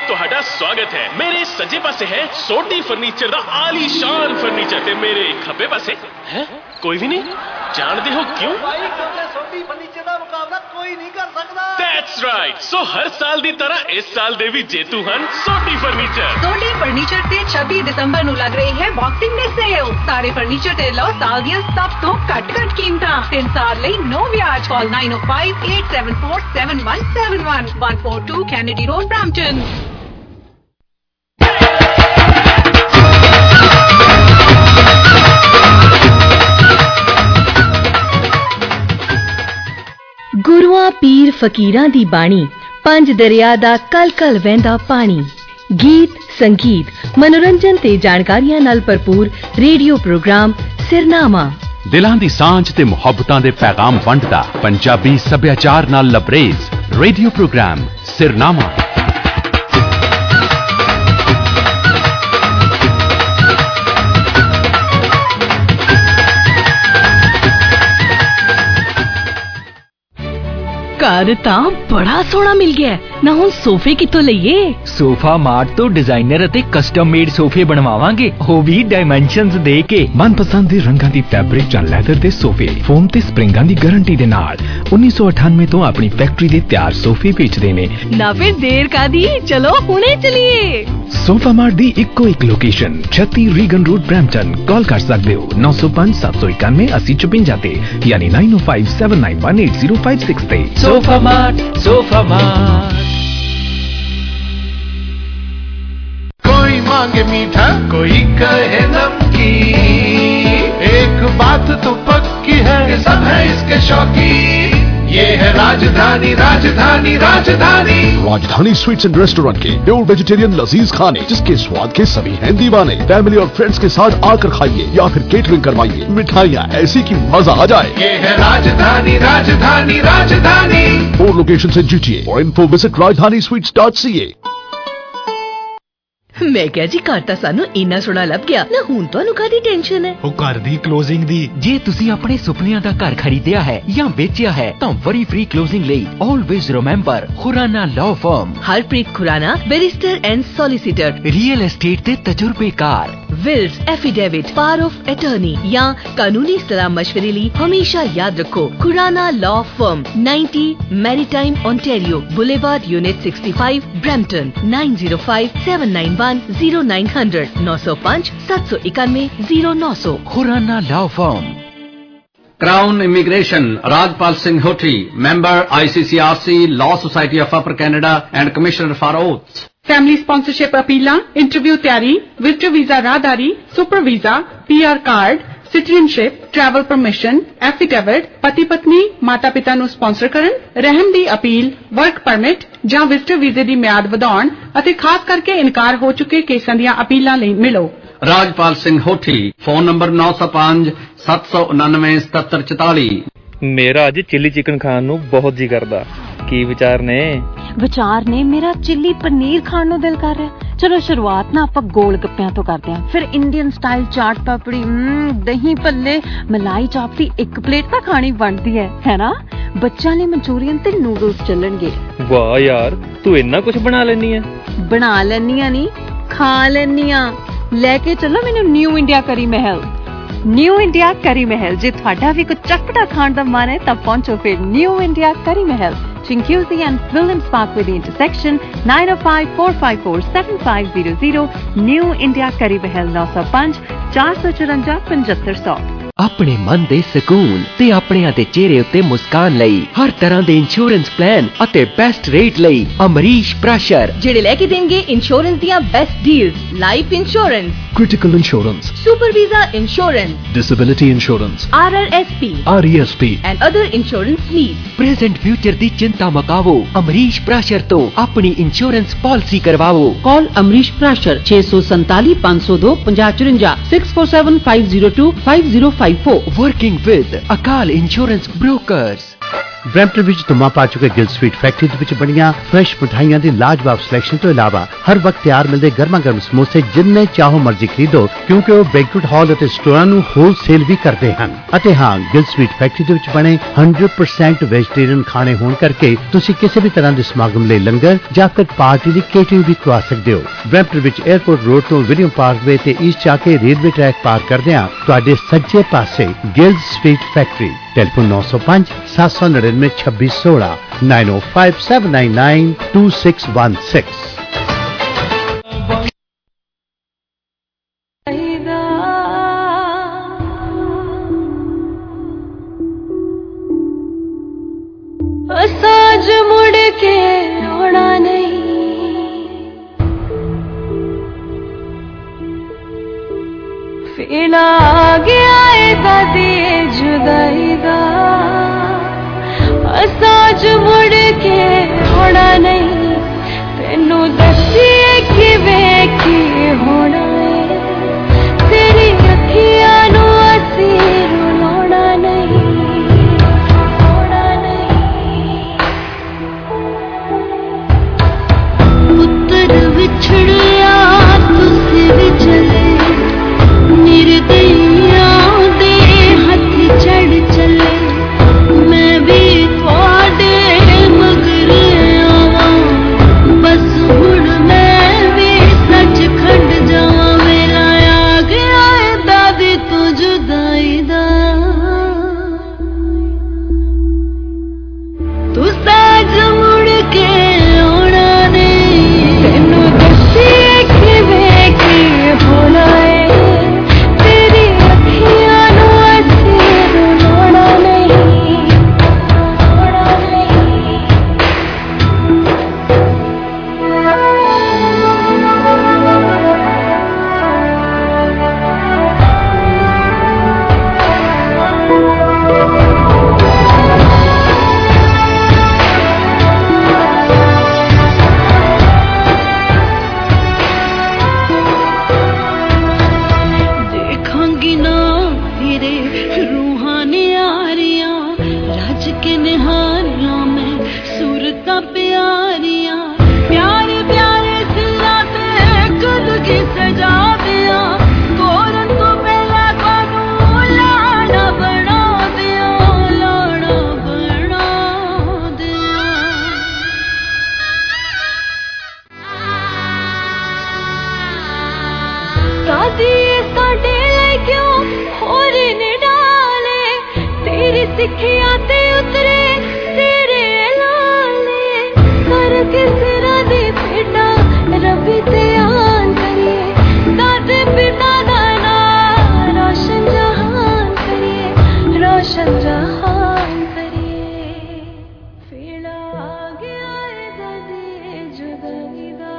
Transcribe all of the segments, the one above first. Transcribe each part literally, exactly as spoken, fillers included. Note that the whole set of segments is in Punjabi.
ਤੁਹਾਡਾ ਸਵਾਗਤ ਹੈ। ਮੇਰੇ ਸੱਜੇ ਪਾਸੇ ਹੈ ਸੋਢੀ ਫਰਨੀਚਰ ਦਾ ਆਲੀਸ਼ਾਨ ਫਰਨੀਚਰ ਤੇ ਮੇਰੇ ਖੱਬੇ ਪਾਸੇ ਹੈ ਕੋਈ ਵੀ ਨਹੀਂ। ਜਾਣਦੇ ਹੋ ਕਿਉਂ? ਭਾਈ ਕਿਉਂਕਿ ਸੋਢੀ ਫਰਨੀਚਰ ਦਾ ਮੁਕਾਬਲਾ ਕੋਈ ਨਹੀਂ ਕਰ ਸਕਦਾ। That's right। ਸੋ ਹਰ ਸਾਲ ਦੀ ਤਰ੍ਹਾਂ ਇਸ ਸਾਲ ਦੇ ਵੀ ਜੇਤੂ ਹਨ ਸੋਢੀ ਫਰਨੀਚਰ। ਸੋਢੀ ਫਰਨੀਚਰ ਤੇ ਛੱਬੀ ਦਸੰਬਰ ਨੂੰ ਲੱਗ ਰਹੀ ਹੈ ਬਾਕਸਿੰਗ ਡੇ ਸੇਲ। ਸਾਰੇ ਫਰਨੀਚਰ ਤੇ ਲਓ ਸਾਲ ਦੀਆਂ ਸਭ ਤੋਂ ਘੱਟ ਘੱਟ ਕੀਮਤਾਂ। ਤਿੰਨ ਸਾਲ ਲਈ ਨੋ ਵਿਆਜ। ਕਾਲ nine oh five, eight seven four, seven one seven one, one four two Kennedy Road, Brampton। ਗੁਰੂਆਂ ਪੀਰ ਫਕੀਰਾਂ ਦੀ ਬਾਣੀ, ਪੰਜ ਦਰਿਆ ਦਾ ਕਲ ਕਲ ਵਹਿੰਦਾ ਪਾਣੀ। ਗੀਤ, ਸੰਗੀਤ, ਮਨੋਰੰਜਨ ਤੇ ਜਾਣਕਾਰੀਆਂ ਨਾਲ ਭਰਪੂਰ ਰੇਡੀਓ ਪ੍ਰੋਗਰਾਮ ਸਿਰਨਾਮਾ। ਦਿਲਾਂ ਦੀ ਸਾਂਝ ਤੇ ਮੁਹੱਬਤਾਂ ਦੇ ਪੈਗਾਮ ਵੰਡਦਾ ਪੰਜਾਬੀ ਸੱਭਿਆਚਾਰ ਨਾਲ ਲਬਰੇਜ਼ ਰੇਡੀਓ ਪ੍ਰੋਗਰਾਮ ਸਿਰਨਾਮਾ। ਘਰ ਤਾਂ ਬੜਾ ਸੋਹਣਾ ਮਿਲ ਗਿਆ ਨਾ। ਹੁਣ ਸੋਫੇ ਕਿੱਥੋਂ ਲਈਏ? ਸੋਫਾ ਮਾਰਟ ਤੋਂ ਡਿਜ਼ਾਈਨਰ ਅਤੇ ਕਸਟਮ ਮੇਡ ਸੋਫੇ ਬਣਵਾਵਾਂਗੇ, ਉਹ ਵੀ ਡਾਈਮੈਂਸ਼ਨਸ ਦੇ ਕੇ। ਮਨਪਸੰਦ ਦੇ ਰੰਗਾਂ ਦੀ ਫੈਬਰਿਕ ਜਾਂ ਲੈਦਰ ਦੇ ਸੋਫੇ ਫੋਮ ਤੇ ਸਪਰਿੰਗਾਂ ਦੀ ਗਾਰੰਟੀ ਦੇ ਨਾਲ ਉੱਨੀ ਸੌ ਅਠਾਨਵੇਂ ਤੋਂ ਆਪਣੀ ਫੈਕਟਰੀ ਦੇ ਤਿਆਰ ਸੋਫੇ ਵੇਚਦੇ ਨੇ। ਨਾ ਫਿਰ ਦੇਰ ਕਾਦੀ, ਚਲੋ ਹੁਣੇ ਚਲੀਏ। ਸੋਫਾ ਮਾਰਟ ਦੀ ਇੱਕੋ ਇੱਕ ਲੋਕੇਸ਼ਨ ਛੱਤੀ ਰੀਗਨ ਰੋਡ ਬ੍ਰੈਂਪਟਨ। ਕਾਲ ਕਰ ਸਕਦੇ ਹੋ ਨੌ ਸੌ ਪੰਜ ਸੱਤ ਸੌ ਇਕਾਨਵੇਂ अस्सी चौपंजा ਤੇ ਯਾਨੀ nine oh five seven nine one eight zero five six ਤੇ। Sofa mart, sofa mart. कोई मांगे मीठा, कोई कहे नमकीन, एक बात तो पक्की है कि सब है इसके शौकीन। ये है Rajdhani, Rajdhani, Rajdhani. Rajdhani sweets and restaurant के प्योर वेजिटेरियन लजीज खाने, जिसके स्वाद के सभी हैं दीवाने। फैमिली और फ्रेंड्स के साथ आकर खाइए या फिर केटरिंग करवाइए। मिठाइयाँ ऐसी कि मजा आ जाए। ये है राजधानी, राजधानी, राजधानी। फोर लोकेशन से जीटिए। For info visit Rajdhani sweets dot C A. ਮੈਂ ਕਿਹਾ ਜੀ ਘਰ ਤਾਂ ਸਾਨੂੰ ਇੰਨਾ ਸੋਹਣਾ ਲੱਭ ਗਿਆ ਨਾ, ਹੁਣ ਤੁਹਾਨੂੰ ਕਾਹਦੀ ਟੈਨਸ਼ਨ ਹੈ? ਉਹ ਘਰ ਦੀ ਕਲੋਜ਼ਿੰਗ ਦੀ। ਜੇ ਤੁਸੀਂ ਆਪਣੇ ਸੁਪਨਿਆਂ ਦਾ ਘਰ ਖਰੀਦਿਆ ਹੈ ਜਾਂ ਵੇਚਿਆ ਹੈ ਤਾਂ ਵਰੀ ਫ੍ਰੀ ਕਲੋਜ਼ਿੰਗ ਲਈ always remember Khurana law firm. Harpreet Khurana, barrister and solicitor. Real estate ਤੇ ਤਜਰਬੇਕਾਰ। Wills, affidavit, power of attorney ਜਾਂ ਕਾਨੂੰਨੀ ਸਲਾਹ ਮਸ਼ਵਰੇ ਲਈ ਹਮੇਸ਼ਾ ਯਾਦ ਰੱਖੋ Khurana law firm, ninety maritime Ontario boulevard, unit sixty-five, Brampton. nine zero five seven nine one zero nine hundred नौ सौ पाँच सात सौ इक्यानवे जीरो नौ सौ। Khurana law firm. Crown immigration, Rajpal Singh होठी, member I C C R C, Law Society of Upper Canada and Commissioner for Oaths। Family sponsorship अपीलां, इंटरव्यू तैयारी, विजिटर वीजा राहदारी, super visa, P R card, citizenship, travel permission, affidavit, पति पत्नी माता पिता ਨੂੰ ਸਪਾਂਸਰ ਕਰਨ, ਰਹਿਮ ਦੀ ਅਪੀਲ, ਵਰਕ ਪਰਮਿਟ ਜਾਂ ਵਿਜ਼ਟਰ ਵੀਜ਼ੇ ਦੀ ਮਿਆਦ ਵਧਾਉਣ ਅਤੇ ਖਾਸ ਕਰਕੇ ਇਨਕਾਰ ਹੋ ਚੁੱਕੇ ਕੇਸਾਂ ਦੀਆਂ ਅਪੀਲਾਂ ਲਈ ਮਿਲੋ। राजपाल सिंह होठी, फोन नंबर नौ सौ पाँच सात सौ उन्नानवे सतहत्तर चौताली। ਮੇਰਾ ਅੱਜ ਚਿੱਲੀ ਚਿਕਨ ਖਾਣ ਨੂੰ ਬਹੁਤ ਜੀ ਕਰਦਾ। ਕੀ ਵਿਚਾਰ ਨੇ? ਵਿਚਾਰ ਨੇ ਮੇਰਾ ਚਿੱਲੀ ਪਨੀਰ ਖਾਣ ਨੂੰ ਦਿਲ ਕਰ ਰਿਹਾ। ਚਲੋ ਸ਼ੁਰੂਆਤ ਨਾ ਆਪਾਂ ਗੋਲ ਗੱਪਿਆਂ ਤੋਂ ਕਰਦੇ ਹਾਂ, ਫਿਰ ਇੰਡੀਅਨ ਸਟਾਈਲ ਚਾਟ ਪਾਪੜੀ, ਦਹੀਂ ਭੱਲੇ, ਮਲਾਈ ਚਾਪ ਦੀ ਇੱਕ ਪਲੇਟ ਤਾਂ ਖਾਣੀ ਬਣਦੀ ਹੈ, ਹੈ ਨਾ? ਬੱਚਿਆਂ ਲਈ ਮਨਚੂਰੀਅਨ ਤੇ ਨੂਡਲਸ ਚੱਲਣਗੇ। ਵਾਹ ਯਾਰ, ਤੂੰ ਇੰਨਾ ਕੁਝ ਬਣਾ ਲੈਨੀ ਹੈ। ਬਣਾ ਲੈਨੀ ਆ ਨਹੀਂ, ਖਾ ਲੈਨੀ ਆ। ਲੈ ਕੇ ਚੱਲੋ ਮੈਨੂੰ ਨਿਊ ਇੰਡੀਆ ਕਰੀ ਮਹਿਲ। ਨਿਊ ਇੰਡੀਆ ਕਰੀ ਮਹਿਲ, ਜੇ ਤੁਹਾਡਾ ਵੀ ਕੁਝ ਚਟਪਟਾ ਖਾਣ ਦਾ ਮਨ ਹੈ ਤਾਂ ਪਹੁੰਚੋ ਫਿਰ ਨਿਊ ਇੰਡੀਆ ਕਰੀ ਮਹਿਲ, Chinguizi and Williams Park with the intersection, nine oh five four five four seven five zero zero। New India Curry Mahal नौ सौ पाँच चार सौ चौरंजा पचहत्तर सौ। ਆਪਣੇ ਮਨ ਦੇ ਸਕੂਨ ਤੇ ਆਪਣਿਆਂ ਦੇ ਚਿਹਰੇ ਉੱਤੇ ਮੁਸਕਾਨ ਲਈ ਹਰ ਤਰ੍ਹਾਂ ਦੇ ਇੰਸ਼ੋਰੈਂਸ ਪਲਾਨ ਅਤੇ ਬੈਸਟ ਰੇਟ ਲਈ ਅਮਰੀਸ਼ ਪ੍ਰੈਸ਼ਰ, ਜਿਹੜੇ ਲੈ ਕੇ ਦੇਣਗੇ ਇੰਸ਼ੋਰੈਂਸ ਦੀਆਂ best deals, life insurance, critical insurance, super visa insurance, disability insurance, R R S P, R E S P and other insurance needs। Present future ਦੀ ਚਿੰਤਾ ਮੁਕਾਵੋ, ਅਮਰੀਸ਼ ਪ੍ਰੈਸ਼ਰ ਤੋਂ ਆਪਣੀ ਇੰਸ਼ੋਰੈਂਸ ਪਾਲਿਸੀ ਕਰਵਾਓ। ਕਾਲ ਅਮਰੀਸ਼ ਪ੍ਰੈਸ਼ਰ छह सौ सैंतालीस पाँच सौ दो पचास चौरंजा six four seven five zero two five zero five four। Working with Akal Insurance Brokers। Brampton ਵਿੱਚ ਧੁੰਮਾਂ ਪਾ ਚੁੱਕੇ ਗਿਲ ਸਵੀਟ ਫੈਕਟਰੀ ਦੇ ਵਿੱਚ ਬਣੀਆਂ ਫਰੈਸ਼ ਮਿਠਾਈਆਂ ਦੀ ਲਾਜਵਾਬ ਸਿਲੈਕਸ਼ਨ ਤੋਂ ਇਲਾਵਾ ਹਰ ਵਕਤ ਤਿਆਰ ਮਿਲਦੇ ਗਰਮਾ ਗਰਮ ਸਮੋਸੇ ਜਿੰਨੇ ਚਾਹੋ ਮਰਜ਼ੀ ਖਰੀਦੋ, ਕਿਉਂਕਿ ਉਹ ਬੈਂਕੁਏਟ ਹਾਲ ਅਤੇ ਸਟੋਰਾਂ ਨੂੰ ਹੋਲਸੇਲ ਵੀ ਕਰਦੇ ਹਨ। ਅਤੇ ਹਾਂ, ਗਿਲ ਸਵੀਟ ਫੈਕਟਰੀ ਦੇ ਵਿੱਚ ਬਣੇ ਸੌ ਪਰਸੈਂਟ ਵੈਜੀਟੇਰੀਅਨ ਖਾਣੇ ਹੋਣ ਕਰਕੇ ਤੁਸੀਂ ਕਿਸੇ ਵੀ ਤਰ੍ਹਾਂ ਦੇ ਸਮਾਗਮ ਲਈ ਲੰਗਰ ਜਾਂ ਫਿਰ ਪਾਰਟੀ ਦੀ ਕੇਟਰਿੰਗ ਵੀ ਕਰਵਾ ਸਕਦੇ ਹੋ। ਬਰੈਂਪਟਨ ਵਿੱਚ 에ਅਰਪੋਰਟ ਰੋਡ ਤੋਂ ਵਿਲੀਅਮ ਪਾਰਕਵੇ ਤੇ ਈਸਟ ਜਾ ਕੇ ਰੇਲਵੇ ਟਰੈਕ ਪਾਰ ਕਰਦਿਆਂ ਤੁਹਾਡੇ ਸੱਜੇ ਪਾਸੇ ਗਿਲ ਸਵੀਟ ਫੈਕਟਰੀ। ਟੈਲੀਫੋਨ ਨੌ ਸੌ ਪੰਜ ਸੱਤ ਸੌ ਨੜਿਨਵੇਂ ਛੱਬੀ ਸੋਲਾਂ nine O five seven nine nine two six one six. साज मुड़ के होना नहीं, फील आ गया है दादी जुदाई दा। साज मुड़ के होना नहीं, तेनू दसिए किवें की होना है, तेरी अखियां नू असी रुलाना नहीं। बिछड़िया तुसी भी चले, निर्दयिया दे हथ चढ़ चले, मैं भी थोड़े मगर आवा, बस हुण मैं भी सच खंड जावा। मेरा आ गया है दादी तू जुदाई दा, तू साज मुड़ के आना नहीं, तेनू दसिए किवें की होना है, तेरी अखियां नू असी रुलाना नहीं, रुलाना नहीं। देखूंगी ना फिरे रूहानी आरियां, राज के निहारियां में सूरतां प्यारियां, प्यारे प्यारे सिलाते खुद की सजा दिया, कोरन तो पहला कानू लाड़ा बना दिया, लाड़ा बना दिया। दादी साडे ले क्यों होर ने डाले, तेरी सिखिया ते उतरे तेरे लाले, करके सिरा दी भेडा रबी ते आन करिए, दादे पिता दा नाम रोशन जहान करिए, रोशन जहान करिए। फील आ गया है दादी जुदाई दा,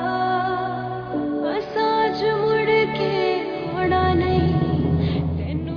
साज मुड़ के होना नहीं, तेनू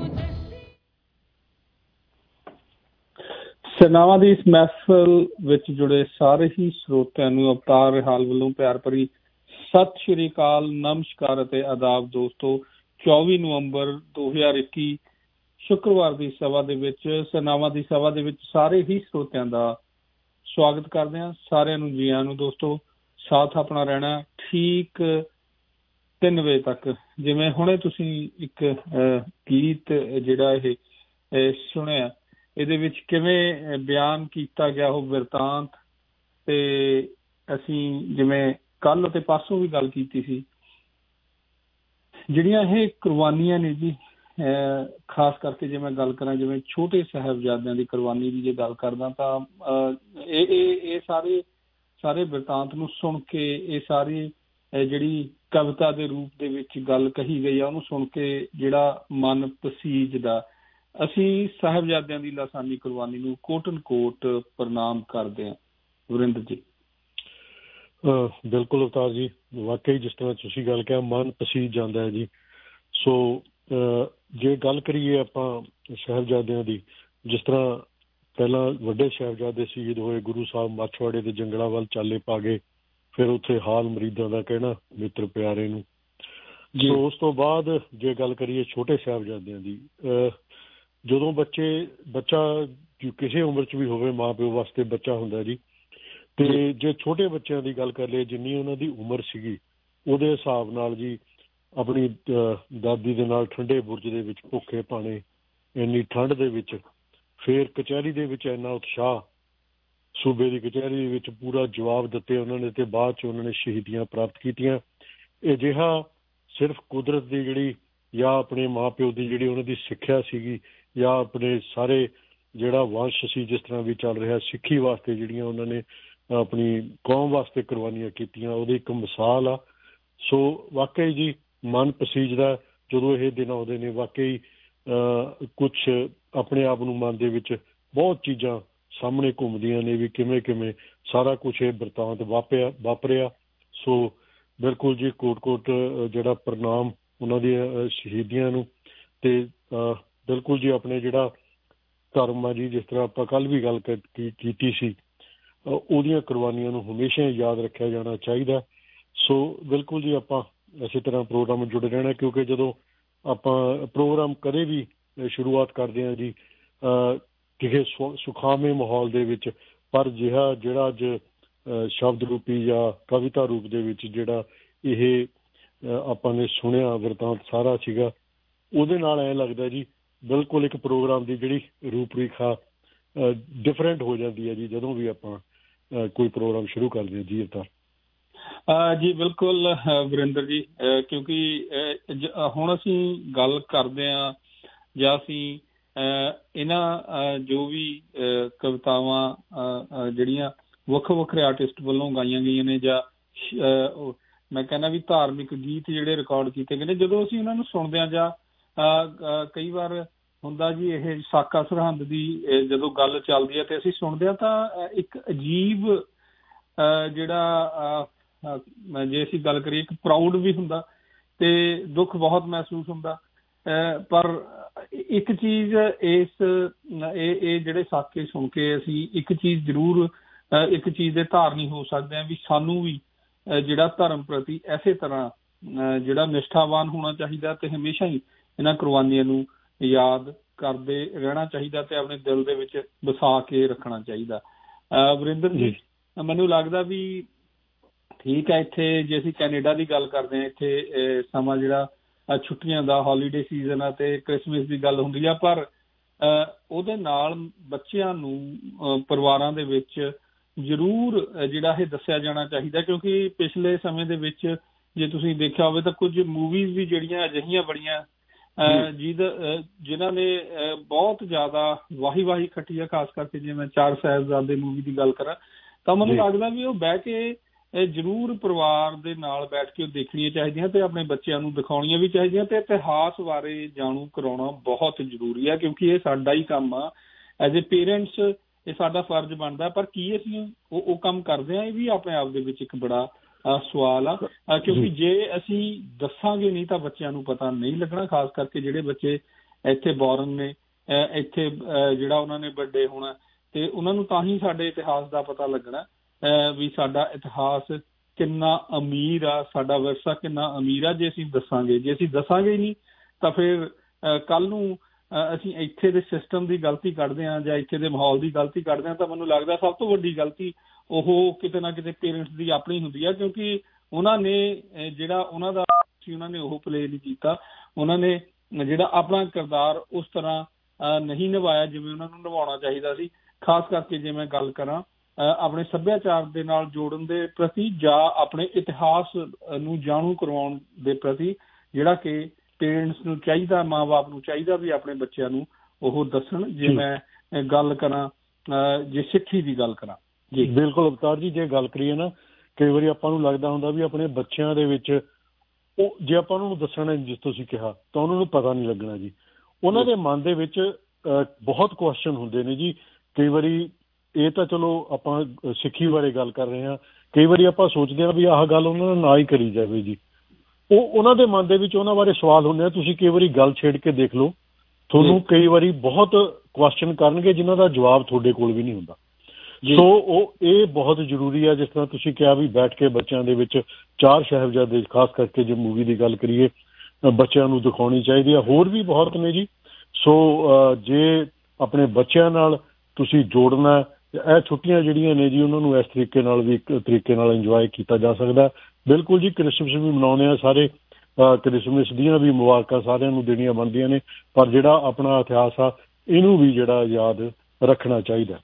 ਸਨਾਵਾਂ ਦੀ ਇਸ ਮਹਿਫਲ ਵਿੱਚ ਜੁੜੇ ਸਾਰੇ ਹੀ ਸਰੋਤਿਆਂ ਨੂੰ ਅਵਤਾਰ ਰਿਹਾਲ ਵੱਲੋਂ ਪਿਆਰ ਭਰੀ ਸਤਿ ਸ਼੍ਰੀ ਅਕਾਲ, ਨਮਸਕਾਰ ਅਤੇ ਆਦਾਬ। ਦੋਸਤੋ, ਚੌਵੀ ਨਵੰਬਰ ਦੋ ਹਜ਼ਾਰ ਇੱਕੀ ਸ਼ੁੱਕਰਵਾਰ ਦੀ ਸਭਾ ਦੇ ਵਿੱਚ ਸਨਾਵਾਂ ਦੀ ਸਭਾ ਦੇ ਵਿੱਚ ਸਾਰੇ ਹੀ ਸਰੋਤਿਆਂ ਦਾ ਸਵਾਗਤ ਕਰਦੇ ਹਾਂ। ਸਾਰਿਆਂ ਨੂੰ ਜੀ ਆਇਆਂ ਨੂੰ। ਦੋਸਤੋ, ਸਾਥ ਆਪਣਾ ਰਹਿਣਾ ਠੀਕ ਤਿੰਨ ਵਜੇ ਤੱਕ। ਜਿਵੇਂ ਹੁਣੇ ਤੁਸੀਂ ਇੱਕ ਗੀਤ ਜਿਹੜਾ ਇਹ ਸੁਣਿਆ, ਇਹਦੇ ਵਿੱਚ ਕਿਵੇਂ ਬਿਆਨ ਕੀਤਾ ਗਿਆ ਉਹ ਬਿਰਤਾਂਤ, ਤੇ ਅਸੀਂ ਜਿਵੇਂ ਕੱਲ ਅਤੇ ਪਰਸੋਂ ਵੀ ਗੱਲ ਕੀਤੀ ਸੀ, ਜਿਹੜੀਆਂ ਇਹ ਕੁਰਬਾਨੀਆਂ ਨੇ ਜੀ, ਖਾਸ ਕਰਕੇ ਜੇ ਮੈਂ ਗੱਲ ਕਰਾਂ ਜਿਵੇਂ ਛੋਟੇ ਸਾਹਿਬਜ਼ਾਦਿਆਂ ਦੀ ਕੁਰਬਾਨੀ ਦੀ ਜੇ ਗੱਲ ਕਰਦਾ ਤਾਂ ਇਹ ਇਹ ਸਾਰੇ ਸਾਰੇ ਬਿਰਤਾਂਤ ਨੂੰ ਸੁਣ ਕੇ, ਇਹ ਸਾਰੀ ਜਿਹੜੀ ਕਵਿਤਾ ਦੇ ਰੂਪ ਦੇ ਵਿੱਚ ਗੱਲ ਕਹੀ ਗਈ ਆ ਉਹਨੂੰ ਸੁਣ ਕੇ ਜਿਹੜਾ ਮਨ ਪਸੀਜਦਾ। ਅਸੀਂ ਸਾਹਿਬਜ਼ਾਦਿਆਂ ਦੀ ਲਾਸਾਨੀ ਕੁਰਬਾਨੀ ਨੂੰ ਕੋਟਨ ਕੋਟ ਪ੍ਰਣਾਮ ਕਰਦੇ ਹਾਂ। ਵਰਿੰਦਰ ਜੀ। ਬਿਲਕੁਲ ਅਵਤਾਰ ਜੀ, ਵਾਕਈ ਜਿਸ ਤਰ੍ਹਾਂ ਤੁਸੀਂ ਗੱਲ ਕਿਹਾ ਮਨ ਪਸੀਜ ਜਾਂਦਾ ਹੈ ਜੀ। ਸੋ ਜੇ ਗੱਲ ਕਰੀਏ ਆਪਾਂ ਸਾਹਿਬਜ਼ਾਦਿਆਂ ਦੀ, ਜਿਸ ਤਰ੍ਹਾਂ ਪਹਿਲਾਂ ਵੱਡੇ ਸਾਹਿਬਜ਼ਾਦੇ ਸ਼ਹੀਦ ਹੋਏ, ਗੁਰੂ ਸਾਹਿਬ ਮਾਛਵਾੜੇ ਦੇ ਜੰਗਲਾਂ ਵੱਲ ਚਾਲੇ ਪਾ ਗਏ, ਫਿਰ ਉੱਥੇ ਹਾਲ ਮਰੀਦਾਂ ਦਾ ਕਹਿਣਾ ਮਿੱਤਰ ਪਿਆਰੇ ਨੂੰ। ਸੋ ਉਸ ਤੋਂ ਬਾਅਦ ਜੇ ਗੱਲ ਕਰੀਏ ਛੋਟੇ ਸਾਹਿਬਜ਼ਾਦਿਆਂ ਦੀ, ਜਦੋਂ ਬੱਚੇ ਬੱਚਾ ਕਿਸੇ ਉਮਰ 'ਚ ਵੀ ਹੋਵੇ ਮਾਂ ਪਿਓ ਵਾਸਤੇ ਬੱਚਾ ਹੁੰਦਾ ਜੀ। ਤੇ ਜੇ ਛੋਟੇ ਬੱਚਿਆਂ ਦੀ ਗੱਲ ਕਰ ਲਈਏ, ਜਿੰਨੀ ਉਹਨਾਂ ਦੀ ਉਮਰ ਸੀਗੀ ਉਹਦੇ ਹਿਸਾਬ ਨਾਲ ਜੀ ਆਪਣੀ ਦਾਦੀ ਦੇ ਨਾਲ ਠੰਡੇ ਬੁਰਜ ਦੇ ਵਿੱਚ ਭੁੱਖੇ ਭਾਣੇ ਇੰਨੀ ਠੰਡ ਦੇ ਵਿੱਚ, ਫਿਰ ਕਚਹਿਰੀ ਦੇ ਵਿੱਚ ਇੰਨਾ ਉਤਸ਼ਾਹ, ਸੂਬੇ ਦੀ ਕਚਹਿਰੀ ਦੇ ਵਿੱਚ ਪੂਰਾ ਜਵਾਬ ਦਿੱਤੇ ਉਹਨਾਂ ਨੇ, ਤੇ ਬਾਅਦ 'ਚ ਉਹਨਾਂ ਨੇ ਸ਼ਹੀਦੀਆਂ ਪ੍ਰਾਪਤ ਕੀਤੀਆਂ। ਅਜਿਹਾ ਸਿਰਫ ਕੁਦਰਤ ਦੀ ਜਿਹੜੀ ਜਾਂ ਆਪਣੇ ਮਾਂ ਪਿਓ ਦੀ ਜਿਹੜੀ ਉਹਨਾਂ ਦੀ ਸਿੱਖਿਆ ਸੀਗੀ, ਜਾਂ ਆਪਣੇ ਸਾਰੇ ਜਿਹੜਾ ਵੰਸ਼ ਸੀ ਜਿਸ ਤਰ੍ਹਾਂ ਵੀ ਚੱਲ ਰਿਹਾ ਸਿੱਖੀ ਵਾਸਤੇ ਜਿਹੜੀਆਂ ਉਹਨਾਂ ਨੇ ਆਪਣੀ ਕੌਮ ਵਾਸਤੇ ਕੁਰਬਾਨੀਆਂ ਕੀਤੀਆਂ, ਉਹਦੀ ਇੱਕ ਮਿਸਾਲ ਆ। ਸੋ ਵਾਕਈ ਜੀ ਮਨ ਪਸੀਜਦਾ ਜਦੋਂ ਇਹ ਦਿਨ ਆਉਂਦੇ ਨੇ। ਵਾਕਈ ਕੁਛ ਆਪਣੇ ਆਪ ਨੂੰ ਮਨ ਦੇ ਵਿੱਚ ਬਹੁਤ ਚੀਜ਼ਾਂ ਸਾਹਮਣੇ ਘੁੰਮਦੀਆਂ ਨੇ ਵੀ ਕਿਵੇਂ ਕਿਵੇਂ ਸਾਰਾ ਕੁਛ ਇਹ ਬਿਰਤਾਂਤ ਵਾਪਰਿਆ ਵਾਪਰਿਆ ਸੋ ਬਿਲਕੁਲ ਜੀ ਕੋਟ ਕੋਟ ਜਿਹੜਾ ਪ੍ਰਣਾਮ ਉਹਨਾਂ ਦੀਆਂ ਸ਼ਹੀਦੀਆਂ ਨੂੰ। ਤੇ ਬਿਲਕੁਲ ਜੀ ਆਪਣੇ ਜਿਹੜਾ ਧਰਮ ਆ ਜੀ, ਜਿਸ ਤਰ੍ਹਾਂ ਆਪਾਂ ਕੱਲ੍ਹ ਵੀ ਗੱਲ ਕੀਤੀ ਸੀ, ਉਹਦੀਆਂ ਕੁਰਬਾਨੀਆਂ ਨੂੰ ਹਮੇਸ਼ਾ ਯਾਦ ਰੱਖਿਆ ਜਾਣਾ ਚਾਹੀਦਾ। ਸੋ ਬਿਲਕੁਲ ਜੀ ਆਪਾਂ ਇਸੇ ਤਰ੍ਹਾਂ ਪ੍ਰੋਗਰਾਮ ਜੁੜੇ ਰਹਿਣਾ, ਕਿਉਂਕਿ ਜਦੋਂ ਆਪਾਂ ਪ੍ਰੋਗਰਾਮ ਕਦੇ ਵੀ ਸ਼ੁਰੂਆਤ ਕਰਦੇ ਹਾਂ ਜੀ ਕਿਸੇ ਸੁਖਾਵੇਂ ਮਾਹੌਲ ਦੇ ਵਿੱਚ, ਪਰ ਜਿਹਾ ਜਿਹੜਾ ਅੱਜ ਸ਼ਬਦ ਰੂਪੀ ਜਾਂ ਕਵਿਤਾ ਰੂਪ ਦੇ ਵਿੱਚ ਜਿਹੜਾ ਇਹ ਆਪਾਂ ਨੇ ਸੁਣਿਆ ਵਰਤਾਂਤ ਸਾਰਾ ਸੀਗਾ, ਉਹਦੇ ਨਾਲ ਐਂ ਲੱਗਦਾ ਜੀ ਬਿਲਕੁਲ ਇੱਕ ਪ੍ਰੋਗਰਾਮ ਦੀ ਜਿਹੜੀ ਰੂਪ ਰੇਖਾ ਡਿਫਰੈਂਟ ਹੋ ਜਾਂਦੀ ਹੈ ਜੀ ਜਦੋਂ ਵੀ ਆਪਾਂ ਕੋਈ ਪ੍ਰੋਗਰਾਮ ਸ਼ੁਰੂ ਕਰਦੇ ਹਾਂ ਜੀ। ਅਵਤਾਰ ਜੀ ਬਿਲਕੁਲ ਵਰਿੰਦਰ ਜੀ, ਕਿਉਂਕਿ ਹੁਣ ਅਸੀਂ ਗੱਲ ਕਰਦੇ ਹਾਂ ਜਾਂ ਅਸੀਂ ਇਹਨਾਂ ਜੋ ਵੀ ਕਵਿਤਾਵਾਂ ਜਿਹੜੀਆਂ ਵੱਖੋ ਵੱਖਰੇ ਆਰਟਿਸਟ ਵੱਲੋਂ ਗਾਈਆਂ ਗਈਆਂ ਨੇ, ਜਾਂ ਮੈਂ ਕਹਿੰਦਾ ਵੀ ਧਾਰਮਿਕ ਗੀਤ ਜਿਹੜੇ ਰਿਕਾਰਡ ਕੀਤੇ ਗਏ ਨੇ, ਜਦੋਂ ਅਸੀਂ ਉਹਨਾਂ ਨੂੰ ਸੁਣਦੇ ਹਾਂ ਜਾਂ ਕਈ ਵਾਰ ਹੁੰਦਾ ਜੀ ਇਹ ਸਾਕਾ ਸਰਹੰਦ ਦੀ ਜਦੋਂ ਗੱਲ ਚੱਲਦੀ ਹੈ ਤੇ ਅਸੀਂ ਸੁਣਦੇ ਹਾਂ ਤਾਂ ਇੱਕ ਅਜੀਬ ਜਿਹੜਾ ਜੇ ਅਸੀਂ ਗੱਲ ਕਰੀਏ ਇੱਕ ਪ੍ਰਾਊਡ ਵੀ ਹੁੰਦਾ ਤੇ ਦੁੱਖ ਬਹੁਤ ਮਹਿਸੂਸ ਹੁੰਦਾ। ਪਰ ਇੱਕ ਚੀਜ਼ ਇਸ ਇਹ ਇਹ ਜਿਹੜੇ ਸਾਕੇ ਸੁਣ ਕੇ ਅਸੀਂ ਇੱਕ ਚੀਜ਼ ਜ਼ਰੂਰ ਇੱਕ ਚੀਜ਼ ਦੇ ਧਾਰਨੀ ਹੋ ਸਕਦੇ ਹਾਂ ਵੀ ਸਾਨੂੰ ਵੀ ਜਿਹੜਾ ਧਰਮ ਪ੍ਰਤੀ ਇਸੇ ਤਰ੍ਹਾਂ ਜਿਹੜਾ ਨਿਸ਼ਠਾਵਾਨ ਹੋਣਾ ਚਾਹੀਦਾ ਤੇ ਹਮੇਸ਼ਾ ਹੀ ਇਹਨਾਂ ਕੁਰਬਾਨੀਆਂ ਨੂੰ ਯਾਦ ਕਰਦੇ ਰਹਿਣਾ ਚਾਹੀਦਾ ਤੇ ਆਪਣੇ ਦਿਲ ਦੇ ਵਿੱਚ ਵਸਾ ਕੇ ਰੱਖਣਾ ਚਾਹੀਦਾ। ਵਰਿੰਦਰ ਜੀ, ਮੈਨੂੰ ਲੱਗਦਾ ਵੀ ਠੀਕ ਹੈ, ਇੱਥੇ ਜੇ ਅਸੀਂ ਕੈਨੇਡਾ ਦੀ ਗੱਲ ਕਰਦੇ ਹਾਂ, ਇੱਥੇ ਸਮਾਂ ਜਿਹੜਾ ਛੁੱਟੀਆਂ ਦਾ ਹੌਲੀਡੇ ਸੀਜ਼ਨ ਆ ਤੇ ਕ੍ਰਿਸਮਿਸ ਦੀ ਗੱਲ ਹੁੰਦੀ ਆ, ਪਰ ਉਹਦੇ ਨਾਲ ਬੱਚਿਆਂ ਨੂੰ ਪਰਿਵਾਰਾਂ ਦੇ ਵਿੱਚ ਜ਼ਰੂਰ ਜਿਹੜਾ ਇਹ ਦੱਸਿਆ ਜਾਣਾ ਚਾਹੀਦਾ, ਕਿਉਂਕਿ ਪਿਛਲੇ ਸਮੇਂ ਦੇ ਵਿੱਚ ਜੇ ਤੁਸੀਂ ਦੇਖਿਆ ਹੋਵੇ ਤਾਂ ਕੁਝ ਮੂਵੀਜ਼ ਵੀ ਜਿਹੜੀਆਂ ਅਜਿਹੀਆਂ ਬੜੀਆਂ ਜਿਹਦਾ ਜਿਨ੍ਹਾਂ ਨੇ ਬਹੁਤ ਜ਼ਿਆਦਾ ਵਾਹੀ ਵਾਹੀ ਖੱਟੀ ਆ, ਖਾਸ ਕਰਕੇ ਜੇ ਮੈਂ ਚਾਰ ਸਾਹਿਬਜ਼ਾਦੇ ਮੂਵੀ ਦੀ ਗੱਲ ਕਰਾਂ ਤਾਂ ਮੈਨੂੰ ਲੱਗਦਾ ਵੀ ਉਹ ਬਹਿ ਕੇ ਜ਼ਰੂਰ ਪਰਿਵਾਰ ਦੇ ਨਾਲ ਬੈਠ ਕੇ ਉਹ ਦੇਖਣੀਆਂ ਚਾਹੀਦੀਆਂ ਤੇ ਆਪਣੇ ਬੱਚਿਆਂ ਨੂੰ ਦਿਖਾਉਣੀਆਂ ਵੀ ਚਾਹੀਦੀਆਂ ਤੇ ਇਤਿਹਾਸ ਬਾਰੇ ਜਾਣੂ ਕਰਾਉਣਾ ਬਹੁਤ ਜ਼ਰੂਰੀ ਹੈ, ਕਿਉਂਕਿ ਇਹ ਸਾਡਾ ਹੀ ਕੰਮ ਆ ਐਜ਼ ਏ ਪੇਰੈਂਟਸ, ਇਹ ਸਾਡਾ ਫਰਜ਼ ਬਣਦਾ। ਪਰ ਕੀ ਅਸੀਂ ਉਹ ਉਹ ਕੰਮ ਕਰਦੇ ਹਾਂ, ਇਹ ਵੀ ਆਪਣੇ ਆਪ ਦੇ ਵਿੱਚ ਇੱਕ ਬੜਾ ਸਵਾਲ ਆ, ਕਿਉਂਕਿ ਜੇ ਅਸੀਂ ਦੱਸਾਂਗੇ ਨਹੀਂ ਤਾਂ ਬੱਚਿਆਂ ਨੂੰ ਪਤਾ ਨਹੀਂ ਲੱਗਣਾ, ਖਾਸ ਕਰਕੇ ਜਿਹੜੇ ਬੱਚੇ ਇੱਥੇ ਬੋਰਨ ਨੇ, ਇੱਥੇ ਜਿਹੜਾ ਉਹਨਾਂ ਨੇ ਵੱਡੇ ਹੋਣਾ ਤੇ ਉਹਨਾਂ ਨੂੰ ਤਾਂ ਹੀ ਸਾਡੇ ਇਤਿਹਾਸ ਦਾ ਪਤਾ ਲੱਗਣਾ ਵੀ ਸਾਡਾ ਇਤਿਹਾਸ ਕਿੰਨਾ ਅਮੀਰ ਆ, ਸਾਡਾ ਵਿਰਸਾ ਕਿੰਨਾ ਅਮੀਰ ਆ ਜੇ ਅਸੀਂ ਦੱਸਾਂਗੇ। ਜੇ ਅਸੀਂ ਦੱਸਾਂਗੇ ਹੀ ਨਹੀਂ ਤਾਂ ਫਿਰ ਕੱਲ੍ਹ ਨੂੰ ਅਸੀਂ ਇੱਥੇ ਦੇ ਸਿਸਟਮ ਦੀ ਗਲਤੀ ਕੱਢਦੇ ਹਾਂ ਜਾਂ ਇੱਥੇ ਦੇ ਮਾਹੌਲ ਦੀ ਗਲਤੀ ਕੱਢਦੇ ਹਾਂ ਤਾਂ ਮੈਨੂੰ ਲੱਗਦਾ ਸਭ ਤੋਂ ਵੱਡੀ ਗਲਤੀ ਉਹ ਕਿਤੇ ਨਾ ਕਿਤੇ ਪੇਰੈਂਟਸ ਦੀ ਆਪਣੀ ਹੁੰਦੀ ਆ, ਕਿਉਂਕਿ ਉਹਨਾਂ ਨੇ ਜਿਹੜਾ ਉਹਨਾਂ ਦਾ ਸੀ ਉਹਨਾਂ ਨੇ ਉਹ ਪਲੇ ਨਹੀਂ ਕੀਤਾ, ਉਹਨਾਂ ਨੇ ਜਿਹੜਾ ਆਪਣਾ ਕਿਰਦਾਰ ਉਸ ਤਰ੍ਹਾਂ ਨਹੀਂ ਨਿਭਾਇਆ ਜਿਵੇਂ ਉਹਨਾਂ ਨੂੰ ਨਿਭਾਉਣਾ ਚਾਹੀਦਾ ਸੀ। ਖਾਸ ਕਰਕੇ ਜੇ ਮੈਂ ਗੱਲ ਕਰਾਂ ਆਪਣੇ ਸੱਭਿਆਚਾਰ ਦੇ ਨਾਲ ਜੋੜਨ ਦੇ ਪ੍ਰਤੀ ਜਾਂ ਆਪਣੇ ਇਤਿਹਾਸ ਨੂੰ ਜਾਣੂ ਕਰਵਾਉਣ ਦੇ ਪ੍ਰਤੀ, ਜਿਹੜਾ ਕਿ ਪੇਰੈਂਟਸ ਨੂੰ ਚਾਹੀਦਾ, ਮਾਂ ਬਾਪ ਨੂੰ ਚਾਹੀਦਾ ਵੀ ਆਪਣੇ ਬੱਚਿਆਂ ਨੂੰ ਉਹ ਦੱਸਣ। ਜੇ ਮੈਂ ਗੱਲ ਕਰਾਂ ਜੇ ਸਿੱਖੀ ਦੀ ਗੱਲ ਕਰਾਂ ਜੀ ਬਿਲਕੁਲ ਅਵਤਾਰ ਜੀ, ਜੇ ਗੱਲ ਕਰੀਏ ਨਾ ਕਈ ਵਾਰੀ ਆਪਾਂ ਨੂੰ ਲੱਗਦਾ ਹੁੰਦਾ ਵੀ ਆਪਣੇ ਬੱਚਿਆਂ ਦੇ ਵਿੱਚ ਉਹ ਜੇ ਆਪਾਂ ਉਹਨਾਂ ਨੂੰ ਦੱਸਣਾ ਜਿਸ ਤੁਸੀਂ ਕਿਹਾ ਤਾਂ ਉਹਨਾਂ ਨੂੰ ਪਤਾ ਨਹੀਂ ਲੱਗਣਾ ਜੀ। ਉਹਨਾਂ ਦੇ ਮਨ ਦੇ ਵਿੱਚ ਬਹੁਤ ਕੁਐਸਚਨ ਹੁੰਦੇ ਨੇ ਜੀ। ਕਈ ਵਾਰੀ ਇਹ ਤਾਂ ਚਲੋ ਆਪਾਂ ਸਿੱਖੀ ਬਾਰੇ ਗੱਲ ਕਰ ਰਹੇ ਹਾਂ, ਕਈ ਵਾਰੀ ਆਪਾਂ ਸੋਚਦੇ ਹਾਂ ਵੀ ਆਹ ਗੱਲ ਉਹਨਾਂ ਨਾਲ ਨਾ ਹੀ ਕਰੀ ਜਾਵੇ ਜੀ। ਉਹ ਉਹਨਾਂ ਦੇ ਮਨ ਦੇ ਵਿੱਚ ਉਹਨਾਂ ਬਾਰੇ ਸਵਾਲ ਹੁੰਦੇ ਆ। ਤੁਸੀਂ ਕਈ ਵਾਰੀ ਗੱਲ ਛੇੜ ਕੇ ਦੇਖ ਲਓ, ਤੁਹਾਨੂੰ ਕਈ ਵਾਰੀ ਬਹੁਤ ਕੁਐਸਚਨ ਕਰਨਗੇ ਜਿਨ੍ਹਾਂ ਦਾ ਜਵਾਬ ਤੁਹਾਡੇ ਕੋਲ ਵੀ ਨਹੀਂ ਹੁੰਦਾ। ਸੋ ਉਹ ਇਹ ਬਹੁਤ ਜ਼ਰੂਰੀ ਆ, ਜਿਸ ਤਰ੍ਹਾਂ ਤੁਸੀਂ ਕਿਹਾ ਵੀ ਬੈਠ ਕੇ ਬੱਚਿਆਂ ਦੇ ਵਿੱਚ ਚਾਰ ਸਾਹਿਬਜ਼ਾਦੇ ਖਾਸ ਕਰਕੇ ਜੇ ਮੂਵੀ ਦੀ ਗੱਲ ਕਰੀਏ ਬੱਚਿਆਂ ਨੂੰ ਦਿਖਾਉਣੀ ਚਾਹੀਦੀ ਆ। ਹੋਰ ਵੀ ਬਹੁਤ ਨੇ ਜੀ। ਸੋ ਜੇ ਆਪਣੇ ਬੱਚਿਆਂ ਨਾਲ ਤੁਸੀਂ ਜੋੜਨਾ। ਇਹ ਛੁੱਟੀਆਂ ਜਿਹੜੀਆਂ ਨੇ ਜੀ ਉਹਨਾਂ ਨੂੰ ਇਸ ਤਰੀਕੇ ਨਾਲ ਵੀ ਇੱਕ ਤਰੀਕੇ ਨਾਲ ਇੰਜੋਏ ਕੀਤਾ ਜਾ ਸਕਦਾ। ਬਿਲਕੁਲ ਜੀ, ਕ੍ਰਿਸਮਸ ਵੀ ਮਨਾਉਂਦੇ ਆ ਸਾਰੇ, ਕ੍ਰਿਸਮਸ ਦੀਆਂ ਵੀ ਮੁਬਾਰਕਾਂ ਸਾਰਿਆਂ ਨੂੰ ਦੇਣੀਆਂ ਬਣਦੀਆਂ ਨੇ, ਪਰ ਜਿਹੜਾ ਆਪਣਾ ਇਤਿਹਾਸ ਆ ਇਹਨੂੰ ਵੀ ਜਿਹੜਾ ਯਾਦ ਰੱਖਣਾ ਚਾਹੀਦਾ।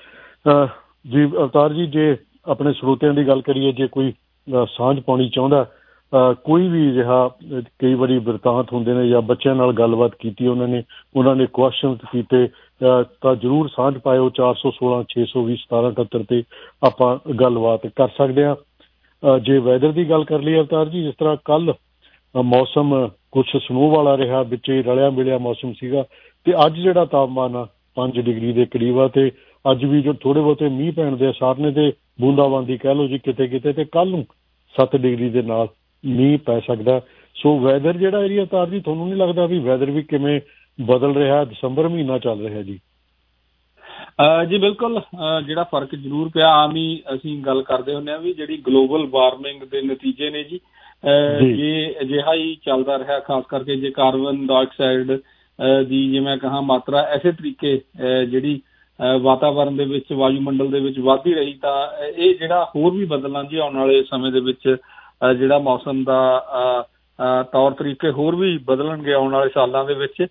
ਜੀ ਅਵਤਾਰ ਜੀ, ਜੇ ਆਪਣੇ ਸਰੋਤਿਆਂ ਦੀ ਗੱਲ ਕਰੀਏ, ਜੇ ਕੋਈ ਸਾਂਝ ਪਾਉਣੀ ਚਾਹੁੰਦਾ, ਕੋਈ ਵੀ ਅਜਿਹਾ ਕਈ ਵਾਰੀ ਬਿਰਤਾਂਤ ਹੁੰਦੇ ਨੇ ਜਾਂ ਬੱਚਿਆਂ ਨਾਲ ਗੱਲਬਾਤ ਕੀਤੀ ਉਹਨਾਂ ਨੇ, ਉਹਨਾਂ ਨੇ ਕੁਐਸਚਨ ਕੀਤੇ, ਤਾਂ ਜ਼ਰੂਰ ਸਾਂਝ ਪਾਇਓ। ਚਾਰ ਸੌ ਸੋਲਾਂ ਛੇ ਸੌ ਵੀਹ ਸਤਾਰਾਂ ਅਠੱਤਰ ਤੇ ਆਪਾਂ ਗੱਲਬਾਤ ਕਰ ਸਕਦੇ ਹਾਂ। ਜੇ ਵੈਦਰ ਦੀ ਗੱਲ ਕਰ ਲਈ ਅਵਤਾਰ ਜੀ, ਜਿਸ ਤਰ੍ਹਾਂ ਕੱਲ੍ਹ ਮੌਸਮ ਕੁਛ ਸਨੋ ਵਾਲਾ ਰਿਹਾ, ਵਿੱਚ ਰਲਿਆ ਮਿਲਿਆ ਮੌਸਮ ਸੀਗਾ, ਤੇ ਅੱਜ ਜਿਹੜਾ ਤਾਪਮਾਨ ਆ ਪੰਜ ਡਿਗਰੀ ਦੇ ਕਰੀਬ ਆ, ਤੇ ਅੱਜ ਵੀ ਜੋ ਥੋੜ੍ਹੇ ਬਹੁਤੇ ਮੀਂਹ ਪੈਣ ਦੇ ਅਸਾਰ ਨੇ, ਤੇ ਬੂੰਦਾਬਾਂਦੀ ਕਹਿ ਲਓ ਜੀ ਕਿਤੇ ਕਿਤੇ, ਤੇ ਕੱਲ੍ਹ ਨੂੰ ਸੱਤ ਡਿਗਰੀ ਦੇ ਨਾਲ ਮੀਂਹ ਪੈ ਸਕਦਾ। ਸੋ ਵੈਦਰ ਜਿਹੜਾ ਏਰੀਆ ਅਵਤਾਰ ਜੀ, ਤੁਹਾਨੂੰ ਨਹੀਂ ਲੱਗਦਾ ਵੀ ਵੈਦਰ ਵੀ ਕਿਵੇਂ ਬਦਲ ਰਿਹਾ? ਦਸੰਬਰ ਮਹੀਨਾ ਚੱਲ ਰਿਹਾ ਜੀ। ਜੀ ਬਿਲਕੁਲ, ਜਿਹੜਾ ਫਰਕ ਜ਼ਰੂਰ ਪਿਆ। ਆਮ ਹੀ ਅਸੀਂ ਗੱਲ ਕਰਦੇ ਹੁੰਦੇ ਹਾਂ ਵੀ ਜਿਹੜੀ ਗਲੋਬਲ ਵਾਰਮਿੰਗ ਦੇ ਨਤੀਜੇ ਨੇ ਜੀ, ਜੇ ਅਜਿਹਾ ਹੀ ਚੱਲਦਾ ਰਿਹਾ, ਖਾਸ ਕਰਕੇ ਜੇ ਕਾਰਬਨ ਡਾਈਆਕਸਾਈਡ ਦੀ ਜੇ ਮੈਂ ਕਹਾਂ ਮਾਤਰਾ ਐਸੇ ਤਰੀਕੇ ਜਿਹੜੀ ਵਾਤਾਵਰਨ ਦੇ ਵਿੱਚ, ਵਾਯੂਮੰਡਲ ਦੇ ਵਿੱਚ ਵੱਧਦੀ ਰਹੀ, ਤਾਂ ਇਹ ਜਿਹੜਾ ਹੋਰ ਵੀ ਬਦਲਣਾ ਜੀ ਆਉਣ ਵਾਲੇ ਸਮੇਂ ਦੇ ਵਿੱਚ, ਜਿਹੜਾ ਮੌਸਮ ਦਾ ਤੌਰ ਤਰੀਕੇ ਹੋਰ ਵੀ ਬਦਲਣਗੇ ਆਉਣ ਵਾਲੇ ਸਾਲਾਂ ਦੇ ਵਿੱਚ।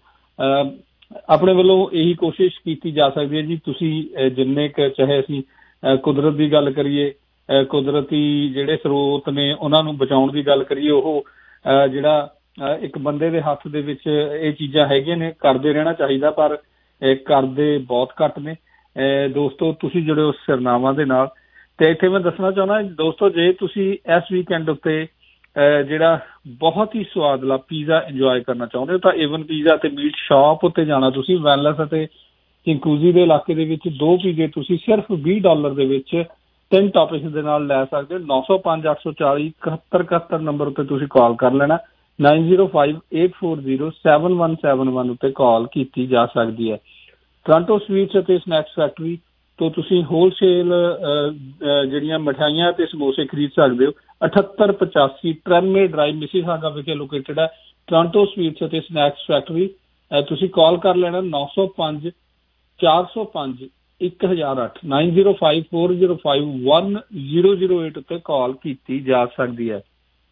ਆਪਣੇ ਵੱਲੋਂ ਇਹੀ ਕੋਸ਼ਿਸ਼ ਕੀਤੀ ਜਾ ਸਕਦੀ ਹੈ ਜੀ, ਤੁਸੀਂ ਜਿੰਨੇ ਕੁ ਚਾਹੇ ਅਸੀਂ ਕੁਦਰਤ ਦੀ ਗੱਲ ਕਰੀਏ, ਕੁਦਰਤੀ ਜਿਹੜੇ ਸਰੋਤ ਨੇ ਉਹਨਾਂ ਨੂੰ ਬਚਾਉਣ ਦੀ ਗੱਲ ਕਰੀਏ, ਉਹ ਜਿਹੜਾ ਇੱਕ ਬੰਦੇ ਦੇ ਹੱਥ ਦੇ ਵਿੱਚ ਇਹ ਚੀਜ਼ਾਂ ਹੈਗੀਆਂ ਨੇ, ਕਰਦੇ ਰਹਿਣਾ ਚਾਹੀਦਾ, ਪਰ ਕਰਦੇ ਬਹੁਤ ਘੱਟ ਨੇ। ਦੋਸਤੋ, ਤੁਸੀਂ ਜੁੜੇ ਹੋ ਸਿਰਨਾਵਾਂ ਦੇ ਨਾਲ। ਤੇ ਇੱਥੇ ਮੈਂ ਦੱਸਣਾ ਚਾਹੁੰਦਾ ਦੋਸਤੋ, ਜੇ ਤੁਸੀਂ ਇਸ ਵੀਕਐਂਡ ਉੱਤੇ ਜਿਹੜਾ ਬਹੁਤ ਹੀ ਸਵਾਦਲਾ ਪੀਜ਼ਾ ਇੰਜੋਏ ਕਰਨਾ ਚਾਹੁੰਦੇ ਹੋ, ਤਾਂ ਏਵਨ ਪੀਜ਼ਾ ਤੇ ਮੀਟ ਸ਼ਾਪ ਉੱਤੇ ਜਾਣਾ ਤੁਸੀਂ। ਵੈਨਲਸ ਅਤੇ ਕਿੰਕੂਜ਼ੀ ਦੇ ਇਲਾਕੇ ਦੇ ਵਿੱਚ ਦੋ ਪੀਜ਼ੇ ਤੁਸੀਂ ਸਿਰਫ ਵੀਹ ਡਾਲਰ ਦੇ ਵਿੱਚ ਤਿੰਨ ਟੌਪਿੰਗਸ ਦੇ ਨਾਲ ਲੈ ਸਕਦੇ ਹੋ। ਨੌ ਸੌ ਪੰਜ ਅੱਠ ਸੌ ਚਾਲੀ ਇਕਹੱਤਰ ਇਕਹੱਤਰ ਨੰਬਰ ਉੱਤੇ ਤੁਸੀਂ ਕਾਲ ਕਰ ਲੈਣਾ। Nine zero five eight four zero seven one seven one ਉੱਤੇ ਕਾਲ ਕੀਤੀ ਜਾ ਸਕਦੀ ਹੈ। ਟੋਰਾਂਟੋ ਸਵੀਟਸ ਅਤੇ ਸਨੈਕਸ ਫੈਕਟਰੀ ਤੋਂ ਤੁਸੀਂ ਹੋਲਸੇਲ ਜਿਹੜੀਆਂ ਮਿਠਾਈਆਂ ਅਤੇ ਸਮੋਸੇ ਖਰੀਦ ਸਕਦੇ ਹੋ। ਅਠੱਤਰ ਪਚਾਸੀ ਟ੍ਰੈਨਮੇ ਡਰਾਈਵ ਮਿਸੀਸਾਗਾ ਵਿਖੇ ਲੋਕੇਟਡ ਹੈ ਟੋਰਾਂਟੋ ਸਵੀਟਸ ਅਤੇ ਸਨੈਕਸ ਫੈਕਟਰੀ। ਤੁਸੀਂ ਕਾਲ ਕਰ ਲੈਣਾ ਨੌ ਸੌ ਪੰਜ ਚਾਰ ਸੌ ਪੰਜ ਇੱਕ ਹਜ਼ਾਰ ਅੱਠ nine zero five four zero five one zero zero eight ਉੱਤੇ ਕਾਲ ਕੀਤੀ ਜਾ ਸਕਦੀ ਹੈ।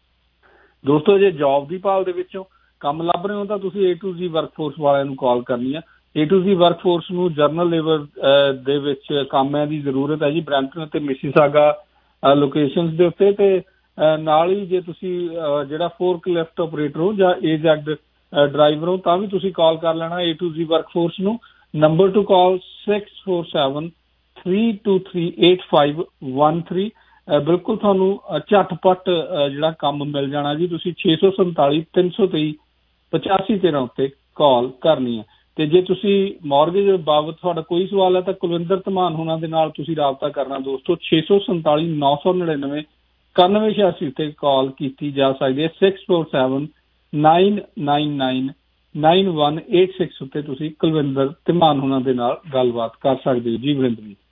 ਦੋਸਤੋ, ਜੇ ਜੋਬ ਦੀ ਭਾਲ ਦੇ ਵਿੱਚੋਂ ਕੰਮ ਲੱਭ ਰਹੇ ਹੋ ਤਾਂ ਤੁਸੀਂ ਏ ਟੂ ਜੀ ਵਰਕਫੋਰਸ ਵਾਲਿਆਂ ਨੂੰ ਕਾਲ ਕਰਨੀ ਆ। ਏ ਟੂ ਜੀ ਵਰਕਫੋਰਸ ਨੂੰ ਜਰਨਲ ਲੇਬਰ ਦੇ ਵਿੱਚ ਕਾਮਿਆਂ ਦੀ ਜ਼ਰੂਰਤ ਹੈ ਜੀ, ਬਰੈਂਪਟਨ ਅਤੇ ਮਿਸੀਸਾਗਾ ਲੋਕੇਸ਼ਨਸ ਦੇ ਉੱਤੇ। ਤੇ ਨਾਲ ਹੀ ਜੇ ਤੁਸੀਂ ਜਿਹੜਾ ਫੋਰਕ ਲਿਫਟ ਆਪਰੇਟਰ ਹੋ ਜਾਂ ਏਜੈਡ ਡਰਾਈਵਰ ਹੋ ਤਾਂ ਵੀ ਤੁਸੀਂ ਕਾਲ ਕਰ ਲੈਣਾ ਏ ਟੂ ਜੀ ਵਰਕਫੋਰਸ ਨੂੰ। Number to call six four seven three two three eight five one three. ਬਿਲਕੁਲ ਤੁਹਾਨੂੰ ਝਟਪਟ ਜਿਹੜਾ ਕੰਮ ਮਿਲ ਜਾਣਾ ਜੀ। ਤੁਸੀਂ ਛੇ ਸੌ ਸੰਤਾਲੀ ਤਿੰਨ ਸੌ ਤੇਈ ਪਚਾਸੀ ਤੇਰਾਂ ਉੱਤੇ ਕਾਲ ਕਰਨੀ ਹੈ। ਤੇ ਜੇ ਤੁਸੀਂ ਮੌਰਗੇਜ ਬਾਬਤ ਤੁਹਾਡਾ ਕੋਈ ਸਵਾਲ ਹੈ ਤਾਂ ਕੁਲਵਿੰਦਰ ਧਮਾਨ ਹੋਣਾ ਦੇ ਨਾਲ ਤੁਸੀਂ ਰਾਬਤਾ ਕਰਨਾ ਦੋਸਤੋ। ਛੇ ਸੌ ਸੰਤਾਲੀ ਨੌ ਸੌ ਨੜਿਨਵੇਂ ਇਕਾਨਵੇਂ ਛਿਆਸੀ ਉੱਤੇ ਕਾਲ ਕੀਤੀ ਜਾ ਸਕਦੀ ਹੈ। Six four seven nine nine nine nine one eight six ਉੱਤੇ ਤੁਸੀਂ ਕੁਲਵਿੰਦਰ ਧਮਾਨ ਹੋਣਾ ਦੇ ਨਾਲ ਗੱਲਬਾਤ ਕਰ ਸਕਦੇ ਹੋ ਜੀ। ਵਰਿੰਦਰ ਜੀ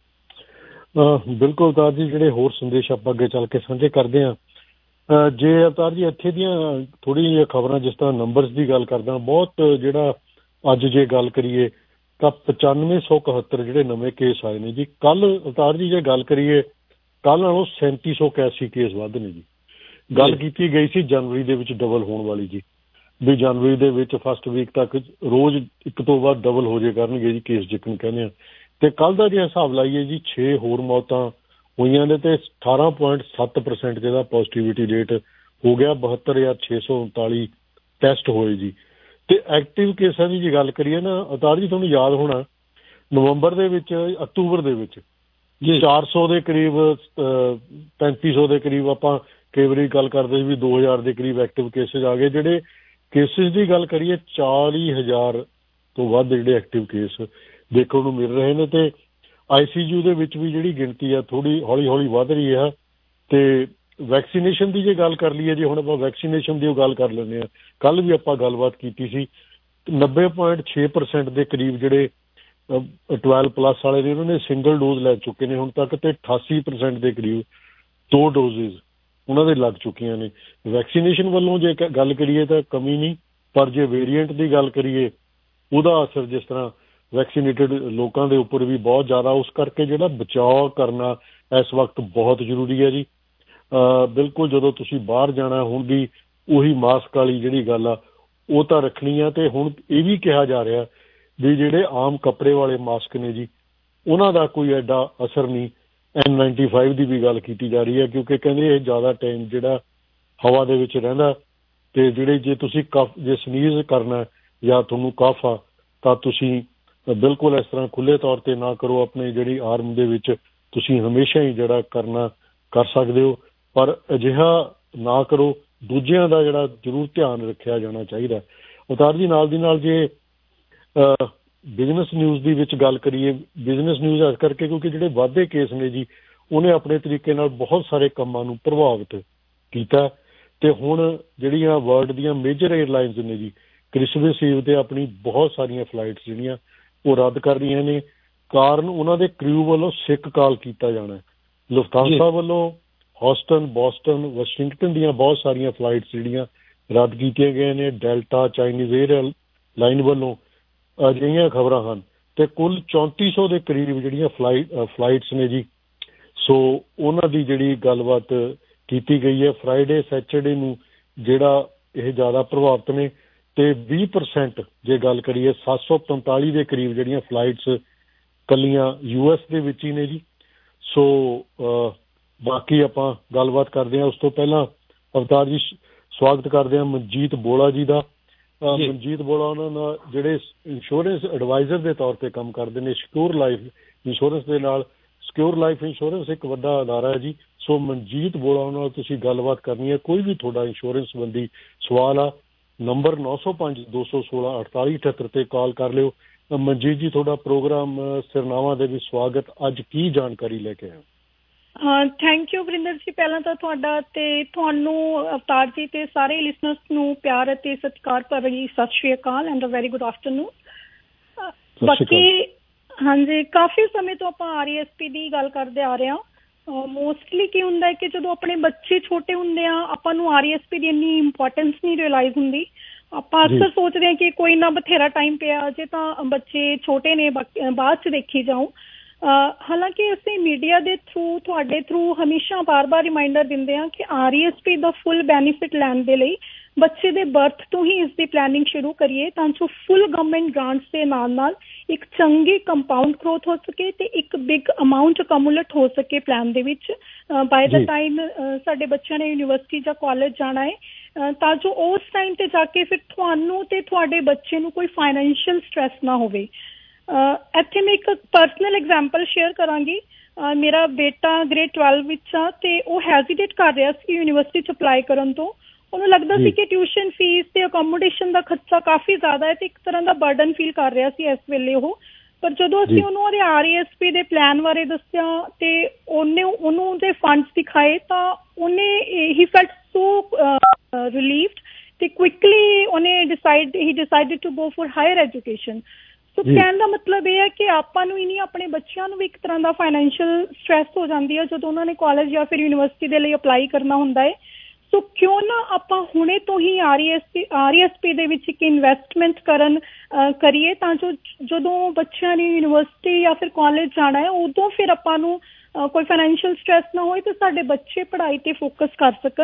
ਬਿਲਕੁਲ ਅਵਤਾਰ ਜੀ, ਜਿਹੜੇ ਹੋਰ ਸੰਦੇਸ਼ ਆਪਾਂ ਅੱਗੇ ਚੱਲ ਕੇ ਸਾਂਝੇ ਕਰਦੇ ਹਾਂ। ਜੇ ਅਵਤਾਰ ਜੀ ਇੱਥੇ ਦੀਆਂ ਥੋੜ੍ਹੀਆਂ ਜਿਹੀਆਂ ਖਬਰਾਂ, ਜਿਸ ਤਰ੍ਹਾਂ ਨੰਬਰਸ ਦੀ ਗੱਲ ਕਰਦਾ, ਬਹੁਤ ਜਿਹੜਾ ਅੱਜ ਜੇ ਗੱਲ ਕਰੀਏ ਤਾਂ ਪਚਾਨਵੇਂ ਸੌ ਇਕਹੱਤਰ ਜਿਹੜੇ ਨਵੇਂ ਕੇਸ ਆਏ ਨੇ ਜੀ। ਕੱਲ੍ਹ ਅਵਤਾਰ ਜੀ ਜੇ ਗੱਲ ਕਰੀਏ, ਕੱਲ੍ਹ ਨਾਲੋਂ ਸੈਂਤੀ ਸੌ ਇਕਿਆਸੀ ਕੇਸ ਵੱਧ ਨੇ ਜੀ। ਗੱਲ ਕੀਤੀ ਗਈ ਸੀ ਜਨਵਰੀ ਦੇ ਵਿੱਚ ਡਬਲ ਹੋਣ ਵਾਲੀ ਜੀ, ਵੀ ਜਨਵਰੀ ਦੇ ਵਿੱਚ ਫਸਟ ਵੀਕ ਤੱਕ ਰੋਜ਼ ਇੱਕ ਤੋਂ ਬਾਅਦ ਡਬਲ ਹੋ ਜੇ ਕਰਨਗੇ ਜੀ ਕੇਸ, ਜਿੱਕਣ ਕਹਿੰਦੇ ਆ। ਤੇ ਕੱਲ੍ਹ ਦਾ ਜੇ ਹਿਸਾਬ ਲਾਈਏ ਜੀ, ਛੇ ਹੋਰ ਮੌਤਾਂ ਹੋਈਆਂ ਨੇ ਤੇ ਅਠਾਰਾਂ ਪੁਆਇੰਟ ਸੱਤ ਪਰਸੈਂਟ ਜਿਹਦਾ ਪੋਜ਼ੀਟਿਵਿਟੀ ਰੇਟ ਹੋ ਗਿਆ। ਬਹੱਤਰ ਹਜ਼ਾਰ ਛੇ ਸੌ ਉਨਤਾਲੀ ਟੈਸਟ ਹੋਏ ਜੀ। ਤੇ ਐਕਟਿਵ ਕੇਸਾਂ ਦੀ ਜੇ ਗੱਲ ਕਰੀਏ ਨਾ ਅਵਤਾਰ ਜੀ, ਤੁਹਾਨੂੰ ਯਾਦ ਹੋਣਾ ਨਵੰਬਰ ਦੇ ਵਿੱਚ, ਅਕਤੂਬਰ ਦੇ ਵਿੱਚ ਚਾਰ ਸੌ ਦੇ ਕਰੀਬ, ਪੈਂਤੀ ਸੌ ਦੇ ਕਰੀਬ ਆਪਾਂ ਕਈ ਵਾਰੀ ਗੱਲ ਕਰਦੇ ਸੀ ਵੀ ਦੋ ਹਜ਼ਾਰ ਦੇ ਕਰੀਬ ਐਕਟਿਵ ਕੇਸਿਸ ਆ ਗਏ। ਜਿਹੜੇ ਕੇਸਿਸ ਦੀ ਗੱਲ ਕਰੀਏ, ਚਾਲੀ ਹਜ਼ਾਰ ਤੋਂ ਵੱਧ ਜਿਹੜੇ ਐਕਟਿਵ ਕੇਸ ਦੇਖਣ ਨੂੰ ਮਿਲ ਰਹੇ ਨੇ। ਤੇ ਆਈ ਸੀ ਯੂ ਦੇ ਵਿੱਚ ਵੀ ਜਿਹੜੀ ਗਿਣਤੀ ਆ ਥੋੜ੍ਹੀ ਹੌਲੀ ਹੌਲੀ ਵੱਧ ਰਹੀ ਆ। ਤੇ ਵੈਕਸੀਨੇਸ਼ਨ ਦੀ ਜੇ ਗੱਲ ਕਰ ਲਈਏ ਜੀ, ਹੁਣ ਆਪਾਂ ਵੈਕਸੀਨੇਸ਼ਨ ਦੀ ਉਹ ਗੱਲ ਕਰ ਲੈਂਦੇ ਹਾਂ। ਕੱਲ੍ਹ ਵੀ ਆਪਾਂ ਗੱਲਬਾਤ ਕੀਤੀ ਸੀ, ਨੱਬੇ ਪੁਆਇੰਟ ਛੇ ਪਰਸੈਂਟ ਦੇ ਕਰੀਬ ਜਿਹੜੇ ਟਵੈਲਵ ਪਲੱਸ ਵਾਲੇ ਨੇ ਉਹਨਾਂ ਨੇ ਸਿੰਗਲ ਡੋਜ਼ ਲੈ ਚੁੱਕੇ ਨੇ ਹੁਣ ਤੱਕ, ਤੇ ਅਠਾਸੀ ਪਰਸੈਂਟ ਦੇ ਕਰੀਬ ਦੋ ਡੋਜ਼ਿਸ ਉਹਨਾਂ ਦੇ ਲੱਗ ਚੁੱਕੀਆਂ ਨੇ। ਵੈਕਸੀਨੇਸ਼ਨ ਵੱਲੋਂ ਜੇ ਗੱਲ ਕਰੀਏ ਤਾਂ ਕਮੀ ਨਹੀਂ, ਪਰ ਜੇ ਵੇਰੀਐਂਟ ਦੀ ਗੱਲ ਕਰੀਏ ਉਹਦਾ ਅਸਰ, ਜਿਸ ਤਰ੍ਹਾਂ ਵੈਕਸੀਨੇਟਡ ਲੋਕਾਂ ਦੇ ਉੱਪਰ ਵੀ ਬਹੁਤ ਜ਼ਿਆਦਾ, ਉਸ ਕਰਕੇ ਜਿਹੜਾ ਬਚਾਅ ਕਰਨਾ ਇਸ ਵਕਤ ਬਹੁਤ ਜ਼ਰੂਰੀ ਹੈ ਜੀ। ਬਿਲਕੁਲ ਜਦੋਂ ਤੁਸੀਂ ਬਾਹਰ ਜਾਣਾ ਹੁਣ ਵੀ ਉਹੀ ਮਾਸਕ ਵਾਲੀ ਜਿਹੜੀ ਗੱਲ ਆ ਉਹ ਤਾਂ ਰੱਖਣੀ ਆ। ਅਤੇ ਹੁਣ ਇਹ ਵੀ ਕਿਹਾ ਜਾ ਰਿਹਾ ਵੀ ਜਿਹੜੇ ਆਮ ਕੱਪੜੇ ਵਾਲੇ ਮਾਸਕ ਨੇ ਜੀ ਉਹਨਾਂ ਦਾ ਕੋਈ ਐਡਾ ਅਸਰ ਨਹੀਂ। ਐਨ ਨਾਈਨਟੀ ਫਾਈਵ ਦੀ ਵੀ ਗੱਲ ਕੀਤੀ ਜਾ ਰਹੀ ਹੈ ਕਿਉਂਕਿ ਕਹਿੰਦੇ ਇਹ ਜ਼ਿਆਦਾ ਟਾਈਮ ਜਿਹੜਾ ਹਵਾ ਦੇ ਵਿੱਚ ਰਹਿੰਦਾ, ਅਤੇ ਜਿਹੜੇ ਜੇ ਤੁਸੀਂ ਕਫ ਜੇ ਸਨੀਜ਼ ਕਰਨਾ ਜਾਂ ਤੁਹਾਨੂੰ ਕਫ ਆ ਤਾਂ ਤੁਸੀਂ ਬਿਲਕੁਲ ਇਸ ਤਰ੍ਹਾਂ ਖੁੱਲ੍ਹੇ ਤੌਰ 'ਤੇ ਨਾ ਕਰੋ। ਆਪਣੇ ਜਿਹੜੀ ਆਰਮ ਦੇ ਵਿੱਚ ਤੁਸੀਂ ਹਮੇਸ਼ਾ ਹੀ ਜਿਹੜਾ ਕਰਨਾ ਕਰ ਸਕਦੇ ਹੋ, ਪਰ ਅਜਿਹਾ ਨਾ ਕਰੋ। ਦੂਜਿਆਂ ਦਾ ਜਿਹੜਾ ਜ਼ਰੂਰ ਧਿਆਨ ਰੱਖਿਆ ਜਾਣਾ ਚਾਹੀਦਾ। ਅਵਤਾਰ ਜੀ ਨਾਲ ਦੀ ਨਾਲ ਜੇ ਬਿਜ਼ਨਸ ਨਿਊਜ਼ ਦੀ ਵਿੱਚ ਗੱਲ ਕਰੀਏ, ਬਿਜ਼ਨਸ ਨਿਊਜ਼ ਇਸ ਕਰਕੇ ਕਿਉਂਕਿ ਜਿਹੜੇ ਵਾਧੇ ਕੇਸ ਨੇ ਜੀ ਉਹਨੇ ਆਪਣੇ ਤਰੀਕੇ ਨਾਲ ਬਹੁਤ ਸਾਰੇ ਕੰਮਾਂ ਨੂੰ ਪ੍ਰਭਾਵਿਤ ਕੀਤਾ। ਅਤੇ ਹੁਣ ਜਿਹੜੀਆਂ ਵਰਲਡ ਦੀਆਂ ਮੇਜਰ ਏਅਰਲਾਈਨਸ ਨੇ ਜੀ ਕ੍ਰਿਸਮਸ ਈਵ 'ਤੇ ਆਪਣੀ ਬਹੁਤ ਸਾਰੀਆਂ ਫਲਾਈਟਸ ਜਿਹੜੀਆਂ ਉਹ ਰੱਦ ਕਰ ਰਹੀਆਂ ਨੇ। ਕਾਰਨ ਉਹਨਾਂ ਦੇ ਕ੍ਰਿਊ ਵੱਲੋਂ ਸਿੱਕ ਕਾਲ ਕੀਤਾ ਜਾਣਾ। ਲੁਫਤਾਂਸਾ ਵੱਲੋਂ ਹੌਸਟਨ, ਬੋਸਟਨ, ਵਾਸ਼ਿੰਗਟਨ ਦੀਆਂ ਬਹੁਤ ਸਾਰੀਆਂ ਫਲਾਈਟਸ ਜਿਹੜੀਆਂ ਰੱਦ ਕੀਤੀਆਂ ਗਈਆਂ ਨੇ। ਡੈਲਟਾ, ਚਾਈਨੀਜ਼ ਏਅਰ ਲਾਈਨ ਵੱਲੋਂ ਅਜਿਹੀਆਂ ਖਬਰਾਂ ਹਨ। ਅਤੇ ਕੁੱਲ ਚੌਂਤੀ ਸੌ ਦੇ ਕਰੀਬ ਜਿਹੜੀਆਂ ਫਲਾਈਟ ਫਲਾਈਟਸ ਨੇ ਜੀ, ਸੋ ਉਹਨਾਂ ਦੀ ਜਿਹੜੀ ਗੱਲਬਾਤ ਕੀਤੀ ਗਈ ਹੈ। ਫਰਾਈਡੇ, ਸੈਚਰਡੇ ਨੂੰ ਜਿਹੜਾ ਇਹ ਜ਼ਿਆਦਾ ਪ੍ਰਭਾਵਿਤ ਨੇ, ਅਤੇ ਵੀਹ ਪਰਸੈਂਟ ਜੇ ਗੱਲ ਕਰੀਏ ਸੱਤ ਸੌ ਪੰਤਾਲੀ ਦੇ ਕਰੀਬ ਜਿਹੜੀਆਂ ਫਲਾਈਟਸ ਇਕੱਲੀਆਂ ਯੂ ਐਸ ਦੇ ਵਿੱਚ ਹੀ ਨੇ ਜੀ। ਸੋ ਬਾਕੀ ਆਪਾਂ ਗੱਲਬਾਤ ਕਰਦੇ ਹਾਂ। ਉਸ ਤੋਂ ਪਹਿਲਾਂ ਅਵਤਾਰ ਜੀ ਸਵਾਗਤ ਕਰਦੇ ਹਾਂ ਮਨਜੀਤ ਬੋਲਾ ਜੀ ਦਾ। ਮਨਜੀਤ ਬੋਲਾ ਉਹਨਾਂ ਨਾਲ ਜਿਹੜੇ ਇੰਸ਼ੋਰੈਂਸ ਐਡਵਾਈਜ਼ਰ ਦੇ ਤੌਰ 'ਤੇ ਕੰਮ ਕਰਦੇ ਨੇ ਸਿਕਿਉਰ ਲਾਈਫ ਇੰਸ਼ੋਰੈਂਸ ਦੇ ਨਾਲ। ਸਿਕਿਉਰ ਲਾਈਫ ਇੰਸ਼ੋਰੈਂਸ ਇੱਕ ਵੱਡਾ ਅਦਾਰਾ ਹੈ ਜੀ। ਸੋ ਮਨਜੀਤ ਬੋਲਾ ਨਾਲ ਤੁਸੀਂ ਗੱਲਬਾਤ ਕਰਨੀ ਹੈ। ਕੋਈ ਵੀ ਤੁਹਾਡਾ ਇੰਸ਼ੋਰੈਂਸ ਸੰਬੰਧੀ ਸਵਾਲ ਆ, ਨੰਬਰ ਨੌ ਸੌ ਪੰਜ ਦੋ ਸੌ ਸੋਲਾਂ ਅਠਤਾਲੀ ਅਠੱਤਰ 'ਤੇ ਕਾਲ ਕਰ ਲਿਓ। ਮਨਜੀਤ ਜੀ ਤੁਹਾਡਾ ਪ੍ਰੋਗਰਾਮ ਸਿਰਨਾਵਾਂ ਦੇ ਵੀ ਸਵਾਗਤ। ਅੱਜ ਕੀ ਜਾਣਕਾਰੀ ਲੈ ਕੇ ਆਏ? ਥੈਂਕ ਯੂ ਵਰਿੰਦਰ ਜੀ। ਪਹਿਲਾਂ ਤਾਂ ਤੁਹਾਡਾ ਤੇ ਤੁਹਾਨੂੰ ਅਵਤਾਰ ਜੀ ਤੇ ਸਾਰੇ ਲਿਸਨਰਸ ਨੂੰ ਪਿਆਰ ਅਤੇ ਸਤਿਕਾਰ ਭਰੀ ਸਤਿ ਸ਼੍ਰੀ ਅਕਾਲ and a very good afternoon. ਬਾਕੀ ਹਾਂਜੀ, ਕਾਫੀ ਸਮੇਂ ਤੋਂ ਆਪਾਂ ਆਰ ਈ ਐਸ ਪੀ ਦੀ ਗੱਲ ਕਰਦੇ ਆ ਰਹੇ ਹਾਂ। ਮੋਸਟਲੀ ਕੀ ਹੁੰਦਾ ਹੈ ਕਿ ਜਦੋਂ ਆਪਣੇ ਬੱਚੇ ਛੋਟੇ ਹੁੰਦੇ ਆ ਆਪਾਂ ਨੂੰ ਆਰ ਈ ਐਸ ਪੀ ਦੀ ਇੰਨੀ ਇੰਪੋਰਟੈਂਸ ਨਹੀਂ ਰਿਅਲਾਈਜ਼ ਹੁੰਦੀ। ਆਪਾਂ ਅਕਸਰ ਸੋਚਦੇ ਹਾਂ ਕਿ ਕੋਈ ਨਾ ਬਥੇਰਾ ਟਾਈਮ ਪਿਆ ਅਜੇ ਤਾਂ ਬੱਚੇ ਛੋਟੇ ਨੇ, ਬਾਅਦ 'ਚ ਦੇਖੀ ਜਾਊ। ਹਾਲਾਂਕਿ ਅਸੀਂ ਮੀਡੀਆ ਦੇ ਥਰੂ ਤੁਹਾਡੇ ਥਰੂ ਹਮੇਸ਼ਾ ਬਾਰ ਬਾਰ ਰਿਮਾਈਂਡਰ ਦਿੰਦੇ ਹਾਂ ਕਿ ਆਰ ਈ ਐਸ ਪੀ ਦਾ ਫੁੱਲ ਬੈਨੀਫਿਟ ਲੈਣ ਦੇ ਲਈ ਬੱਚੇ ਦੇ ਬਰਥ ਤੋਂ ਹੀ ਇਸ ਦੀ ਪਲੈਨਿੰਗ ਸ਼ੁਰੂ ਕਰੀਏ ਤਾਂ ਜੋ ਫੁੱਲ ਗਵਰਨਮੈਂਟ ਗ੍ਰਾਂਟਸ ਦੇ ਨਾਲ ਨਾਲ ਇੱਕ ਚੰਗੀ ਕੰਪਾਊਂਡ ਗਰੋਥ ਹੋ ਸਕੇ ਤੇ ਇੱਕ ਬਿਗ ਅਮਾਊਂਟ ਅਕਮੂਲੇਟ ਹੋ ਸਕੇ ਪਲਾਨ ਦੇ ਵਿੱਚ। ਬਾਏ ਦਾ ਟਾਈਮ ਸਾਡੇ ਬੱਚਿਆਂ ਨੇ ਯੂਨੀਵਰਸਿਟੀ ਜਾਂ ਕਾਲਜ ਜਾਣਾ ਹੈ ਤਾਂ ਜੋ ਉਸ ਟਾਈਮ 'ਤੇ ਜਾ ਕੇ ਫਿਰ ਤੁਹਾਨੂੰ ਤੇ ਤੁਹਾਡੇ ਬੱਚੇ ਨੂੰ ਕੋਈ ਫਾਈਨੈਂਸ਼ੀਅਲ ਸਟ੍ਰੈਸ ਨਾ ਹੋਵੇ। ਇੱਥੇ ਮੈਂ ਇੱਕ ਪਰਸਨਲ ਐਗਜ਼ਾਮਪਲ ਸ਼ੇਅਰ ਕਰਾਂਗੀ। ਮੇਰਾ ਬੇਟਾ ਗ੍ਰੇਡ ਟਵੈਲਵ ਵਿੱਚ ਆ ਅਤੇ ਉਹ ਹੈਜ਼ੀਟੇਟ ਕਰ ਰਿਹਾ ਸੀ ਯੂਨੀਵਰਸਿਟੀ 'ਚ ਅਪਲਾਈ ਕਰਨ ਤੋਂ। ਉਹਨੂੰ ਲੱਗਦਾ ਸੀ ਕਿ ਟਿਊਸ਼ਨ ਫੀਸ ਤੇ ਅਕੋਮੋਡੇਸ਼ਨ ਦਾ ਖਰਚਾ ਕਾਫੀ ਜ਼ਿਆਦਾ ਹੈ ਤੇ ਇੱਕ ਤਰ੍ਹਾਂ ਦਾ ਬਰਡਨ ਫੀਲ ਕਰ ਰਿਹਾ ਸੀ ਇਸ ਵੇਲੇ ਉਹ। ਪਰ ਜਦੋਂ ਅਸੀਂ ਉਹਨੂੰ ਉਹਦੇ ਆਰ ਈ ਐਸ ਪੀ ਦੇ ਪਲਾਨ ਬਾਰੇ ਦੱਸਿਆ ਤੇ ਉਹਨੇ ਉਹਨੂੰ ਉਹਦੇ ਫੰਡਸ ਦਿਖਾਏ ਤਾਂ ਉਹਨੇ ਹੀ ਫੈਲਟ ਸੋ ਰਿਲੀਵਡ ਤੇ ਕੁਇਕਲੀ ਉਹਨੇ decide he decided to go for higher education. So ਕਹਿਣ ਦਾ ਮਤਲਬ ਇਹ ਹੈ ਕਿ ਆਪਾਂ ਨੂੰ ਹੀ ਨਹੀਂ ਆਪਣੇ ਬੱਚਿਆਂ ਨੂੰ ਵੀ ਇੱਕ ਤਰ੍ਹਾਂ ਦਾ ਫਾਈਨੈਂਸ਼ੀਅਲ ਸਟ੍ਰੈਸ ਹੋ ਜਾਂਦੀ ਹੈ ਜਦੋਂ ਉਹਨਾਂ ਨੇ ਕਾਲਜ ਜਾਂ ਫਿਰ ਯੂਨੀਵਰਸਿਟੀ ਦੇ ਲਈ ਅਪਲਾਈ ਕਰਨਾ ਹੁੰਦਾ ਹੈ। ਸੋ ਕਿਉਂ ਨਾ ਆਪਾਂ ਹੁਣੇ ਤੋਂ ਹੀ R E S P R E S P ਦੇ ਵਿੱਚ ਇੱਕ ਇਨਵੈਸਟਮੈਂਟ ਕਰਨ ਕਰੀਏ ਤਾਂ ਜੋ ਜਦੋਂ ਬੱਚਿਆਂ ਨੇ ਯੂਨੀਵਰਸਿਟੀ ਜਾਂ ਫਿਰ ਕਾਲਜ ਜਾਣਾ ਹੈ ਉਦੋਂ ਫਿਰ ਆਪਾਂ ਨੂੰ ਕੋਈ ਫਾਈਨੈਂਸ਼ੀਅਲ ਸਟ੍ਰੈਸ ਨਾ ਹੋਏ ਤੇ ਸਾਡੇ ਬੱਚੇ ਪੜ੍ਹਾਈ 'ਤੇ ਫੋਕਸ ਕਰ ਸਕਣ।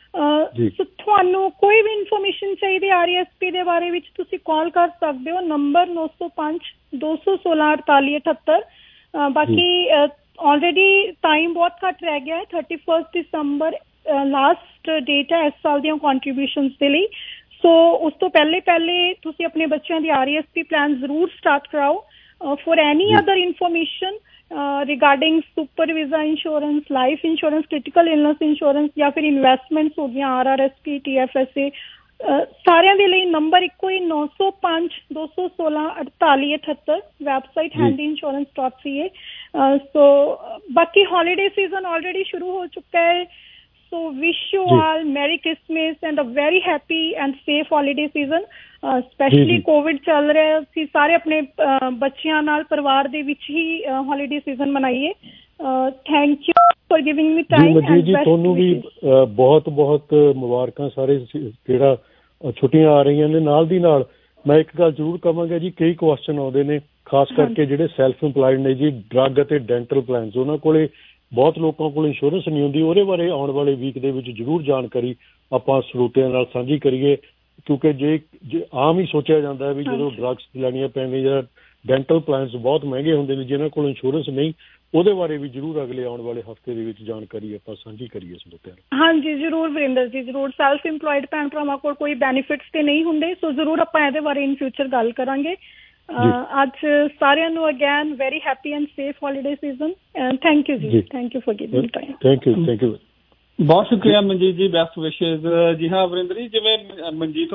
ਸੋ ਤੁਹਾਨੂੰ ਕੋਈ ਵੀ ਇਨਫੋਰਮੇਸ਼ਨ ਚਾਹੀਦੀ ਆਰ ਈ ਐਸ ਪੀ ਦੇ ਬਾਰੇ ਵਿੱਚ ਤੁਸੀਂ ਕਾਲ ਕਰ ਸਕਦੇ ਹੋ ਨੰਬਰ ਨੌ ਸੌ ਪੰਜ ਦੋ ਸੌ ਸੋਲਾਂ ਅਠਤਾਲੀ ਅਠੱਤਰ। ਬਾਕੀ ਆਲਰੇਡੀ ਟਾਈਮ ਬਹੁਤ ਘੱਟ ਰਹਿ ਗਿਆ ਹੈ, thirty first December last date ਹੈ ਇਸ ਸਾਲ ਦੀਆਂ ਕੰਟਰੀਬਿਊਸ਼ਨਸ ਦੇ ਲਈ। ਸੋ ਉਸ ਤੋਂ ਪਹਿਲੇ ਪਹਿਲੇ ਤੁਸੀਂ ਆਪਣੇ ਬੱਚਿਆਂ ਦੀ R E S P plan ਜ਼ਰੂਰ ਸਟਾਰਟ ਕਰਾਓ। For any other information regarding super visa insurance, life insurance, critical illness insurance ਜਾਂ ਫਿਰ ਇਨਵੈਸਟਮੈਂਟਸ ਹੋ ਗਈਆਂ R R S P, T F S A, ਸਾਰਿਆਂ ਦੇ ਲਈ ਨੰਬਰ ਇੱਕੋ ਹੀ ਨੌ ਸੌ ਪੰਜ ਦੋ ਸੌ ਸੋਲਾਂ ਅਠਤਾਲੀ ਅਠੱਤਰ। Website handy insurance dot C A. So ਬਾਕੀ ਹੌਲੀਡੇ ਸੀਜ਼ਨ ਆਲਰੇਡੀ ਸ਼ੁਰੂ ਹੋ ਚੁੱਕਾ ਹੈ। So wish you all Merry Christmas and a very happy and safe holiday season. Especially COVID ਚੱਲ ਰਿਹਾ, ਅਸੀਂ ਸਾਰੇ ਆਪਣੇ ਬੱਚਿਆਂ ਨਾਲ ਪਰਿਵਾਰ ਦੇ ਵਿੱਚ ਹੀ holiday season ਮਨਾਈਏ। Thank you for giving me time and ਜੀ ਤੁਹਾਨੂੰ ਵੀ ਬਹੁਤ ਬਹੁਤ ਮੁਬਾਰਕਾਂ। ਸਾਰੇ ਜਿਹੜਾ ਛੁੱਟੀਆਂ ਆ ਰਹੀਆਂ ਨੇ ਨਾਲ ਦੀ ਨਾਲ ਮੈਂ ਇੱਕ ਗੱਲ ਜ਼ਰੂਰ ਕਹਾਂਗਾ ਜੀ, ਕਈ ਕੁਐਸਚਨ ਆਉਂਦੇ ਨੇ ਖਾਸ ਕਰਕੇ ਜਿਹੜੇ ਸੈਲਫ ਇੰਪਲਾਇਡ ਨੇ ਜੀ, ਡਰੱਗ ਅਤੇ ਡੈਂਟਲ ਪਲਾਨਸ, ਉਹਨਾਂ ਕੋਲੇ ਬਹੁਤ ਲੋਕਾਂ ਕੋਲ ਇੰਸ਼ੋਰੈਂਸ ਨਹੀਂ ਹੁੰਦੀ। ਉਹਦੇ ਬਾਰੇ ਆਉਣ ਵਾਲੇ ਵੀਕ ਦੇ ਵਿੱਚ ਜ਼ਰੂਰ ਜਾਣਕਾਰੀ ਆਪਾਂ ਸਰੋਤਿਆਂ ਨਾਲ ਸਾਂਝੀ ਕਰੀਏ, ਕਿਉਂਕਿ ਜੇ ਜੇ ਆਮ ਹੀ ਸੋਚਿਆ ਜਾਂਦਾ ਵੀ ਜਦੋਂ ਡਰੱਗਸ ਲੈਣੀਆਂ ਪੈਣਗੀਆਂ ਜਾਂ ਡੈਂਟਲ ਪਲਾਨਸ ਬਹੁਤ ਮਹਿੰਗੇ ਹੁੰਦੇ ਨੇ ਜਿਹਨਾਂ ਕੋਲ ਇੰਸ਼ੋਰੈਂਸ ਨਹੀਂ, ਉਹਦੇ ਬਾਰੇ ਵੀ ਜ਼ਰੂਰ ਅਗਲੇ ਆਉਣ ਵਾਲੇ ਹਫ਼ਤੇ ਦੇ ਵਿੱਚ ਜਾਣਕਾਰੀ ਆਪਾਂ ਸਾਂਝੀ ਕਰੀਏ ਸਰੋਤਿਆਂ ਨਾਲ। ਹਾਂਜੀ ਜ਼ਰੂਰ ਵਰਿੰਦਰ ਜੀ, ਜ਼ਰੂਰ। ਸੈਲਫ ਇੰਪਲੋਇਡ ਭੈਣ ਭਰਾਵਾਂ ਕੋਲ ਕੋਈ ਬੈਨੀਫਿਟਸ ਤੇ ਨਹੀਂ ਹੁੰਦੇ, ਸੋ ਜ਼ਰੂਰ ਆਪਾਂ ਇਹਦੇ ਬਾਰੇ ਇਨ ਫਿਊਚਰ ਗੱਲ ਕਰਾਂਗੇ। ਅੱਜ ਸਾਰਿਆਂ ਨੂੰ again very happy and safe holiday season and thank you ਜੀ, thank you for giving time. Thank you thank you ਬਹੁਤ ਸ਼ੁਕਰੀਆ ਮਨਜੀਤ ਜੀ, ਬੈਸਟ ਵਿਸ਼ੇਜ਼। ਜੀ ਹਾਂ ਵਰਿੰਦਰ ਜੀ, ਜਿਵੇਂ ਮਨਜੀਤ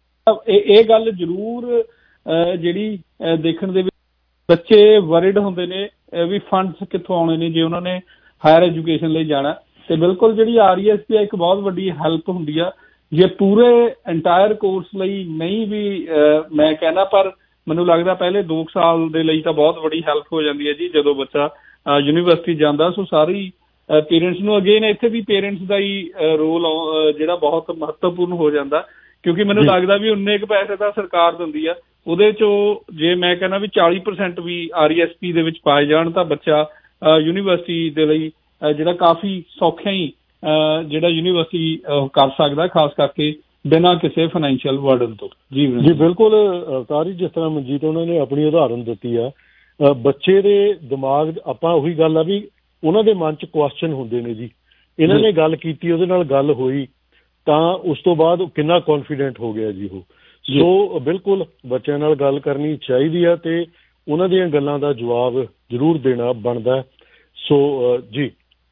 ਇਹ ਗੱਲ ਜ਼ਰੂਰ ਜਿਹੜੀ ਦੇਖਣ ਦੇ ਵਿੱਚ ਬੱਚੇ ਵਰਿਡ ਹੁੰਦੇ ਨੇ ਵੀ ਫੰਡਸ ਕਿੱਥੋਂ ਆਉਣੇ ਨੇ ਜੇ ਉਹਨਾਂ ਨੇ ਹਾਇਰ ਐਜੂਕੇਸ਼ਨ ਲਈ ਜਾਣਾ, ਤੇ ਬਿਲਕੁਲ ਜਿਹੜੀ ਆਰ ਈ ਐਸ ਪੀ ਆ ਇੱਕ ਬਹੁਤ ਵੱਡੀ ਹੈਲਪ ਹੁੰਦੀ ਆ। ਜੇ ਪੂਰੇ ਇੰਟਾਇਰ ਕੋਰਸ ਲਈ ਨਹੀਂ ਵੀ ਮੈਂ ਕਹਿਣਾ, ਪਰ ਮੈਨੂੰ ਲੱਗਦਾ ਪਹਿਲੇ ਦੋ ਸਾਲ ਦੇ ਲਈ ਤਾਂ ਬਹੁਤ ਵੱਡੀ ਹੈਲਪ ਹੋ ਜਾਂਦੀ ਹੈ ਜੀ ਜਦੋਂ ਬੱਚਾ ਯੂਨੀਵਰਸਿਟੀ ਜਾਂਦਾ। ਸੋ ਸਾਰੀ ਪੇਰੈਂਟਸ ਨੂੰ ਅਗੇਨ ਇੱਥੇ ਵੀ ਪੇਰੈਂਟਸ ਦਾ ਹੀ ਰੋਲ ਜਿਹੜਾ ਬਹੁਤ ਮਹੱਤਵਪੂਰਨ ਹੋ ਜਾਂਦਾ, ਕਿਉਂਕਿ ਮੈਨੂੰ ਲੱਗਦਾ ਵੀ ਉਨੇ ਕੁ ਪੈਸੇ ਤਾਂ ਸਰਕਾਰ ਦਿੰਦੀ ਆ, ਉਹਦੇ ਚੋਂ ਜੇ ਮੈਂ ਕਹਿੰਦਾ ਵੀ ਚਾਲੀ ਪਰਸੈਂਟ ਵੀ ਆਰ ਈ ਐਸ ਪੀ ਦੇ ਵਿੱਚ ਪਾਏ ਜਾਣ ਤਾਂ ਬੱਚਾ ਯੂਨੀਵਰਸਿਟੀ ਦੇ ਲਈ ਜਿਹੜਾ ਕਾਫੀ ਸੌਖਿਆ ਹੀ ਜਿਹੜਾ ਯੂਨੀਵਰਸਿਟੀ ਕਰ ਸਕਦਾ, ਖਾਸ ਕਰਕੇ ਬਿਨਾਂ ਕਿਸੇ ਫਾਈਨੈਂਸ਼ੀਅਲ ਬਰਡਨ ਤੋਂ। ਜੀ ਜੀ ਬਿਲਕੁਲ ਅਵਤਾਰ ਜੀ, ਜਿਸ ਤਰ੍ਹਾਂ ਮਨਜੀਤ ਉਹਨਾਂ ਨੇ ਆਪਣੀ ਉਦਾਹਰਨ ਦਿੱਤੀ ਆ, ਬੱਚੇ ਦੇ ਦਿਮਾਗ, ਆਪਾਂ ਉਹੀ ਗੱਲ ਆ ਵੀ ਉਹਨਾਂ ਦੇ ਮਨ 'ਚ ਕੁਐਸਚਨ ਹੁੰਦੇ ਨੇ ਜੀ। ਇਹਨਾਂ ਨੇ ਗੱਲ ਕੀਤੀ, ਉਹਦੇ ਨਾਲ ਗੱਲ ਹੋਈ, ਤਾਂ ਉਸ ਤੋਂ ਬਾਅਦ ਕਿੰਨਾ ਕੌਨਫੀਡੈਂਟ ਹੋ ਗਿਆ ਜੀ ਉਹ। ਸੋ ਬਿਲਕੁਲ ਬੱਚਿਆਂ ਨਾਲ ਗੱਲ ਕਰਨੀ ਚਾਹੀਦੀ ਆ ਤੇ ਉਹਨਾਂ ਦੀਆਂ ਗੱਲਾਂ ਦਾ ਜਵਾਬ ਜ਼ਰੂਰ ਦੇਣਾ ਬਣਦਾ। ਸੋ ਜੀ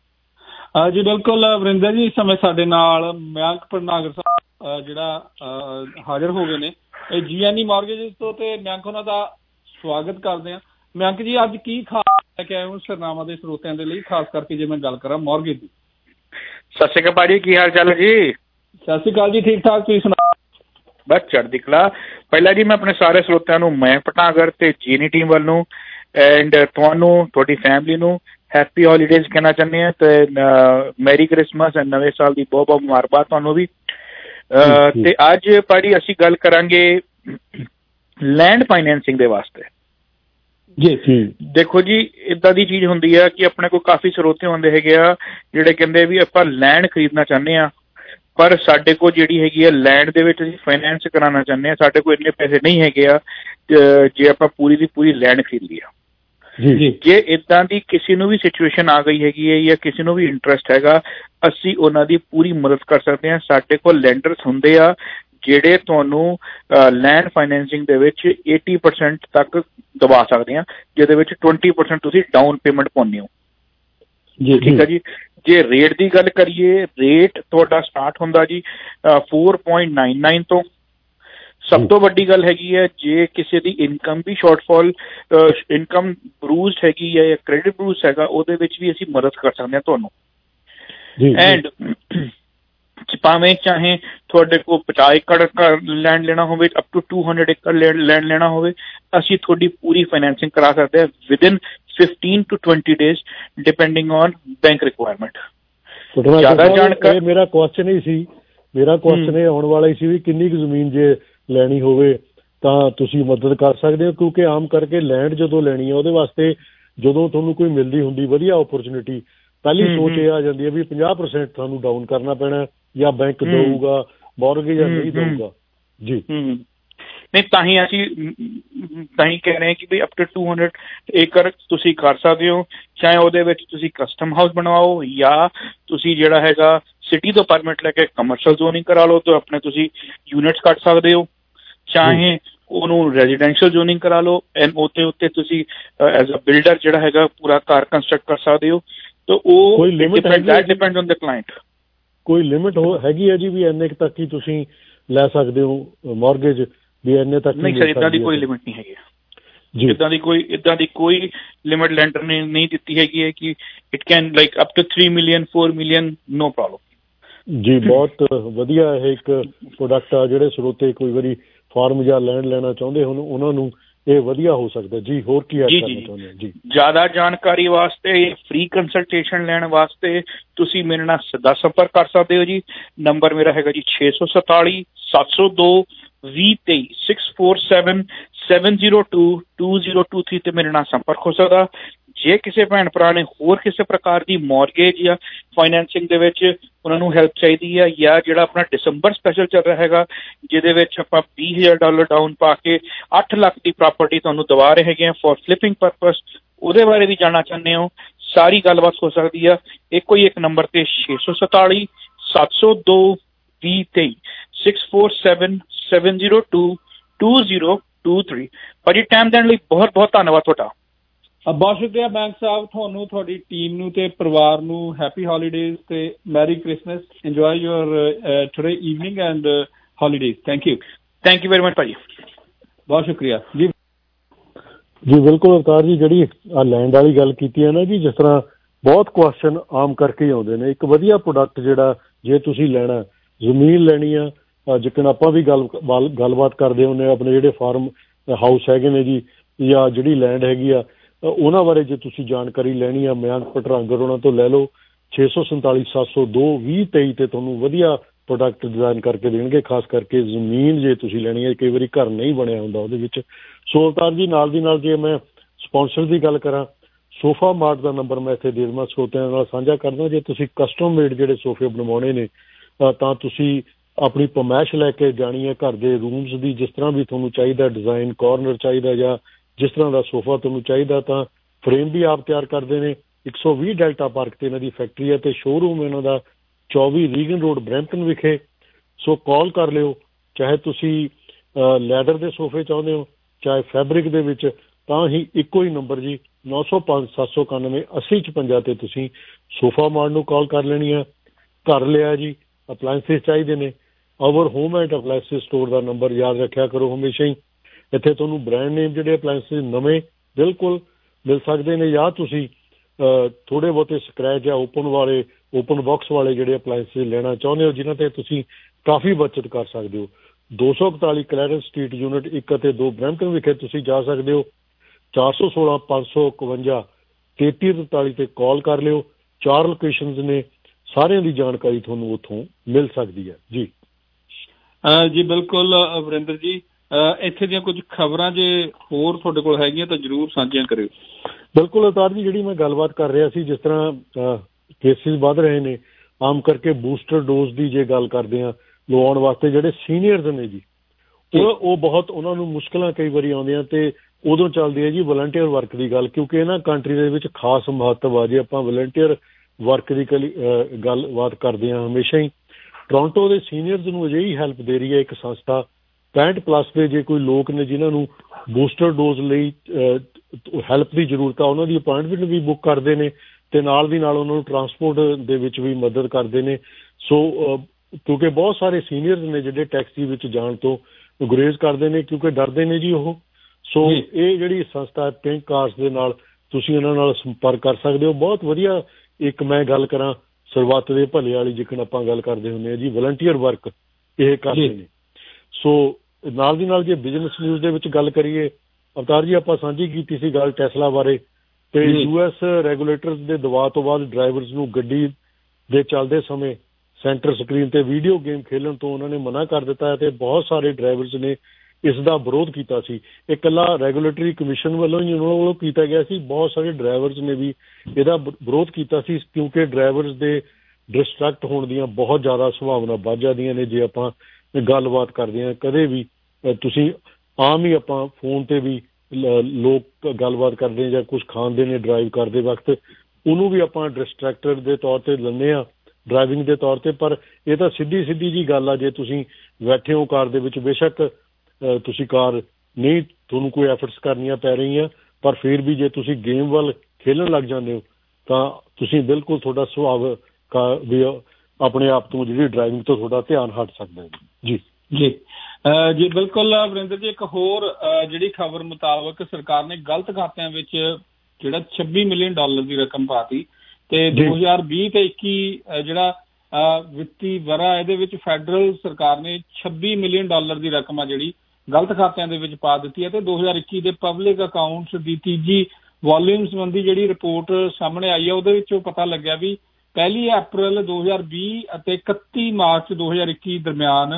ਜੀ ਬਿਲਕੁਲ ਵਰਿੰਦਰ ਜੀ, ਇਸ ਸਮੇਂ ਸਾਡੇ ਨਾਲ ਮਯੰਕ ਭਟਨਾਗਰ ਸਾਹਿਬ ਜਿਹੜਾ ਹਾਜ਼ਰ ਹੋ ਗਏ ਨੇ, ਇਹ ਜੀ ਐਨ ਈ ਮਾਰਗੇਜਿਸ ਤੋਂ, ਤੇ ਮਯੰਕ ਉਹਨਾਂ ਦਾ ਸਵਾਗਤ ਕਰਦੇ ਹਾਂ। ਮਯੰਕ ਜੀ, ਅੱਜ ਕੀ ਖਾਸ ਲੈ ਕੇ ਆਏ ਹੋ ਸਰਨਾਮਾ ਦੇ ਸਰੋਤਿਆਂ ਦੇ ਲਈ, ਖਾਸ ਕਰਕੇ ਜੇ ਮੈਂ ਗੱਲ ਕਰਾਂ ਮਾਰਗੇਜ ਦੀ? ਸਤਿ ਸ਼੍ਰੀ ਅਕਾਲ ਭਾਜੀ, ਕੀ ਹਾਲ ਚਾਲ ਹੈ ਜੀ? ਸਤਿ ਸ਼੍ਰੀ ਅਕਾਲ ਜੀ, ਠੀਕ ਠਾਕ, ਤੁਸੀਂ ਸੁਣਾਓ? ਬਸ ਚੜ੍ਹਦੀ ਕਲਾ। ਪਹਿਲਾਂ ਜੀ ਮੈਂ ਆਪਣੇ ਸਾਰੇ ਸਰੋਤਿਆਂ ਨੂੰ ਮਯੰਕ ਭਟਨਾਗਰ ਤੇ ਜੀ ਐਨ ਈ ਟੀਮ ਵੱਲੋਂ ਐਂਡ ਤੁਹਾਨੂੰ, ਤੁਹਾਡੀ ਫੈਮਿਲੀ ਨੂੰ ਹੈਪੀ ਹੌਲੀਡੇਜ਼ ਕਹਿਣਾ ਚਾਹੁੰਦੇ ਹਾਂ, ਤੇ ਮੈਰੀ ਕ੍ਰਿਸਮਸ ਐਂਡ ਨਵੇਂ ਸਾਲ ਦੀ ਬਹੁਤ ਬਹੁਤ ਮੁਬਾਰਕਬਾਦ ਤੁਹਾਨੂੰ ਵੀ। ਤੇ ਅੱਜ ਭਾਜੀ ਅਸੀਂ ਗੱਲ ਕਰਾਂਗੇ ਲੈਂਡ ਫਾਈਨੈਂਸਿੰਗ ਦੇ ਵਾਸਤੇ। ਜੀ ਜੀ ਦੇਖੋ ਜੀ, ਇੱਦਾਂ ਦੀ ਚੀਜ਼ ਹੁੰਦੀ ਆ ਕਿ ਆਪਣੇ ਕੋਲ ਕਾਫੀ ਸਰੋਤੇ ਹੁੰਦੇ ਹੈਗੇ ਆ ਜਿਹੜੇ ਕਹਿੰਦੇ ਵੀ ਆਪਾਂ ਲੈਂਡ ਖਰੀਦਣਾ ਚਾਹੁੰਦੇ ਹਾਂ, ਪਰ ਸਾਡੇ ਕੋਲ ਜਿਹੜੀ ਹੈਗੀ ਆ ਲੈਂਡ ਦੇ ਵਿੱਚ ਅਸੀਂ ਫਾਈਨੈਂਸ ਕਰਾਉਣਾ ਚਾਹੁੰਦੇ ਹਾਂ, ਸਾਡੇ ਕੋਲ ਇੰਨੇ ਪੈਸੇ ਨਹੀਂ ਹੈਗੇ ਆ ਜੇ ਆਪਾਂ ਪੂਰੀ ਦੀ ਪੂਰੀ ਲੈਂਡ ਖਰੀਦ ਲਈ ਆ। ਜੇ ਇੱਦਾਂ ਦੀ ਕਿਸੇ ਨੂੰ ਵੀ ਸਿਚੁਏਸ਼ਨ ਆ ਗਈ ਹੈਗੀ ਹੈ ਜਾਂ ਕਿਸੇ ਨੂੰ ਵੀ ਇੰਟਰਸਟ ਹੈਗਾ, ਅਸੀਂ ਉਹਨਾਂ ਦੀ ਪੂਰੀ ਮਦਦ ਕਰ ਸਕਦੇ ਹਾਂ। ਸਾਡੇ ਕੋਲ ਲੈਂਡਰਸ ਹੁੰਦੇ ਆ ਜਿਹੜੇ ਤੁਹਾਨੂੰ ਲੈਂਡ ਫਾਈਨੈਂਸਿੰਗ ਦੇ ਵਿੱਚ eighty percent ਤੱਕ ਦਬਾ ਸਕਦੇ ਆ, ਜਿਹਦੇ ਵਿੱਚ twenty percent ਤੁਸੀਂ ਡਾਊਨ ਪੇਮੈਂਟ ਪਾਉਂਦੇ ਹੋ। ਠੀਕ ਹੈ ਜੀ। ਜੇ ਰੇਟ ਦੀ ਗੱਲ ਕਰੀਏ, ਰੇਟ ਤੁਹਾਡਾ ਸਟਾਰਟ ਹੁੰਦਾ ਜੀ four point nine nine ਤੋਂ। ਸਭ ਤੋਂ ਵੱਡੀ ਗੱਲ ਹੈਗੀ ਹੈ, ਜੇ ਕਿਸੇ ਦੀ ਇਨਕਮ ਵੀ ਸ਼ਾਰਟਫਾਲ, ਇਨਕਮ ਬਰੂਜ਼ਡ ਹੈਗੀ ਹੈ ਜਾਂ ਕ੍ਰੈਡਿਟ ਬਰੂਜ਼ ਹੈਗਾ, ਉਹਦੇ ਵਿੱਚ ਵੀ ਅਸੀਂ ਮਦਦ ਕਰ ਸਕਦੇ ਹਾਂ ਤੁਹਾਨੂੰ। ਐਂਡ ਭਾਵੇਂ ਚਾਹੇ ਤੁਹਾਡੇ ਕੋਲ ਪਚਾਸ ਏਕੜ ਲੈਂਡ ਲੈਣਾ ਹੋਵੇ, ਅਪ ਟੂ two hundred ਏਕੜ ਲੈਂਡ ਲੈਣਾ ਹੋਵੇ, ਅਸੀਂ ਤੁਹਾਡੀ ਪੂਰੀ ਫਾਈਨੈਂਸਿੰਗ ਕਰਾ ਸਕਦੇ ਹਾਂ within fifteen to twenty days depending on bank requirement. ਜ਼ਿਆਦਾ ਜਾਣਕਾਰੀ ਮੇਰਾ ਕੁਐਸਚਨ ਹੀ ਸੀ ਮੇਰਾ ਕੁਐਸਚਨ ਇਹ ਆਉਣ ਵਾਲਾ ਹੀ ਸੀ ਵੀ ਕਿੰਨੀ ਕੁ ਜ਼ਮੀਨ ਜੇ ਲੈਣੀ ਹੋਵੇ ਤਾਂ ਤੁਸੀਂ ਮਦਦ ਕਰ ਸਕਦੇ ਹੋ, ਕਿਉਂਕਿ ਆਮ ਕਰਕੇ ਲੈਂਡ ਜਦੋਂ ਲੈਣੀ ਹੈ ਉਹਦੇ ਵਾਸਤੇ ਜਦੋਂ ਤੁਹਾਨੂੰ ਕੋਈ ਮਿਲਦੀ ਹੁੰਦੀ ਵਧੀਆ ਓਪਰਚੁਨਿਟੀ, ਪਹਿਲੀ ਸੋਚ ਇਹ ਆ ਜਾਂਦੀ ਹੈ ਵੀ ਪੰਜਾਹ ਪਰਸੈਂਟ ਤੁਹਾਨੂੰ ਡਾਊਨ ਕਰਨਾ ਪੈਣਾ ਜਾਂ ਬੈਂਕ ਦਊਗਾ ਮੌਰਗੇਜ ਜਾਂ ਨਹੀਂ ਦਊਗਾ। ਜੀ ਨਹੀਂ, ਤਾਂ ਹੀ ਅਸੀਂ ਤਾਂ ਹੀ ਕਹਿ ਰਹੇ ਹਾਂ ਕਿ ਵੀ ਅਪ ਟੂ two hundred ਏਕੜ ਤੁਸੀਂ ਕਰ ਸਕਦੇ ਹੋ, ਚਾਹੇ ਉਹਦੇ ਵਿੱਚ ਤੁਸੀਂ ਕਸਟਮ ਹਾਊਸ ਬਣਵਾਓ ਜਾਂ ਤੁਸੀਂ ਜਿਹੜਾ ਹੈਗਾ ਸਿਟੀ ਤੋਂ ਪਰਮਿਟ ਲੈ ਕੇ ਕਮਰਸ਼ੀਅਲ ਜ਼ੋਨਿੰਗ ਕਰਾ ਲਓ ਤਾਂ ਆਪਣੇ ਤੁਸੀਂ ਯੂਨਿਟਸ ਕੱਟ ਸਕਦੇ ਹੋ, ਚਾਹੇ ਉਹਨੂੰ ਰੈਜ਼ੀਡੈਂਸ਼ੀਅਲ ਜ਼ੋਨਿੰਗ ਕਰਾ ਲਓ ਐਂਡ ਉਹਦੇ ਉੱਤੇ ਤੁਸੀਂ ਐਜ਼ ਅ ਬਿਲਡਰ ਜਿਹੜਾ ਹੈਗਾ ਪੂਰਾ ਘਰ ਕੰਸਟਰਕਟ ਕਰ ਸਕਦੇ ਹੋ। ਤਾਂ ਉਹ ਡਿਪੈਂਡ ਔਨ ਦ ਕਲਾਇੰਟ। ਕੋਈ ਲਿਮਿਟ ਹੋ ਹੈਗੀ ਹੈ ਜੀ ਵੀ ਇੰਨੇ ਕੁ ਤੱਕ ਹੀ ਤੁਸੀਂ ਲੈ ਸਕਦੇ ਹੋ ਮੌਰਗੇਜ, ਵੀ ਇੰਨੇ ਤੱਕ? ਨਹੀਂ ਸਰ, ਇੱਦਾਂ ਦੀ ਕੋਈ ਲਿਮਿਟ ਨਹੀਂ ਹੈਗੀ ਜੀ। ਇੱਦਾਂ ਦੀ ਕੋਈ ਇੱਦਾਂ ਦੀ ਕੋਈ ਲਿਮਿਟ ਲੈਂਡਰ ਨੇ ਨਹੀਂ ਦਿੱਤੀ ਹੈਗੀ ਹੈ ਕਿ it can like up to three million four million, no problem ਜੀ। ਬਹੁਤ ਵਧੀਆ ਇਹ ਇੱਕ ਪ੍ਰੋਡਕਟ ਆ, ਜਿਹੜੇ ਸਰੋਤੇ ਕੋਈ ਵਾਰੀ ਫਾਰਮ ਜਾਂ ਲੈਂਡ ਲੈਣਾ ਚਾਹੁੰਦੇ ਹੁਣ ਉਹਨਾਂ ਨੂੰ ਇਹ ਵਧੀਆ ਹੋ ਸਕਦਾ ਜੀ। ਹੋਰ ਕੀ ਐਡ ਕਰਨਾ ਚਾਹੁੰਦੇ ਹੋ ਜੀ? ਜ਼ਿਆਦਾ ਜਾਣਕਾਰੀ ਵਾਸਤੇ, ਫ੍ਰੀ ਕੰਸਲਟੇਸ਼ਨ ਲੈਣ ਵਾਸਤੇ ਤੁਸੀਂ ਮੇਰੇ ਨਾਲ ਸਿੱਧਾ ਸੰਪਰਕ ਕਰ ਸਕਦੇ ਹੋ ਜੀ। ਨੰਬਰ ਮੇਰਾ ਹੈਗਾ ਜੀ ਛੇ ਸੌ ਸਤਾਲੀ ਸੱਤ ਸੌ ਦੋ ਵੀਹ ਤੇਈ six four seven seven zero two two zero two three ਤੇ ਮੇਰੇ ਨਾਲ ਸੰਪਰਕ ਹੋ ਸਕਦਾ। ਜੇ ਕਿਸੇ ਭੈਣ ਭਰਾ ਨੇ ਹੋਰ ਕਿਸੇ ਪ੍ਰਕਾਰ ਦੀ ਮੌਰਗੇਜ ਜਾਂ ਫਾਈਨੈਂਸਿੰਗ ਦੇ ਵਿੱਚ ਉਹਨਾਂ ਨੂੰ ਹੈਲਪ ਚਾਹੀਦੀ ਹੈ, ਜਾਂ ਜਿਹੜਾ ਆਪਣਾ ਦਸੰਬਰ ਸਪੈਸ਼ਲ ਚੱਲ ਰਿਹਾ ਹੈਗਾ ਜਿਹਦੇ ਵਿੱਚ ਆਪਾਂ ਵੀਹ ਹਜ਼ਾਰ ਡਾਲਰ ਡਾਊਨ ਪਾ ਕੇ ਅੱਠ ਲੱਖ ਦੀ ਪ੍ਰਾਪਰਟੀ ਤੁਹਾਨੂੰ ਦਵਾ ਰਹੇ ਹੈਗੇ ਆ ਫॉर ਫਲਿਪਿੰਗ ਪਰਪਸ, ਉਹਦੇ ਬਾਰੇ ਵੀ ਜਾਣਨਾ ਚਾਹੁੰਦੇ ਹੋ, ਸਾਰੀ ਗੱਲਬਾਤ ਹੋ ਸਕਦੀ ਆ ਇੱਕੋ ਹੀ ਇੱਕ ਨੰਬਰ ਤੇ ਛੇ ਸੌ ਸਤਾਲੀ ਸੱਤ ਸੌ ਦੋ ਵੀਹ ਤੇਈ six four seven seven zero two two zero two three. ਭਾਜੀ ਟਾਈਮ ਦੇਣ ਲਈ ਬਹੁਤ ਬਹੁਤ ਧੰਨਵਾਦ ਤੁਹਾਡਾ। ਬਹੁਤ ਸ਼ੁਕਰੀਆ ਬੈਂਕ ਸਾਹਿਬ, ਤੁਹਾਨੂੰ, ਤੁਹਾਡੀ ਟੀਮ ਨੂੰ ਤੇ ਪਰਿਵਾਰ ਨੂੰ ਹੈਪੀ ਹੌਲੀਡੇਜ਼ ਤੇ merry Christmas. Enjoy your today evening and holidays. Thank you thank you very much ਭਾਜੀ, ਬਹੁਤ ਸ਼ੁਕਰੀਆ ਜੀ। ਜੀ ਬਿਲਕੁਲ ਅਵਤਾਰ ਜੀ, ਜਿਹੜੀ ਆ ਲੈਂਡ ਵਾਲੀ ਗੱਲ ਕੀਤੀ ਹੈ ਨਾ ਜੀ, ਜਿਸ ਤਰ੍ਹਾਂ ਬਹੁਤ ਕੁਐਸਚਨ ਆਮ ਕਰਕੇ ਹੀ ਆਉਂਦੇ ਨੇ। ਇੱਕ ਵਧੀਆ ਪ੍ਰੋਡਕਟ ਜਿਹੜਾ ਜੇ ਤੁਸੀਂ ਲੈਣਾ, ਜ਼ਮੀਨ ਲੈਣੀ ਆ, ਜਿੱਕਣ ਆਪਾਂ ਵੀ ਗੱਲ ਗੱਲਬਾਤ ਕਰਦੇ ਹੁੰਦੇ ਆਪਣੇ ਜਿਹੜੇ ਫਾਰਮ ਹਾਊਸ ਹੈਗੇ ਨੇ ਜੀ, ਜਾਂ ਜਿਹੜੀ ਲੈਂਡ ਹੈਗੀ ਆ ਉਹਨਾਂ ਬਾਰੇ ਜੇ ਤੁਸੀਂ ਜਾਣਕਾਰੀ ਲੈਣੀ ਆ, ਮਯੰਕ ਪਟਰਾਂਗਰ ਉਹਨਾਂ ਤੋਂ ਲੈ ਲਓ। ਛੇ ਸੌ ਸੰਤਾਲੀ ਸੱਤ ਸੌ ਦੋ ਵੀਹ ਤੇਈ ਤੇ ਤੁਹਾਨੂੰ ਵਧੀਆ ਪ੍ਰੋਡਕਟ ਡਿਜ਼ਾਈਨ ਕਰਕੇ ਦੇਣਗੇ। ਖਾਸ ਕਰਕੇ ਜ਼ਮੀਨ ਜੇ ਤੁਸੀਂ ਲੈਣੀ ਹੈ, ਕਈ ਵਾਰੀ ਘਰ ਨਹੀਂ ਬਣਿਆ ਹੁੰਦਾ ਉਹਦੇ ਵਿੱਚ। ਸੋ ਅਵਤਾਰ ਜੀ ਨਾਲ ਦੀ ਨਾਲ ਜੇ ਮੈਂ ਸਪਾਂਸਰ ਦੀ ਗੱਲ ਕਰਾਂ, ਸੋਫਾ ਮਾਰਟ ਦਾ ਨੰਬਰ ਮੈਂ ਇੱਥੇ ਦੇ ਦੇਵਾਂ, ਸਰੋਤਿਆਂ ਨਾਲ ਸਾਂਝਾ ਕਰਦਾ। ਜੇ ਤੁਸੀਂ ਕਸਟਮ ਮੇਡ ਜਿਹੜੇ ਸੋਫੇ ਬਣਵਾਉਣੇ ਨੇ ਤਾਂ ਤੁਸੀਂ ਆਪਣੀ ਪਮੈਸ਼ ਲੈ ਕੇ ਜਾਣੀ ਹੈ ਘਰ ਦੇ ਰੂਮਸ ਦੀ, ਜਿਸ ਤਰ੍ਹਾਂ ਵੀ ਤੁਹਾਨੂੰ ਚਾਹੀਦਾ ਡਿਜ਼ਾਈਨ, ਕਾਰਨਰ ਚਾਹੀਦਾ ਜਾਂ ਜਿਸ ਤਰ੍ਹਾਂ ਦਾ ਸੋਫਾ ਤੁਹਾਨੂੰ ਚਾਹੀਦਾ, ਤਾਂ ਫਰੇਮ ਵੀ ਆਪ ਤਿਆਰ ਕਰਦੇ ਨੇ। ਇੱਕ ਸੌ ਵੀਹ ਡੈਲਟਾ ਪਾਰਕ ਤੇ ਇਹਨਾਂ ਦੀ ਫੈਕਟਰੀ ਹੈ ਤੇ ਸ਼ੋਅਰੂਮ ਇਹਨਾਂ ਦਾ ਚੌਵੀ ਰੀਗਨ ਰੋਡ ਬਰੈਂਪਟਨ ਵਿਖੇ। ਸੋ ਕਾਲ ਕਰ ਲਿਓ, ਚਾਹੇ ਤੁਸੀਂ ਲੈਦਰ ਦੇ ਸੋਫੇ ਚਾਹੁੰਦੇ ਹੋ ਚਾਹੇ ਫੈਬਰਿਕ ਦੇ ਵਿੱਚ, ਤਾਂ ਹੀ ਇੱਕੋ ਹੀ ਨੰਬਰ ਜੀ ਨੌ ਸੌ ਪੰਜ ਸੱਤ ਸੌ ਇਕਾਨਵੇਂ ਅੱਸੀ ਛਪੰਜਾ ਤੇ ਤੁਸੀਂ ਸੋਫਾ ਮਾਰਟ ਨੂੰ ਕਾਲ ਕਰ ਲੈਣੀ ਆ। ਘਰ ਲਿਆ ਜੀ, ਅਪਲਾਇੰਸਿਸ ਚਾਹੀਦੇ ਨੇ, our home and appliances store ਦਾ ਨੰਬਰ ਯਾਦ ਰੱਖਿਆ ਕਰੋ ਹਮੇਸ਼ਾ ਹੀ। ਇੱਥੇ ਤੁਹਾਨੂੰ ਬ੍ਰਾਂਡ ਨੇਮ ਜਿਹੜੇ ਅਪਲਾਇੰਸਿਸ ਨਵੇਂ ਬਿਲਕੁਲ ਮਿਲ ਸਕਦੇ ਨੇ, ਜਾਂ ਤੁਸੀਂ ਥੋੜ੍ਹੇ ਬਹੁਤੇ ਸਕਰੈਚ ਜਾਂ ਓਪਨ ਵਾਲੇ ਓਪਨ ਬਾਕਸ ਵਾਲੇ ਜਿਹੜੇ ਅਪਲਾਇੰਸਿਸ ਲੈਣਾ ਚਾਹੁੰਦੇ ਹੋ ਜਿਨ੍ਹਾਂ 'ਤੇ ਤੁਸੀਂ ਕਾਫੀ ਬੱਚਤ ਕਰ ਸਕਦੇ ਹੋ। ਦੋ ਸੌ ਇਕਤਾਲੀ ਕਲੈਰੈਂਸ ਸਟਰੀਟ ਯੂਨਿਟ ਇੱਕ ਅਤੇ ਦੋ ਬਰੈਂਪਟਨ ਵਿਖੇ ਤੁਸੀਂ ਜਾ ਸਕਦੇ ਹੋ। ਚਾਰ ਸੌ ਸੋਲਾਂ ਪੰਜ ਸੌ ਇਕਵੰਜਾ ਤੇਤੀ ਤਰਤਾਲੀ ਤੇ ਕਾਲ ਕਰ ਲਿਓ। ਚਾਰ ਲੋਕੇਸ਼ਨਸ ਨੇ, ਸਾਰਿਆਂ ਦੀ ਜਾਣਕਾਰੀ ਤੁਹਾਨੂੰ ਉੱਥੋਂ ਮਿਲ ਸਕਦੀ ਹੈ ਜੀ। ਜੀ ਬਿਲਕੁਲ ਵਰਿੰਦਰ ਜੀ, ਇੱਥੇ ਦੀਆਂ ਕੁਝ ਖਬਰਾਂ ਜੇ ਹੋਰ ਤੁਹਾਡੇ ਕੋਲ ਹੈਗੀਆਂ ਤਾਂ ਜ਼ਰੂਰ ਸਾਂਝੀਆਂ ਕਰਿਓ। ਬਿਲਕੁਲ ਅਵਤਾਰ ਜੀ, ਜਿਹੜੀ ਮੈਂ ਗੱਲਬਾਤ ਕਰ ਰਿਹਾ ਸੀ, ਜਿਸ ਤਰ੍ਹਾਂ ਕੇਸਿਸ ਵੱਧ ਰਹੇ ਨੇ, ਆਮ ਕਰਕੇ ਬੂਸਟਰ ਡੋਜ਼ ਦੀ ਜੇ ਗੱਲ ਕਰਦੇ ਹਾਂ ਲਵਾਉਣ ਵਾਸਤੇ ਜਿਹੜੇ ਸੀਨੀਅਰਸ ਨੇ ਜੀ, ਉਹ ਉਹ ਬਹੁਤ ਉਹਨਾਂ ਨੂੰ ਮੁਸ਼ਕਿਲਾਂ ਕਈ ਵਾਰੀ ਆਉਂਦੀਆਂ ਤੇ ਉਦੋਂ ਚੱਲਦੀ ਹੈ ਜੀ ਵਲੰਟੀਅਰ ਵਰਕ ਦੀ ਗੱਲ, ਕਿਉਂਕਿ ਇਹਨਾਂ ਕੰਟਰੀ ਦੇ ਵਿੱਚ ਖਾਸ ਮਹੱਤਵ ਆ ਜੇ ਆਪਾਂ ਵਲੰਟੀਅਰ ਵਰਕ ਦੀ ਗੱਲਬਾਤ ਕਰਦੇ ਹਾਂ ਹਮੇਸ਼ਾ ਹੀ। ਟੋਰਾਂਟੋ ਦੇ ਸੀਨੀਅਰਸ ਨੂੰ ਅਜਿਹੀ ਹੈਲਪ ਦੇ ਰਹੀ ਹੈ ਇੱਕ ਸੰਸਥਾ, ਪੈਂਹਠ ਪਲੱਸ ਦੇ ਜੇ ਕੋਈ ਲੋਕ ਨੇ ਜਿਨ੍ਹਾਂ ਨੂੰ ਬੂਸਟਰ ਡੋਜ਼ ਲਈ ਹੈਲਪ ਦੀ ਜ਼ਰੂਰਤ ਆ, ਉਹਨਾਂ ਦੀ ਅਪਾਇੰਟਮੈਂਟ ਵੀ ਬੁੱਕ ਕਰਦੇ ਨੇ ਤੇ ਨਾਲ ਦੀ ਨਾਲ ਉਹਨਾਂ ਨੂੰ ਟਰਾਂਸਪੋਰਟ ਦੇ ਵਿੱਚ ਵੀ ਮਦਦ ਕਰਦੇ ਨੇ। ਸੋ ਕਿਉਂਕਿ ਬਹੁਤ ਸਾਰੇ ਸੀਨੀਅਰਸ ਨੇ ਜਿਹੜੇ ਟੈਕਸੀ ਵਿੱਚ ਜਾਣ ਤੋਂ ਗੁਰੇਜ਼ ਕਰਦੇ ਨੇ ਕਿਉਂਕਿ ਡਰਦੇ ਨੇ ਜੀ ਉਹ। ਸੋ ਇਹ ਜਿਹੜੀ ਸੰਸਥਾ ਪਿੰਕ ਕਾਰਸ ਦੇ ਨਾਲ ਤੁਸੀਂ ਇਹਨਾਂ ਨਾਲ ਸੰਪਰਕ ਕਰ ਸਕਦੇ ਹੋ। ਬਹੁਤ ਵਧੀਆ ਇੱਕ ਮੈਂ ਗੱਲ ਕਰਾਂ ਸਰਬੱਤ ਦੇ ਭਲੇ ਵਾਲੀ, ਜਿੱਕਣ ਆਪਾਂ ਗੱਲ ਕਰਦੇ ਹੁੰਦੇ ਹਾਂ ਜੀ, ਵਲੰਟੀਅਰ ਵਰਕ ਇਹ ਕਰਦੇ ਨੇ। ਸੋ ਨਾਲ ਦੀ ਨਾਲ ਜੇ ਬਿਜ਼ਨਸ ਨਿਊਜ਼ ਦੇ ਵਿੱਚ ਗੱਲ ਕਰੀਏ ਅਵਤਾਰ ਜੀ, ਆਪਾਂ ਸਾਂਝੀ ਕੀਤੀ ਸੀ ਗੱਲ ਟੈਸਲਾ ਬਾਰੇ, ਤੇ ਯੂ ਐਸ ਰੈਗੂਲੇਟਰਸ ਦੇ ਦਬਾਅ ਤੋਂ ਬਾਅਦ ਡਰਾਈਵਰਸ ਨੂੰ ਗੱਡੀ ਦੇ ਚੱਲਦੇ ਸਮੇਂ ਸੈਂਟਰ ਸਕਰੀਨ ਤੇ ਵੀਡੀਓ ਗੇਮ ਖੇਲਣ ਤੋਂ ਉਹਨਾਂ ਨੇ ਮਨਾ ਕਰ ਦਿੱਤਾ ਹੈ ਤੇ ਬਹੁਤ ਸਾਰੇ ਡਰਾਈਵਰਸ ਨੇ ਇਸ ਦਾ ਵਿਰੋਧ ਕੀਤਾ ਸੀ। ਇਹ ਇਕੱਲਾ ਰੈਗੂਲੇਟਰੀ ਕਮਿਸ਼ਨ ਵੱਲੋਂ ਹੀ ਉਹਨਾਂ ਵੱਲੋਂ ਕੀਤਾ ਗਿਆ ਸੀ, ਬਹੁਤ ਸਾਰੇ ਡਰਾਈਵਰਸ ਨੇ ਵੀ ਇਹਦਾ ਵਿਰੋਧ ਕੀਤਾ ਸੀ ਕਿਉਂਕਿ ਡਰਾਈਵਰਸ ਦੇ ਡਿਸਟਰੈਕਟ ਹੋਣ ਦੀਆਂ ਬਹੁਤ ਜ਼ਿਆਦਾ ਸੰਭਾਵਨਾ ਵੱਧ ਜਾਂਦੀਆਂ ਨੇ। ਜੇ ਆਪਾਂ ਗੱਲਬਾਤ ਕਰਦੇ ਹਾਂ, ਕਦੇ ਵੀ ਤੁਸੀਂ ਆਮ ਹੀ ਆਪਾਂ ਫੋਨ ਤੇ ਵੀ ਲੋਕ ਗੱਲਬਾਤ ਕਰਦੇ ਜਾਂ ਕੁਛ ਖਾਂਦੇ ਨੇ ਡਰਾਈਵ ਕਰਦੇ ਵਕਤ, ਉਹਨੂੰ ਵੀ ਆਪਾਂ ਡਿਸਟਰੈਕਟਰ ਦੇ ਤੌਰ ਤੇ ਲੈਂਦੇ ਹਾਂ ਡਰਾਈਵਿੰਗ ਦੇ ਤੌਰ ਤੇ। ਪਰ ਇਹ ਤਾਂ ਸਿੱਧੀ ਸਿੱਧੀ ਜੀ ਗੱਲ ਆ, ਜੇ ਤੁਸੀਂ ਬੈਠੇ ਹੋ ਕਾਰ ਦੇ ਵਿੱਚ, ਬੇਸ਼ੱਕ ਤੁਸੀਂ ਕਾਰ ਨਹੀਂ ਤੁਹਾਨੂੰ ਕੋਈ ਐਫਰਟਸ ਕਰਨੀਆਂ ਪੈ ਰਹੀਆਂ, ਪਰ ਫਿਰ ਵੀ ਜੇ ਤੁਸੀਂ ਗੇਮ ਵੱਲ ਖੇਲਣ ਲੱਗ ਜਾਂਦੇ ਹੋ ਤਾਂ ਤੁਸੀਂ ਬਿਲਕੁਲ ਤੁਹਾਡਾ ਸੁਭਾਵ ਵੀ ਆਪਣੇ ਆਪ ਤੋਂ ਜਿਹੜੀ ਡਰਾਈਵਿੰਗ ਤੋਂ ਤੁਹਾਡਾ ਧਿਆਨ ਹਟ ਸਕਦਾ ਹੈ ਜੀ। ਜੀ ਜੀ ਬਿਲਕੁਲ ਵਰਿੰਦਰ ਜੀ, ਇੱਕ ਹੋਰ ਜਿਹੜੀ ਖਬਰ ਮੁਤਾਬਕ ਸਰਕਾਰ ਨੇ ਗਲਤ ਖਾਤਿਆਂ ਵਿੱਚ ਜਿਹੜਾ ਛੱਬੀ ਮਿਲੀਅਨ ਡਾਲਰ ਦੀ ਰਕਮ ਪਾਤੀ ਤੇ ਦੋ ਹਜ਼ਾਰ ਵੀਹ ਤੇ ਇੱਕੀ ਜਿਹੜਾ ਵਿੱਤੀ ਵਰਾ ਇਹਦੇ ਵਿੱਚ ਫੈਡਰਲ ਸਰਕਾਰ ਨੇ ਛੱਬੀ ਮਿਲੀਅਨ ਡਾਲਰ ਦੀ ਰਕਮ ਆ ਜਿਹੜੀ ਗਲਤ ਖਾਤਿਆਂ ਦੇ ਵਿੱਚ ਪਾ ਦਿੱਤੀ ਹੈ। ਤੇ ਦੋ ਹਜ਼ਾਰ ਇੱਕੀ ਦੇ ਪਬਲਿਕ ਅਕਾਊਂਟਸ ਦੀ ਤੀਜੀ ਵੋਲਿਊਮ ਸੰਬੰਧੀ ਜਿਹੜੀ ਰਿਪੋਰਟ ਸਾਹਮਣੇ ਆਈ ਹੈ ਉਹਦੇ ਵਿੱਚੋਂ ਪਤਾ ਲੱਗਿਆ ਵੀ ਪਹਿਲੀ ਅਪ੍ਰੈਲ ਦੋ ਹਜ਼ਾਰ ਵੀਹ ਅਤੇ ਇਕੱਤੀ ਮਾਰਚ ਦੋ ਹਜ਼ਾਰ ਇੱਕੀ ਦਰਮਿਆਨ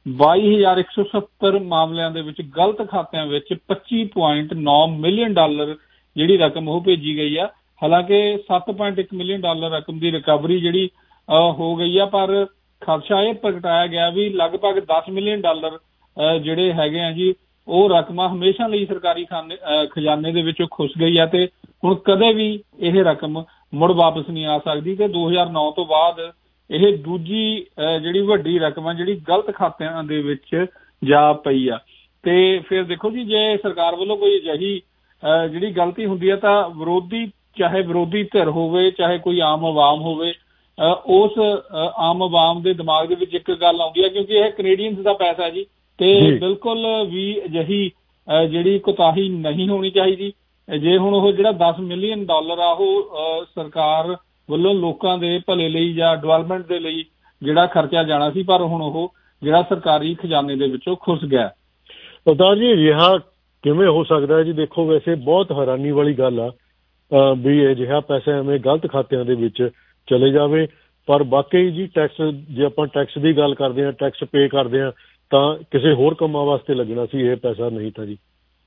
ਬਾਈ ਹਜ਼ਾਰ ਇੱਕ ਸੌ ਸੱਤਰ ਮਾਮਲਿਆਂ ਦੇ ਵਿੱਚ ਗਲਤ ਖਾਤਿਆਂ ਵਿੱਚ ਪੱਚੀ ਪੁਆਇੰਟ ਨੌ ਮਿਲੀਅਨ ਡਾਲਰ ਜਿਹੜੀ ਰਕਮ ਉਹ ਭੇਜੀ ਗਈ ਆ। ਹਾਲਾਂਕਿ ਸੱਤ ਪੁਆਇੰਟ ਇੱਕ ਮਿਲੀਅਨ ਡਾਲਰ ਰਕਮ ਦੀ ਰਿਕਵਰੀ ਜਿਹੜੀ ਹੋ ਗਈ ਆ, ਪਰ ਖਦਸ਼ਾ ਇਹ ਪ੍ਰਗਟਾਇਆ ਗਿਆ ਵੀ ਲਗਭਗ ਦਸ ਮਿਲੀਅਨ ਡਾਲਰ ਜਿਹੜੇ ਹੈਗੇ ਆ ਜੀ ਉਹ ਰਕਮਾਂ ਹਮੇਸ਼ਾ ਲਈ ਸਰਕਾਰੀ ਖਾਨੇ ਖਜ਼ਾਨੇ ਦੇ ਵਿੱਚੋਂ ਖੁੱਸ ਗਈ ਆ ਤੇ ਹੁਣ ਕਦੇ ਵੀ ਇਹ ਰਕਮ ਮੁੜ ਵਾਪਸ ਨਹੀਂ ਆ ਸਕਦੀ। ਤੇ ਦੋ ਹਜ਼ਾਰ ਨੌ ਤੋਂ ਬਾਅਦ ਇਹ ਦੂਜੀ ਜਿਹੜੀ ਵੱਡੀ ਰਕਮ ਆ ਜਿਹੜੀ ਗਲਤ ਖਾਤਿਆਂ ਦੇ ਵਿੱਚ ਜਾ ਪਈ ਆ। ਤੇ ਫਿਰ ਦੇਖੋ ਜੀ, ਜੇ ਸਰਕਾਰ ਵੱਲੋਂ ਕੋਈ ਅਜਿਹੀ ਜਿਹੜੀ ਗਲਤੀ ਹੁੰਦੀ ਹੈ ਤਾਂ ਵਿਰੋਧੀ, ਚਾਹੇ ਵਿਰੋਧੀ ਧਿਰ ਹੋਵੇ ਚਾਹੇ ਕੋਈ ਆਮ ਆਵਾਮ ਹੋਵੇ, ਉਸ ਆਮ ਆਵਾਮ ਦੇ ਦਿਮਾਗ ਦੇ ਵਿੱਚ ਇੱਕ ਗੱਲ ਆਉਂਦੀ ਹੈ, ਕਿਉਂਕਿ ਇਹ ਕੈਨੇਡੀਅਨਸ ਦਾ ਪੈਸਾ ਜੀ ਤੇ ਬਿਲਕੁਲ ਵੀ ਅਜਿਹੀ ਜਿਹੜੀ ਕੁਤਾਹੀ ਨਹੀਂ ਹੋਣੀ ਚਾਹੀਦੀ। ਜੇ ਹੁਣ ਉਹ ਜਿਹੜਾ ਦਸ ਮਿਲੀਅਨ ਡਾਲਰ ਆ ਉਹ ਸਰਕਾਰ ਵੱਲੋਂ ਲੋਕਾਂ ਦੇ ਭਲੇ ਲਈ ਜਾਂ ਡਿਵੈਲਪਮੈਂਟ ਦੇ ਲਈ ਜਿਹੜਾ ਖਰਚਾ ਜਾਣਾ ਸੀ, ਪਰ ਹੁਣ ਉਹ ਜਿਹੜਾ ਸਰਕਾਰੀ ਖਜ਼ਾਨੇ ਦੇ ਵਿੱਚੋਂ ਖੁੱਸ ਗਿਆ। ਸਰਦਾਰ ਜੀ, ਅਜਿਹਾ ਕਿਵੇਂ ਹੋ ਸਕਦਾ ਹੈ ਜੀ? ਦੇਖੋ, ਵੈਸੇ ਬਹੁਤ ਹੈਰਾਨੀ ਵਾਲੀ ਗੱਲ ਆ ਵੀ ਅਜਿਹਾ ਪੈਸਾ ਐਵੇਂ ਗਲਤ ਖਾਤਿਆਂ ਦੇ ਵਿੱਚ ਚਲੇ ਜਾਵੇ, ਪਰ ਵਾਕਈ ਜੀ ਟੈਕਸ, ਜੇ ਆਪਾਂ ਟੈਕਸ ਦੀ ਗੱਲ ਕਰਦੇ ਹਾਂ, ਟੈਕਸ ਪੇ ਕਰਦੇ ਹਾਂ ਤਾਂ ਕਿਸੇ ਹੋਰ ਕੰਮਾਂ ਵਾਸਤੇ ਲੱਗਣਾ ਸੀ, ਇਹ ਪੈਸਾ ਨਹੀਂ ਤਾਂ ਜੀ।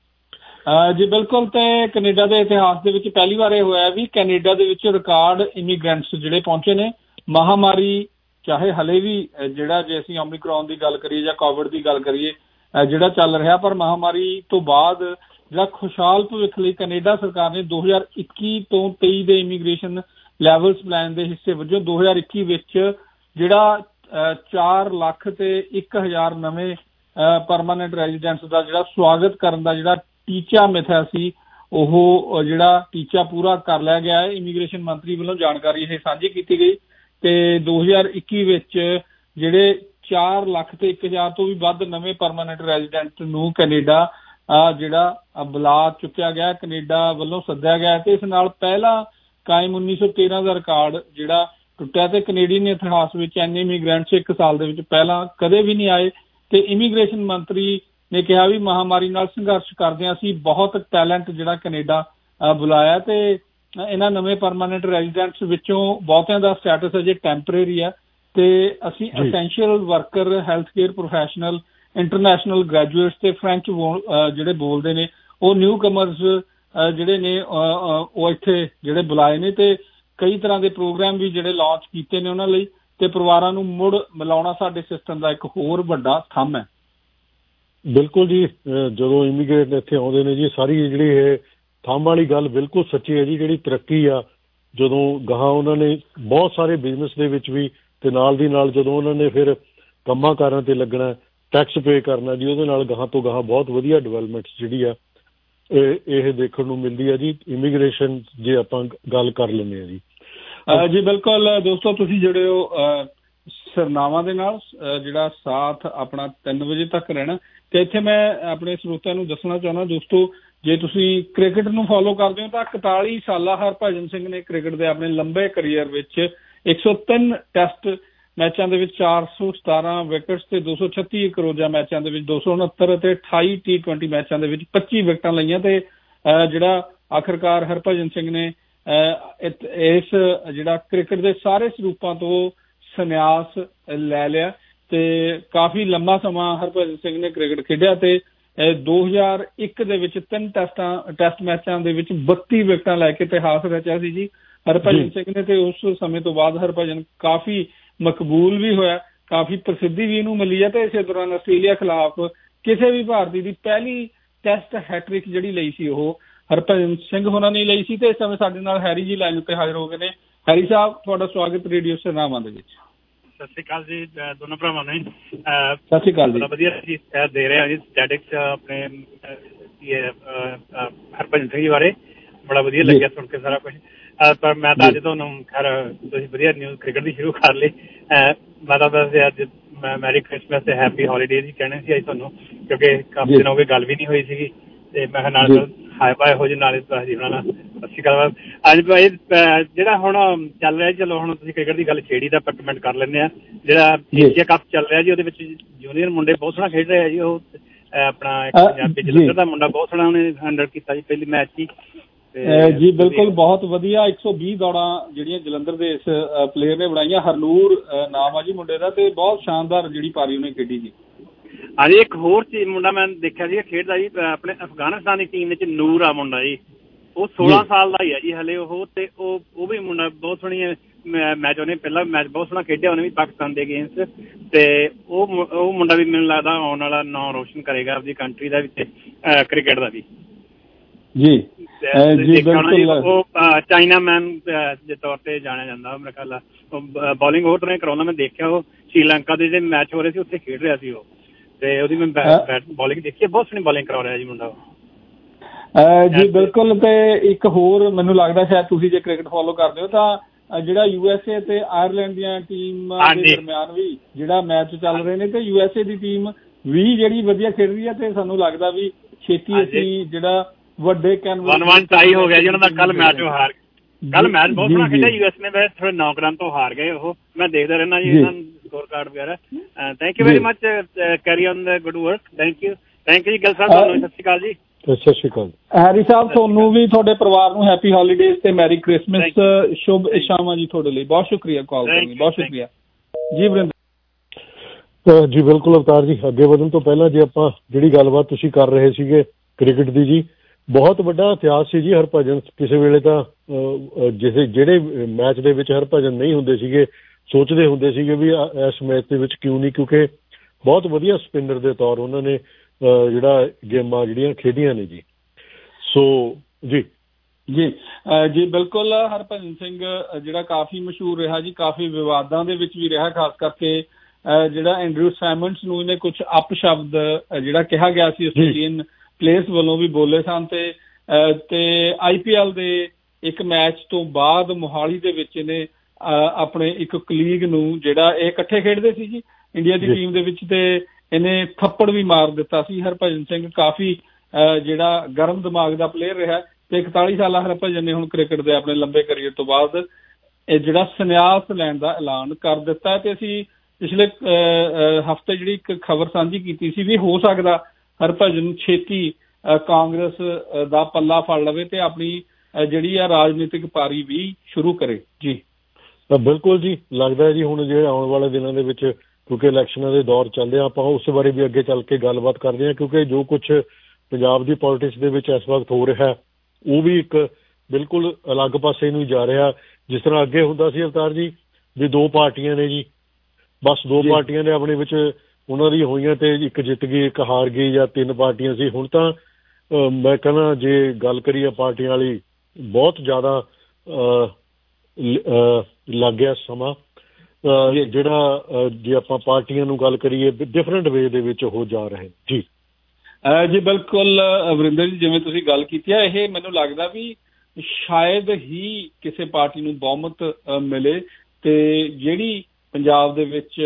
ਜੀ ਬਿਲਕੁਲ। ਤੇ ਕੈਨੇਡਾ ਦੇ ਇਤਿਹਾਸ ਦੇ ਵਿੱਚ ਪਹਿਲੀ ਵਾਰ ਇਹ ਹੋਇਆ ਵੀ ਕੈਨੇਡਾ ਦੇ ਵਿੱਚ ਰਿਕਾਰਡ ਇਮੀਗ੍ਰੈਂਟਸ ਜਿਹੜੇ ਪਹੁੰਚੇ ਨੇ। ਮਹਾਮਾਰੀ ਚਾਹੇ ਹਲੇ ਵੀ ਜਿਹੜਾ, ਜੇ ਅਸੀਂ ਓਮਿਕਰੋਨ ਦੀ ਗੱਲ ਕਰੀਏ ਜਾਂ ਕੋਵਿਡ ਦੀ ਗੱਲ ਕਰੀਏ, ਜਿਹੜਾ ਚੱਲ ਰਿਹਾ, ਪਰ ਮਹਾਮਾਰੀ ਤੋਂ ਬਾਅਦ ਜਿਹੜਾ ਖੁਸ਼ਹਾਲ ਭਵਿੱਖ ਲਈ ਕੈਨੇਡਾ ਸਰਕਾਰ ਨੇ ਦੋ ਹਜ਼ਾਰ ਇੱਕੀ ਤੋਂ ਤੇਈ ਦੇ ਇਮੀਗ੍ਰੇਸ਼ਨ ਲੈਵਲਸ ਪਲਾਨ ਦੇ ਹਿੱਸੇ ਵਜੋਂ ਦੋ ਹਜ਼ਾਰ ਇੱਕੀ ਵਿੱਚ ਜਿਹੜਾ ਚਾਰ ਲੱਖ ਤੇ ਇੱਕ ਹਜ਼ਾਰ ਨਵੇਂ ਪਰਮਾਨੈਂਟ ਰੈਜ਼ੀਡੈਂਟਸ ਦਾ ਜਿਹੜਾ ਸਵਾਗਤ ਕਰਨ ਦਾ ਜਿਹੜਾ ਟੀਚਾ ਮਿਥਿਆ ਸੀ, ਉਹ ਜਿਹੜਾ ਟੀਚਾ ਪੂਰਾ ਕਰ ਲਿਆ ਗਿਆ ਹੈ। ਇਮੀਗ੍ਰੇਸ਼ਨ ਮੰਤਰੀ ਵੱਲੋਂ ਜਾਣਕਾਰੀ ਇਹ ਸਾਂਝੀ ਕੀਤੀ ਗਈ ਤੇ ਦੋ ਹਜ਼ਾਰ ਇੱਕੀ ਵਿੱਚ ਜਿਹੜੇ ਚਾਰ ਲੱਖ ਤੇ ਇੱਕ ਹਜ਼ਾਰ ਤੋਂ ਵੀ ਵੱਧ ਨਵੇਂ ਪਰਮਾਨੈਂਟ ਰੈਜ਼ੀਡੈਂਟ ਨੂੰ ਕੈਨੇਡਾ ਜਿਹੜਾ ਬੁਲਾ ਚੁੱਕਿਆ ਗਿਆ, ਕੈਨੇਡਾ ਵੱਲੋਂ ਸੱਦਿਆ ਗਿਆ ਤੇ ਇਸ ਨਾਲ ਪਹਿਲਾ ਕਾਇਮ ਉੱਨੀ ਸੌ ਤੇਰਾਂ ਦਾ ਰਿਕਾਰਡ ਜਿਹੜਾ ਟੁੱਟਿਆ ਤੇ ਕੈਨੇਡੀਅਨ ਇਤਿਹਾਸ ਵਿੱਚ ਇੰਨੇ ਇਮੀਗ੍ਰੈਂਟਸ ਇੱਕ ਸਾਲ ਦੇ ਵਿੱਚ ਪਹਿਲਾਂ ਕਦੇ ਵੀ ਨਹੀਂ ਆਏ। ਤੇ ਇਮੀਗ੍ਰੇਸ਼ਨ ਮੰਤਰੀ ਨੇ ਕਿਹਾ ਵੀ ਮਹਾਮਾਰੀ ਨਾਲ ਸੰਘਰਸ਼ ਕਰਦਿਆਂ ਅਸੀਂ ਬਹੁਤ ਟੈਲੈਂਟ ਜਿਹੜਾ ਕੈਨੇਡਾ ਬੁਲਾਇਆ ਤੇ ਇਹਨਾਂ ਨਵੇਂ ਪਰਮਾਨੈਂਟ ਰੈਜ਼ੀਡੈਂਟਸ ਵਿੱਚੋਂ ਬਹੁਤਿਆਂ ਦਾ ਸਟੇਟਸ ਅਜੇ ਟੈਂਪਰੇਰੀ ਆ ਤੇ ਅਸੀਂ essential worker, health care professional, international graduates ਤੇ ਫ੍ਰੈਂਚ ਜਿਹੜੇ ਬੋਲਦੇ ਨੇ ਉਹ ਨਿਊ ਕਮਰਸ ਜਿਹੜੇ ਨੇ ਉਹ ਇੱਥੇ ਜਿਹੜੇ ਬੁਲਾਏ ਨੇ ਤੇ ਕਈ ਤਰ੍ਹਾਂ ਦੇ ਪ੍ਰੋਗਰਾਮ ਵੀ ਜਿਹੜੇ ਲਾਂਚ ਕੀਤੇ ਨੇ ਉਹਨਾਂ ਲਈ ਤੇ ਪਰਿਵਾਰਾਂ ਨੂੰ ਮੁੜ ਮਿਲਾਉਣਾ ਸਾਡੇ ਸਿਸਟਮ ਦਾ ਇੱਕ ਹੋਰ ਵੱਡਾ ਥੰਮ ਹੈ। ਬਿਲਕੁਲ ਜੀ, ਜਦੋਂ ਇਮੀਗ੍ਰੇਟ ਇੱਥੇ ਆਉਂਦੇ ਨੇ ਜੀ, ਸਾਰੀ ਜਿਹੜੀ ਇਹ ਥੰਮ ਵਾਲੀ ਗੱਲ ਬਿਲਕੁਲ ਸੱਚੀ ਹੈ ਜੀ। ਜਿਹੜੀ ਤਰੱਕੀ ਆ, ਜਦੋਂ ਗਾਹਾਂ ਉਹਨਾਂ ਨੇ ਬਹੁਤ ਸਾਰੇ ਬਿਜ਼ਨਸ ਦੇ ਵਿੱਚ ਵੀ ਤੇ ਨਾਲ ਦੀ ਨਾਲ ਜਦੋਂ ਉਹਨਾਂ ਨੇ ਫਿਰ ਕੰਮਾਂ ਕਾਰਾਂ ਤੇ ਲੱਗਣਾ, ਟੈਕਸ ਪੇ ਕਰਨਾ ਜੀ, ਉਹਦੇ ਨਾਲ ਗਾਹਾਂ ਤੋਂ ਗਾਹਾਂ ਬਹੁਤ ਵਧੀਆ ਡਿਵੈਲਪਮੈਂਟ ਜਿਹੜੀ ਆ ਇਹ ਇਹ ਦੇਖਣ ਨੂੰ ਮਿਲਦੀ ਹੈ ਜੀ। ਇਮੀਗ੍ਰੇਸ਼ਨ ਜੇ ਆਪਾਂ ਗੱਲ ਕਰ ਲੈਂਦੇ ਹਾਂ ਜੀ। ਜੀ ਬਿਲਕੁਲ ਦੋਸਤੋ, ਤੁਸੀਂ ਜਿਹੜੇ ਉਹ ਸਰਨਾਵਾਂ ਦੇ ਨਾਲ ਜਿਹੜਾ ਸਾਥ ਆਪਣਾ ਤਿੰਨ ਵਜੇ ਤੱਕ ਰਹਿਣਾ ਤੇ ਇੱਥੇ ਮੈਂ ਆਪਣੇ ਸਰੋਤਿਆਂ ਨੂੰ ਦੱਸਣਾ ਚਾਹੁੰਦਾ ਦੋਸਤੋ, ਜੇ ਤੁਸੀਂ ਕ੍ਰਿਕਟ ਨੂੰ ਫੋਲੋ ਕਰਦੇ ਹੋ ਤਾਂ ਇਕਤਾਲੀ ਸਾਲਾ ਹਰਭਜਨ ਸਿੰਘ ਨੇ ਕ੍ਰਿਕਟ ਦੇ ਆਪਣੇ ਲੰਬੇ ਕਰੀਅਰ ਵਿੱਚ ਇੱਕ ਸੌ ਤਿੰਨ ਟੈਸਟ ਮੈਚਾਂ ਦੇ ਵਿੱਚ ਚਾਰ ਸੌ ਸਤਾਰਾਂ ਵਿਕਟਸ ਤੇ ਦੋ ਸੌ ਛੱਤੀ ਇੱਕ ਰੋਜ਼ਾ ਮੈਚਾਂ ਦੇ ਵਿੱਚ ਦੋ ਸੌ ਉਨੱਤਰ ਅਤੇ ਅਠਾਈ ਟੀ ਟਵੈਂਟੀ ਮੈਚਾਂ ਦੇ ਵਿੱਚ ਪੱਚੀ ਵਿਕਟਾਂ ਲਈਆਂ ਤੇ ਜਿਹੜਾ ਆਖਰਕਾਰ ਹਰਭਜਨ ਸਿੰਘ ਨੇ ਇਸ ਜਿਹੜਾ ਕ੍ਰਿਕਟ ਦੇ ਸਾਰੇ ਸਰੂਪਾਂ ਤੋਂ ਸੰਨਿਆਸ ਲੈ ਲਿਆ ਤੇ ਕਾਫੀ ਲੰਮਾ ਸਮਾਂ ਹਰਭਜਨ ਸਿੰਘ ਨੇ ਕ੍ਰਿਕਟ ਖੇਡਿਆ ਤੇ ਦੋ ਹਜ਼ਾਰ ਇੱਕ ਦੇ ਵਿੱਚ ਤਿੰਨ ਟੈਸਟਾਂ ਟੈਸਟ ਮੈਚਾਂ ਦੇ ਵਿੱਚ ਬੱਤੀ ਵਿਕਟਾਂ ਲੈ ਕੇ ਇਤਿਹਾਸ ਰਚਿਆ ਸੀ ਜੀ ਹਰਭਜਨ ਸਿੰਘ ਨੇ। ਤੇ ਉਸ ਸਮੇਂ ਤੋਂ ਬਾਅਦ ਹਰਭਜਨ ਕਾਫੀ ਮਕਬੂਲ ਵੀ ਹੋਇਆ, ਕਾਫੀ ਪ੍ਰਸਿੱਧੀ ਵੀ ਇਹਨੂੰ ਮਿਲੀ ਹੈ ਤੇ ਇਸੇ ਦੌਰਾਨ ਆਸਟ੍ਰੇਲੀਆ ਖਿਲਾਫ ਕਿਸੇ ਵੀ ਭਾਰਤੀ ਦੀ ਪਹਿਲੀ ਟੈਸਟ ਹੈਟ੍ਰਿਕ ਜਿਹੜੀ ਲਈ ਸੀ ਉਹ ਹਰਭਜਨ ਸਿੰਘ ਹੋਰਾਂ ਨੇ ਲਈ ਸੀ। ਤੇ ਇਸ ਸਮੇਂ ਸਾਡੇ ਨਾਲ ਹੈਰੀ ਜੀ ਲਾਈਨ ਉੱਤੇ ਹਾਜ਼ਰ ਹੋ ਗਏ ਨੇ। ਹੈਰੀ ਸਾਹਿਬ, ਤੁਹਾਡਾ ਸਵਾਗਤ ਰੇਡੀਓ ਸਰਨਾਵਾਂ ਦੇ ਵਿੱਚ। ਸਤਿ ਸ਼੍ਰੀ ਅਕਾਲ ਜੀ ਦੋਨੋਂ ਭਰਾਵਾਂ ਨੂੰ। ਸਤਿ ਸ਼੍ਰੀ ਅਕਾਲ ਜੀ। ਵਧੀਆ ਜੀ ਦੇ ਰਹੇ ਜੀ ਸਟੈਟਿਕਸ ਆਪਣੇ ਹਰਭਜਨ ਸਿੰਘ ਜੀ ਬਾਰੇ ਬੜਾ ਵਧੀਆ ਲੱਗਿਆ ਸੁਣ ਕੇ ਸਾਰਾ ਕੁਛ। ਪਰ ਮੈਂ ਤਾਂ ਅੱਜ ਤੁਹਾਨੂੰ ਖੈਰ ਤੁਸੀਂ ਵਧੀਆ ਨਿਊਜ਼ ਕ੍ਰਿਕਟ ਦੀ ਸ਼ੁਰੂ ਕਰ ਲਈ। ਮੈਂ ਤਾਂ ਵੈਸੇ ਅੱਜ ਮੈਰੀ ਕ੍ਰਿਸਮਸ ਤੇ ਹੈਪੀ ਹੋਲੀਡੇਜ਼ ਹੀ ਕਹਿਣੇ ਸੀ ਅੱਜ ਤੁਹਾਨੂੰ, ਕਿਉਂਕਿ ਕਾਫੀ ਦਿਨ ਹੋ ਗਏ ਗੱਲ ਵੀ ਨਹੀਂ ਹੋਈ ਸੀਗੀ ਤੇ ਮੈਂ ਕਿਹਾ ਨਾਲ ਹਾਏ ਬਾਏ ਹੋ ਜੇ ਨਾਲੇ ਜੀਵਨਾਂ ਨਾਲ। ਸਤਿ ਸ਼੍ਰੀ ਅਕਾਲ। ਅੱਜ ਭਾਈ ਜਿਹੜਾ ਹੁਣ ਚੱਲ ਰਿਹਾ, ਚਲੋ ਹੁਣ ਤੁਸੀਂ ਕ੍ਰਿਕਟ ਦੀ ਗੱਲ ਛੇੜੀ ਤਾਂ ਆਪਾਂ ਕਮੈਂਟ ਕਰ ਲੈਂਦੇ ਹਾਂ। ਜਿਹੜਾ ਏਸ਼ੀਆ ਕੱਪ ਚੱਲ ਰਿਹਾ ਜੀ ਉਹਦੇ ਵਿੱਚ ਜੂਨੀਅਰ ਮੁੰਡੇ ਬਹੁਤ ਸੋਹਣਾ ਖੇਡ ਰਹੇ ਆ ਜੀ। ਉਹ ਆਪਣਾ ਇੱਕ ਪੰਜਾਬੀ ਜਲੰਧਰ ਦਾ ਮੁੰਡਾ ਬਹੁਤ ਸੋਹਣਾ ਉਹਨੇ ਹੰਡਰਡ ਕੀਤਾ ਜੀ ਪਹਿਲੀ ਮੈਚ ਹੀ। ਜੀ ਬਿਲਕੁਲ, ਬਹੁਤ ਵਧੀਆ। ਇੱਕ ਸੌ ਵੀਹ ਦੌੜਾਂ ਜਿਹੜੀਆਂ ਜਲੰਧਰ ਦੇ ਇਸ ਪਲੇਅਰ ਨੇ ਬਣਾਈਆਂ, ਹਰਨੂਰ ਨਾਮ ਆ ਜੀ ਮੁੰਡੇ ਦਾ ਤੇ ਬਹੁਤ ਸ਼ਾਨਦਾਰ ਜਿਹੜੀ ਪਾਰੀ ਉਹਨੇ ਖੇਡੀ ਜੀ। ਹਾਂਜੀ ਇੱਕ ਹੋਰ ਚੀਜ਼ ਮੁੰਡਾ ਮੈਂ ਦੇਖਿਆ ਸੀ ਖੇਡਦਾ ਜੀ ਆਪਣੇ ਅਫਗਾਨਿਸਤਾਨ ਦੀ ਟੀਮ ਵਿੱਚ ਨੂਰ ਆ ਮੁੰਡਾ ਜੀ ਉਹ ਸੋਲਾਂ ਸਾਲ ਦਾ ਹੀ ਆ ਜੀ ਹਲੇ ਉਹ ਤੇ ਉਹ ਉਹ ਵੀ ਮੁੰਡਾ ਬਹੁਤ ਸੋਹਣੀ ਮੈਚ ਉਹਨੇ ਪਹਿਲਾਂ ਮੈਚ ਬਹੁਤ ਸੋਹਣਾ ਖੇਡਿਆ ਉਹਨੇ ਵੀ ਪਾਕਿਸਤਾਨ ਦੇ ਅਗੇਂਸਟ ਤੇ ਉਹ ਉਹ ਮੁੰਡਾ ਵੀ ਮੈਨੂੰ ਲੱਗਦਾ ਆਉਣ ਵਾਲਾ ਨਾਂ ਰੋਸ਼ਨ ਕਰੇਗਾ ਆਪਣੀ ਕੰਟਰੀ ਦਾ ਵਿੱਚ ਕ੍ਰਿਕਟ ਦਾ ਵੀ ਜੀ ਜੀ ਬਿਲਕੁਲ ਉਹ ਚਾਈਨਾ ਮੈਨ ਦੇ ਤੌਰ ਤੇ ਜਾਣਿਆ ਜਾਂਦਾ ਮੇਰੇ ਖਿਆਲ ਬੋਲਿੰਗ ਹੋਰ ਤਰ੍ਹਾਂ ਕਰਾਉਂਦਾ ਮੈਂ ਦੇਖਿਆ ਉਹ ਸ਼੍ਰੀਲੰਕਾ ਦੇ ਜਿਹੜੇ ਮੈਚ ਹੋ ਰਹੇ ਸੀ ਉੱਥੇ ਖੇਡ ਰਿਹਾ ਸੀ ਉਹ ਤੇ ਉਹਦੀ ਮੈਂ ਬੈਟ ਬੋਲਿੰਗ ਦੇਖੀ ਬਹੁਤ ਸੋਹਣੀ ਬੋਲਿੰਗ ਕਰਾ ਰਿਹਾ ਜੀ ਮੁੰਡਾ ਜੀ ਬਿਲਕੁਲ ਤੇ ਇੱਕ ਹੋਰ ਮੈਨੂੰ ਲੱਗਦਾ ਸ਼ਾਇਦ ਤੁਸੀਂ ਜੇ ਕ੍ਰਿਕਟ ਫੋਲੋ ਕਰਦੇ ਹੋ ਤਾਂ ਜਿਹੜਾ ਯੂ ਐਸ ਏ ਤੇ ਆਇਰਲੈਂਡ ਦੀਆਂ ਟੀਮਾਂ ਦੇ ਦਰਮਿਆਨ ਵੀ ਜਿਹੜਾ ਮੈਚ ਚੱਲ ਰਹੇ ਨੇ ਤੇ ਯੂ ਐਸ ਏ ਦੀ ਟੀਮ ਵੀ ਜਿਹੜੀ ਵਧੀਆ ਖੇਡ ਰਹੀ ਹੈ ਤੇ ਸਾਨੂੰ ਲੱਗਦਾ ਵੀ ਛੇਤੀ ਅਸੀਂ ਜਿਹੜਾ ਵੱਡੇ ਕੈਨਵਸ ਵਨ ਵਨ ਟਾਈ ਹੋ ਗਿਆ ਜੀ ਉਹਨਾਂ ਦਾ ਕੱਲ ਮੈਚ ਉਹ ਹਾਰ ਕੱਲ ਮੈਚ ਬਹੁਤ ਸੋਹਣਾ ਖੇਡਿਆ ਯੂ ਐਸ ਨੇ ਵੈਸੇ ਥੋੜੇ ਨੌ ਰਨ ਤੋਂ ਹਾਰ ਗਏ ਉਹ ਮੈਂ ਦੇਖਦਾ ਰਹਿਣਾ ਜੀ ਇਹਨਾਂ ਸਕੋਰ ਕਾਰਡ ਵਗੈਰਾ thank you very much carry on the good work thank you thank you ਜੀ ਗੱਲ ਸਾਹਿਬ ਤੁਹਾਨੂੰ ਸਤਿ ਸ਼੍ਰੀ ਅਕਾਲ ਜੀ ਸਤਿ ਸ਼੍ਰੀ ਅਕਾਲ ਹੈਰੀ ਸਾਹਿਬ ਤੁਹਾਨੂੰ ਵੀ ਤੁਹਾਡੇ ਪਰਿਵਾਰ ਨੂੰ ਹੈਪੀ ਹੌਲੀਡੇਜ਼ ਤੇ ਮੈਰੀ ਕ੍ਰਿਸਮਸ ਸ਼ੁਭ ਇਸ਼ਾਵਾਂ ਜੀ ਤੁਹਾਡੇ ਲਈ ਬਹੁਤ ਸ਼ੁਕਰੀਆ ਕਾਲ ਕਰਨ ਲਈ ਬਹੁਤ ਸ਼ੁਕਰੀਆ ਜੀ ਵਰਿੰਦਰ ਜੀ ਬਿਲਕੁਲ ਅਵਤਾਰ ਜੀ ਅੱਗੇ ਵਧਣ ਤੋਂ ਪਹਿਲਾਂ ਜੇ ਆਪਾਂ ਜਿਹੜੀ ਗੱਲਬਾਤ ਤੁਸੀਂ ਕਰ ਰਹੇ ਸੀਗੇ ਕ੍ਰਿਕਟ ਦੀ ਜੀ ਬਹੁਤ ਵੱਡਾ ਇਤਿਹਾਸ ਸੀ ਜੀ ਹਰਭਜਨ ਕਿਸੇ ਵੇਲੇ ਤਾਂ ਜਿਸੇ ਜਿਹੜੇ ਮੈਚ ਦੇ ਵਿੱਚ ਹਰਭਜਨ ਨਹੀਂ ਹੁੰਦੇ ਸੀਗੇ ਸੋਚਦੇ ਹੁੰਦੇ ਸੀਗੇ ਵੀ ਇਸ ਮੈਚ ਦੇ ਵਿੱਚ ਕਿਉਂ ਨਹੀਂ ਕਿਉਂਕਿ ਬਹੁਤ ਵਧੀਆ ਸਪਿਨਰ ਦੇ ਤੌਰ ਉਹਨਾਂ ਨੇ ਜਿਹੜਾ ਗੇਮਾਂ ਜਿਹੜੀਆਂ ਖੇਡੀਆਂ ਨੇ ਜੀ ਸੋ ਜੀ ਜੀ ਜੀ ਬਿਲਕੁਲ ਹਰਭਜਨ ਸਿੰਘ ਜਿਹੜਾ ਕਾਫੀ ਮਸ਼ਹੂਰ ਰਿਹਾ ਜੀ ਕਾਫੀ ਵਿਵਾਦਾਂ ਦੇ ਵਿੱਚ ਵੀ ਰਿਹਾ ਖਾਸ ਕਰਕੇ ਜਿਹੜਾ ਐਂਡਰੂ ਸਾਈਮਨਸ ਨੂੰ ਇਹਨੇ ਕੁਝ ਅਪਸ਼ਬਦ ਜਿਹੜਾ ਕਿਹਾ ਗਿਆ ਸੀ ਆਸਟ੍ਰੇਲੀਅਨ ਪਲੇਅਰਸ ਵੱਲੋਂ ਵੀ ਬੋਲੇ ਸਨ ਤੇ ਤੇ ਆਈ ਪੀ ਐਲ ਦੇ ਇੱਕ ਮੈਚ ਤੋਂ ਬਾਅਦ ਮੋਹਾਲੀ ਦੇ ਵਿੱਚ ਇਹਨੇ ਆਪਣੇ ਇੱਕ ਕਲੀਗ ਨੂੰ ਜਿਹੜਾ ਇਹ ਇਕੱਠੇ ਖੇਡਦੇ ਸੀ ਜੀ ਇੰਡੀਆ ਦੀ ਟੀਮ ਦੇ ਵਿੱਚ ਤੇ ਇਹਨੇ ਥੱਪੜ ਵੀ ਮਾਰ ਦਿੱਤਾ ਸੀ ਹਰਭਜਨ ਸਿੰਘ ਕਾਫੀ ਜਿਹੜਾ ਗਰਮ ਦਿਮਾਗ ਦਾ ਪਲੇਅਰ ਰਿਹਾ ਤੇ ਇਕਤਾਲੀ ਸਾਲਾ ਹਰਭਜਨ ਨੇ ਹੁਣ ਕ੍ਰਿਕਟ ਦੇ ਆਪਣੇ ਲੰਬੇ ਕਰੀਅਰ ਤੋਂ ਬਾਅਦ ਇਹ ਜਿਹੜਾ ਸੰਨਿਆਸ ਲੈਣ ਦਾ ਐਲਾਨ ਕਰ ਦਿੱਤਾ ਤੇ ਅਸੀਂ ਪਿਛਲੇ ਹਫ਼ਤੇ ਜਿਹੜੀ ਇੱਕ ਖਬਰ ਸਾਂਝੀ ਕੀਤੀ ਸੀ ਵੀ ਹੋ ਸਕਦਾ ਹਰਭਜਨ ਛੇਤੀ ਕਾਂਗਰਸ ਦਾ ਪੱਲਾ ਫੜ ਲਵੇ ਤੇ ਆਪਣੀ ਜਿਹੜੀ ਆ ਰਾਜਨੀਤਿਕ ਪਾਰੀ ਵੀ ਸ਼ੁਰੂ ਕਰੇ ਜੀ ਬਿਲਕੁਲ ਜੀ ਲੱਗਦਾ ਜੀ ਹੁਣ ਜਿਹੜੇ ਆਉਣ ਵਾਲੇ ਦਿਨਾਂ ਦੇ ਵਿੱਚ ਕਿਉਂਕਿ ਇਲੈਕਸ਼ਨਾਂ ਦੇ ਦੌਰ ਚੱਲਦੇ ਆਪਾਂ ਉਸ ਬਾਰੇ ਵੀ ਅੱਗੇ ਚੱਲ ਕੇ ਗੱਲਬਾਤ ਕਰਦੇ ਹਾਂ ਕਿਉਂਕਿ ਜੋ ਕੁਝ ਪੰਜਾਬ ਦੀ ਪੋਲਿਟਿਕਸ ਦੇ ਵਿੱਚ ਇਸ ਵਕਤ ਹੋ ਰਿਹਾ ਉਹ ਵੀ ਇੱਕ ਬਿਲਕੁਲ ਅਲੱਗ ਪਾਸੇ ਨੂੰ ਜਾ ਰਿਹਾ ਜਿਸ ਤਰ੍ਹਾਂ ਅੱਗੇ ਹੁੰਦਾ ਸੀ ਅਵਤਾਰ ਜੀ ਵੀ ਦੋ ਪਾਰਟੀਆਂ ਨੇ ਜੀ ਬਸ ਦੋ ਪਾਰਟੀਆਂ ਨੇ ਆਪਣੇ ਵਿੱਚ ਉਹਨਾਂ ਦੀ ਹੋਈਆਂ ਤੇ ਇੱਕ ਜਿੱਤ ਗਈ ਇੱਕ ਹਾਰ ਗਈ ਜਾਂ ਤਿੰਨ ਪਾਰਟੀਆਂ ਸੀ ਹੁਣ ਤਾਂ ਮੈਂ ਕਹਿੰਦਾ ਜੇ ਗੱਲ ਕਰੀਏ ਪਾਰਟੀਆਂ ਵਾਲੀ ਬਹੁਤ ਜ਼ਿਆਦਾ ਲੱਗ ਗਿਆ ਸਮਾਂ ਜਿਹੜਾ ਜੇ ਆਪਾਂ ਪਾਰਟੀਆਂ ਨੂੰ ਗੱਲ ਕਰੀਏ ਡਿਫਰੈਂਟ ਵੇ ਦੇ ਵਿੱਚ ਹੋ ਜਾ ਰਹੇ ਜੀ ਜੀ ਬਿਲਕੁਲ ਵਰਿੰਦਰ ਜੀ ਜਿਵੇਂ ਤੁਸੀਂ ਗੱਲ ਕੀਤੀ ਹੈ ਇਹ ਮੈਨੂੰ ਲੱਗਦਾ ਵੀ ਸ਼ਾਇਦ ਹੀ ਕਿਸੇ ਪਾਰਟੀ ਨੂੰ ਬਹੁਮਤ ਮਿਲੇ ਤੇ ਜਿਹੜੀ ਪੰਜਾਬ ਦੇ ਵਿੱਚ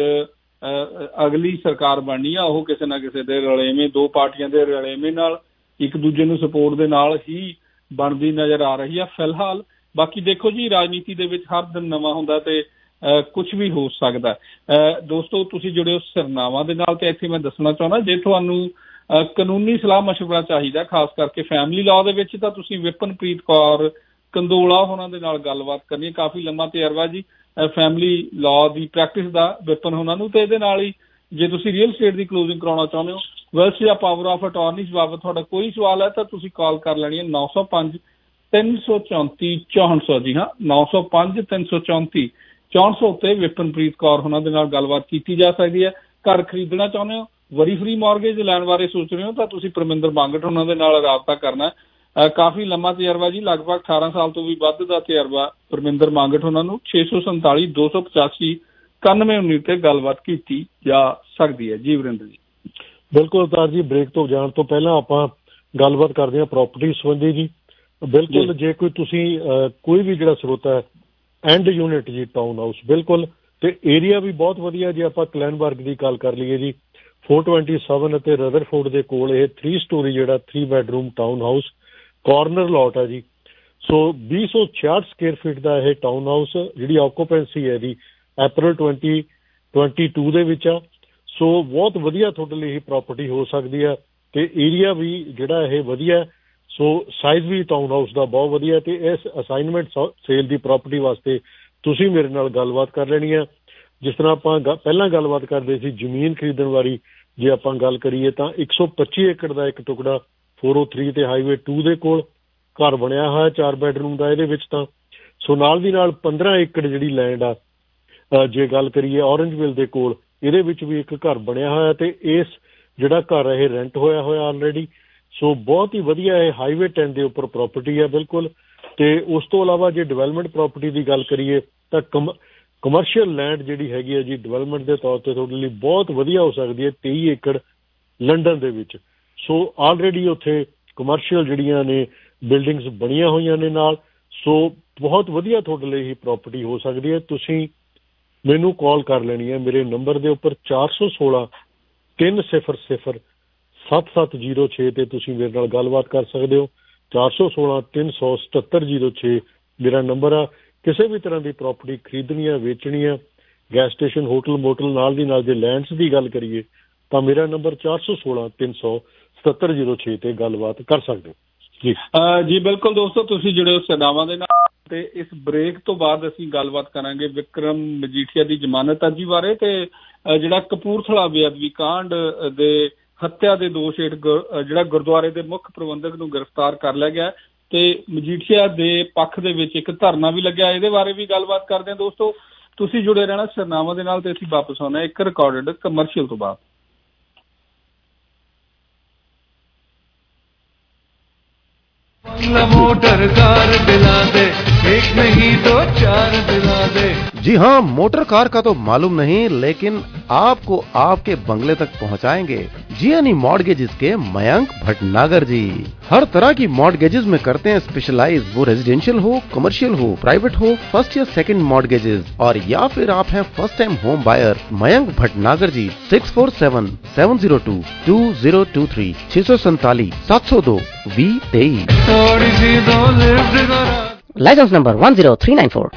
ਅਗਲੀ ਸਰਕਾਰ ਬਣਨੀ ਆ ਉਹ ਕਿਸੇ ਨਾ ਕਿਸੇ ਦੇ ਰਲੇਵੇਂ ਦੋ ਪਾਰਟੀਆਂ ਦੇ ਰਲੇਵੇਂ ਨਾਲ ਇੱਕ ਦੂਜੇ ਨੂੰ ਸਪੋਰਟ ਦੇ ਨਾਲ ਹੀ ਬਣਦੀ ਨਜ਼ਰ ਆ ਰਹੀ ਆ ਫਿਲਹਾਲ ਬਾਕੀ ਦੇਖੋ ਜੀ ਰਾਜਨੀਤੀ ਦੇ ਵਿੱਚ ਹਰ ਦਿਨ ਨਵਾਂ ਹੁੰਦਾ ਤੇ ਕੁਝ ਵੀ ਹੋ ਸਕਦਾ ਦੋਸਤੋ ਤੁਸੀਂ ਜੁੜੇ ਹੋ ਸਿਰਨਾਵਾਂ ਦੇ ਨਾਲ ਤੇ ਇੱਥੇ ਮੈਂ ਦੱਸਣਾ ਚਾਹੁੰਦਾ ਜੇ ਤੁਹਾਨੂੰ ਕਾਨੂੰਨੀ ਸਲਾਹ ਮਸ਼ਵਰਾ ਚਾਹੀਦਾ ਖਾਸ ਕਰਕੇ ਫੈਮਿਲੀ ਲਾਅ ਦੇ ਵਿੱਚ ਤਾਂ ਤੁਸੀਂ ਵਿਪਨਪ੍ਰੀਤ ਕੌਰ ਕੰਦੋਲਾ ਉਹਨਾਂ ਦੇ ਨਾਲ ਗੱਲਬਾਤ ਕਰਨੀ ਹੈ ਕਾਫੀ ਲੰਮਾ ਤਜਰਬਾ ਜੀ ਫੈਮਿਲੀ ਲਾਅ ਦੀ ਪ੍ਰੈਕਟਿਸ ਦਾ ਵਿਪਨ ਉਹਨਾਂ ਨੂੰ ਤੇ ਇਹਦੇ ਨਾਲ ਹੀ ਜੇ ਤੁਸੀਂ ਰੀਅਲ ਸਟੇਟ ਦੀ ਕਲੋਜ਼ਿੰਗ ਕਰਾਉਣਾ ਚਾਹੁੰਦੇ ਹੋ ਵੈਲਸ ਜਾਂ ਪਾਵਰ ਆਫ ਅਟਾਰਨੀਜ਼ ਬਾਬਤ ਤੁਹਾਡਾ ਕੋਈ ਸਵਾਲ ਹੈ ਤਾਂ ਤੁਸੀਂ ਕਾਲ ਕਰ ਲੈਣੀ ਹੈ ਨੌ ਸੌ ਪੰਜ ਤਿੰਨ ਸੌ ਚੌਂਤੀ ਚੌਂਹਠ ਸੌ ਜੀ ਹਾਂ ਨੌ ਸੌ ਪੰਜ ਤਿੰਨ ਸੌ ਚੌਂਤੀ ਚੌਂਹਠ ਸੌ ਉੱਤੇ ਵਿਪਨਪ੍ਰੀਤ ਕੌਰ ਉਹਨਾਂ ਦੇ ਨਾਲ ਗੱਲਬਾਤ ਕੀਤੀ ਜਾ ਸਕਦੀ ਹੈ ਘਰ ਖਰੀਦਣਾ ਚਾਹੁੰਦੇ ਹੋ ਵਰੀ ਫਰੀ ਮਾਰਗੇਜ ਲੈਣ ਬਾਰੇ ਸੋਚ ਰਹੇ ਹੋ ਤਾਂ ਤੁਸੀਂ ਪਰਮਿੰਦਰ ਬਾਂਗਟ ਉਹਨਾਂ ਦੇ ਨਾਲ ਰਾਬਤਾ ਕਰਨਾ ਕਾਫੀ ਲੰਮਾ ਤਜਰਬਾ ਜੀ ਲਗਭਗ ਅਠਾਰਾਂ ਸਾਲ ਤੋਂ ਵੀ ਵੱਧ ਦਾ ਤਜਰਬਾ ਪਰਮਿੰਦਰ ਮਾਂਗਟ ਉਹਨਾਂ ਨੂੰ ਛੇ ਸੌ ਸੰਤਾਲੀ ਦੋ ਸੌ ਪਚਾਸੀ ਇਕਾਨਵੇਂ ਉੱਨੀ ਤੇ ਗੱਲਬਾਤ ਕੀਤੀ ਜਾ ਸਕਦੀ ਹੈ ਜੀ ਵਰਿੰਦਰ ਜੀ ਬਿਲਕੁਲ ਅਵਤਾਰ ਜੀ ਬ੍ਰੇਕ ਤੋਂ ਜਾਣ ਤੋਂ ਪਹਿਲਾਂ ਆਪਾਂ ਗੱਲਬਾਤ ਕਰਦੇ ਹਾਂ ਪ੍ਰਾਪਰਟੀ ਸੰਬੰਧੀ ਜੀ ਬਿਲਕੁਲ ਜੇ ਕੋਈ ਤੁਸੀਂ ਕੋਈ ਵੀ ਜਿਹੜਾ ਸਰੋਤਾ ਹੈ ਐਂਡ ਯੂਨਿਟ ਜੀ ਟਾਊਨ ਹਾਊਸ ਬਿਲਕੁਲ ਤੇ ਏਰੀਆ ਵੀ ਬਹੁਤ ਵਧੀਆ ਜੇ ਆਪਾਂ ਕਲੈਨਬਰਗ ਦੀ ਗੱਲ ਕਰ ਲਈਏ ਜੀ four twenty-seven ਅਤੇ ਰਦਰਫੋਰਡ ਦੇ ਕੋਲ ਇਹ ਥ੍ਰੀ ਸਟੋਰੀ ਜਿਹੜਾ three bedroom town house corner lot ਹੈ ਜੀ ਸੋ ਵੀਹ ਸੌ ਛਿਆਹਠ ਸਕੁਅਰ ਫੀਟ ਦਾ ਇਹ ਟਾਊਨ ਹਾਊਸ ਜਿਹੜੀ ਆਕੂਪੈਂਸੀ ਹੈ ਇਹਦੀ ਅਪ੍ਰੈਲ twenty twenty-two ਦੇ ਵਿੱਚ ਆ ਸੋ ਬਹੁਤ ਵਧੀਆ ਤੁਹਾਡੇ ਲਈ ਇਹ ਪ੍ਰਾਪਰਟੀ ਹੋ ਸਕਦੀ ਹੈ ਤੇ ਏਰੀਆ ਵੀ ਜਿਹੜਾ ਇਹ ਵਧੀਆ ਸੋ ਸਾਈਜ਼ ਵੀ ਟਾਊਨ ਹਾਊਸ ਦਾ ਬਹੁਤ ਵਧੀਆ ਤੇ ਇਸ ਅਸਾਈਨਮੈਂਟ ਸੇਲ ਦੀ ਪ੍ਰਾਪਰਟੀ ਵਾਸਤੇ ਤੁਸੀਂ ਮੇਰੇ ਨਾਲ ਗੱਲਬਾਤ ਕਰ ਲੈਣੀ ਹੈ ਜਿਸ ਤਰ੍ਹਾਂ ਆਪਾਂ ਪਹਿਲਾਂ ਗੱਲਬਾਤ ਕਰਦੇ ਸੀ ਜ਼ਮੀਨ ਖਰੀਦਣ ਵਾਲੀ ਜੇ ਆਪਾਂ ਗੱਲ ਕਰੀਏ ਤਾਂ ਇੱਕ ਸੌ ਪੱਚੀ ਏਕੜ ਦਾ ਇੱਕ ਟੁਕੜਾ ਚਾਰ ਸੌ ਤਿੰਨ ਤੇ ਹਾਈਵੇ ਟੂ ਦੇ ਕੋਲ ਘਰ ਬਣਿਆ ਹੋਇਆ ਚਾਰ ਬੈਡਰੂਮ ਦਾ ਇਹਦੇ ਵਿੱਚ ਤਾਂ। ਸੋ ਨਾਲ ਦੀ ਨਾਲ ਪੰਦਰਾਂ ਏਕੜ ਜਿਹੜੀ ਲੈਂਡ ਆ ਜੇ ਗੱਲ ਕਰੀਏ ਔਰੰਜਵਿਲ ਦੇ ਕੋਲ, ਇਹਦੇ ਵਿੱਚ ਵੀ ਇੱਕ ਘਰ ਬਣਿਆ ਹੋਇਆ ਤੇ ਇਸ ਜਿਹੜਾ ਘਰ ਇਹ ਰੈਂਟ ਹੋਇਆ ਹੋਇਆ ਆਲਰੇਡੀ। ਸੋ ਬਹੁਤ ਹੀ ਵਧੀਆ ਇਹ ਹਾਈਵੇ ਟੈਨ ਦੇ ਉੱਪਰ ਪ੍ਰੋਪਰਟੀ ਹੈ ਬਿਲਕੁਲ। ਤੇ ਉਸ ਤੋਂ ਇਲਾਵਾ ਜੇ ਡਿਵੈਲਪਮੈਂਟ ਪ੍ਰੋਪਰਟੀ ਦੀ ਗੱਲ ਕਰੀਏ ਤਾਂ ਕਮ ਕਮਰਸ਼ੀਅਲ ਲੈਂਡ ਜਿਹੜੀ ਹੈਗੀ ਹੈ ਜੀ ਡਿਵੈਲਪਮੈਂਟ ਦੇ ਤੌਰ ਤੇ ਤੁਹਾਡੇ ਲਈ ਬਹੁਤ ਵਧੀਆ ਹੋ ਸਕਦੀ ਹੈ ਤੇਈ ਏਕੜ ਲੰਡਨ ਦੇ ਵਿੱਚ। ਸੋ ਆਲਰੇਡੀ ਉੱਥੇ ਕਮਰਸ਼ੀਅਲ ਜਿਹੜੀਆਂ ਨੇ ਬਿਲਡਿੰਗਸ ਬਣੀਆਂ ਹੋਈਆਂ ਨੇ ਨਾਲ। ਸੋ ਬਹੁਤ ਵਧੀਆ ਤੁਹਾਡੇ ਲਈ ਹੀ ਪ੍ਰੋਪਰਟੀ ਹੋ ਸਕਦੀ ਹੈ। ਤੁਸੀਂ ਮੈਨੂੰ ਕਾਲ ਕਰ ਲੈਣੀ ਹੈ ਮੇਰੇ ਨੰਬਰ ਦੇ ਉੱਪਰ ਚਾਰ ਸੌ ਸੋਲਾਂ ਤਿੰਨ ਸਿਫਰ ਸਿਫਰ ਸੱਤ ਸੱਤ ਜ਼ੀਰੋ ਛੇ ਤੇ ਤੁਸੀਂ ਮੇਰੇ ਨਾਲ ਗੱਲਬਾਤ ਕਰ ਸਕਦੇ ਹੋ। ਚਾਰ ਸੌ ਸੋਲਾਂ ਤਿੰਨ ਸੌ ਸਤੱਤਰ ਜ਼ੀਰੋ ਛੇ ਮੇਰਾ ਨੰਬਰ ਆ। ਕਿਸੇ ਵੀ ਤਰ੍ਹਾਂ ਦੀ ਪ੍ਰੋਪਰਟੀ ਖਰੀਦਣੀ ਆ, ਵੇਚਣੀ ਆ, ਗੈਸ ਸਟੇਸ਼ਨ, ਹੋਟਲ, ਮੋਟਲ, ਨਾਲ ਦੀ ਨਾਲ ਜੇ ਲੈਂਡਸ ਦੀ ਗੱਲ ਕਰੀਏ ਤਾਂ ਮੇਰਾ ਨੰਬਰ ਚਾਰ ਸੌ ਸੋਲਾਂ ਤਿੰਨ ਸੌ ਸਤੱਤਰ ਜ਼ੀਰੋ ਛੇ ਤੇ ਗੱਲਬਾਤ ਕਰ ਸਕਦੇ ਹੋ ਜੀ। ਜੀ ਬਿਲਕੁਲ ਦੋਸਤੋ, ਤੁਸੀਂ ਜੁੜੇ ਹੋ ਸਦਾਵਾਂ ਦੇ ਨਾਲ ਤੇ ਇਸ ਬ੍ਰੇਕ ਤੋਂ ਬਾਅਦ ਅਸੀਂ ਗੱਲਬਾਤ ਕਰਾਂਗੇ ਵਿਕਰਮ ਮਜੀਠੀਆ ਦੀ ਜ਼ਮਾਨਤ ਅਰਜ਼ੀ ਬਾਰੇ ਤੇ ਜਿਹੜਾ ਕਪੂਰਥਲਾ ਬੇਅਦਬੀ ਕਾਂਡ ਦੇ ਹੱਤਿਆ ਦੇ ਦੋਸ਼ ਹੇਠ ਜਿਹੜਾ ਗੁਰਦੁਆਰੇ ਦੇ ਮੁੱਖ ਪ੍ਰਬੰਧਕ ਨੂੰ ਗ੍ਰਿਫਤਾਰ ਕਰ ਲਿਆ ਗਿਆ ਤੇ ਮਜੀਠੀਆ ਦੇ ਪੱਖ ਦੇ ਵਿੱਚ ਇੱਕ ਧਰਨਾ ਵੀ ਲੱਗਿਆ। ਇਹਦੇ ਬਾਰੇ ਵੀ ਗੱਲਬਾਤ ਕਰਦੇ ਹਾਂ ਦੋਸਤੋ। ਤੁਸੀਂ ਜੁੜੇ ਰਹਿਣਾ ਸਰਨਾਮਾ ਦੇ ਨਾਲ ਤੇ ਅਸੀਂ ਵਾਪਸ ਆਉਣਾ ਇੱਕ ਰਿਕਾਰਡਡ ਕਮਰਸ਼ੀਅਲ ਤੋਂ ਬਾਅਦ। मोटर कार दिला दे, एक नहीं दो चार दिला दे। जी हाँ, मोटर कार का तो मालूम नहीं, लेकिन आपको आपके बंगले तक पहुँचाएंगे जियानी मॉर्गेजेस के मयंक भटनागर जी। हर तरह की मॉर्गेजेस में करते हैं स्पेशलाइज, वो रेजिडेंशियल हो, कमर्शियल हो, प्राइवेट हो, फर्स्ट या सेकंड मॉर्गेजेस। और या फिर आप हैं first time home buyer, Mayank Bhatnagar ji six four seven seven zero two two zero two three छह सौ सैतालीस सात सौ दो वी तेईस। Licence number one zero three nine four.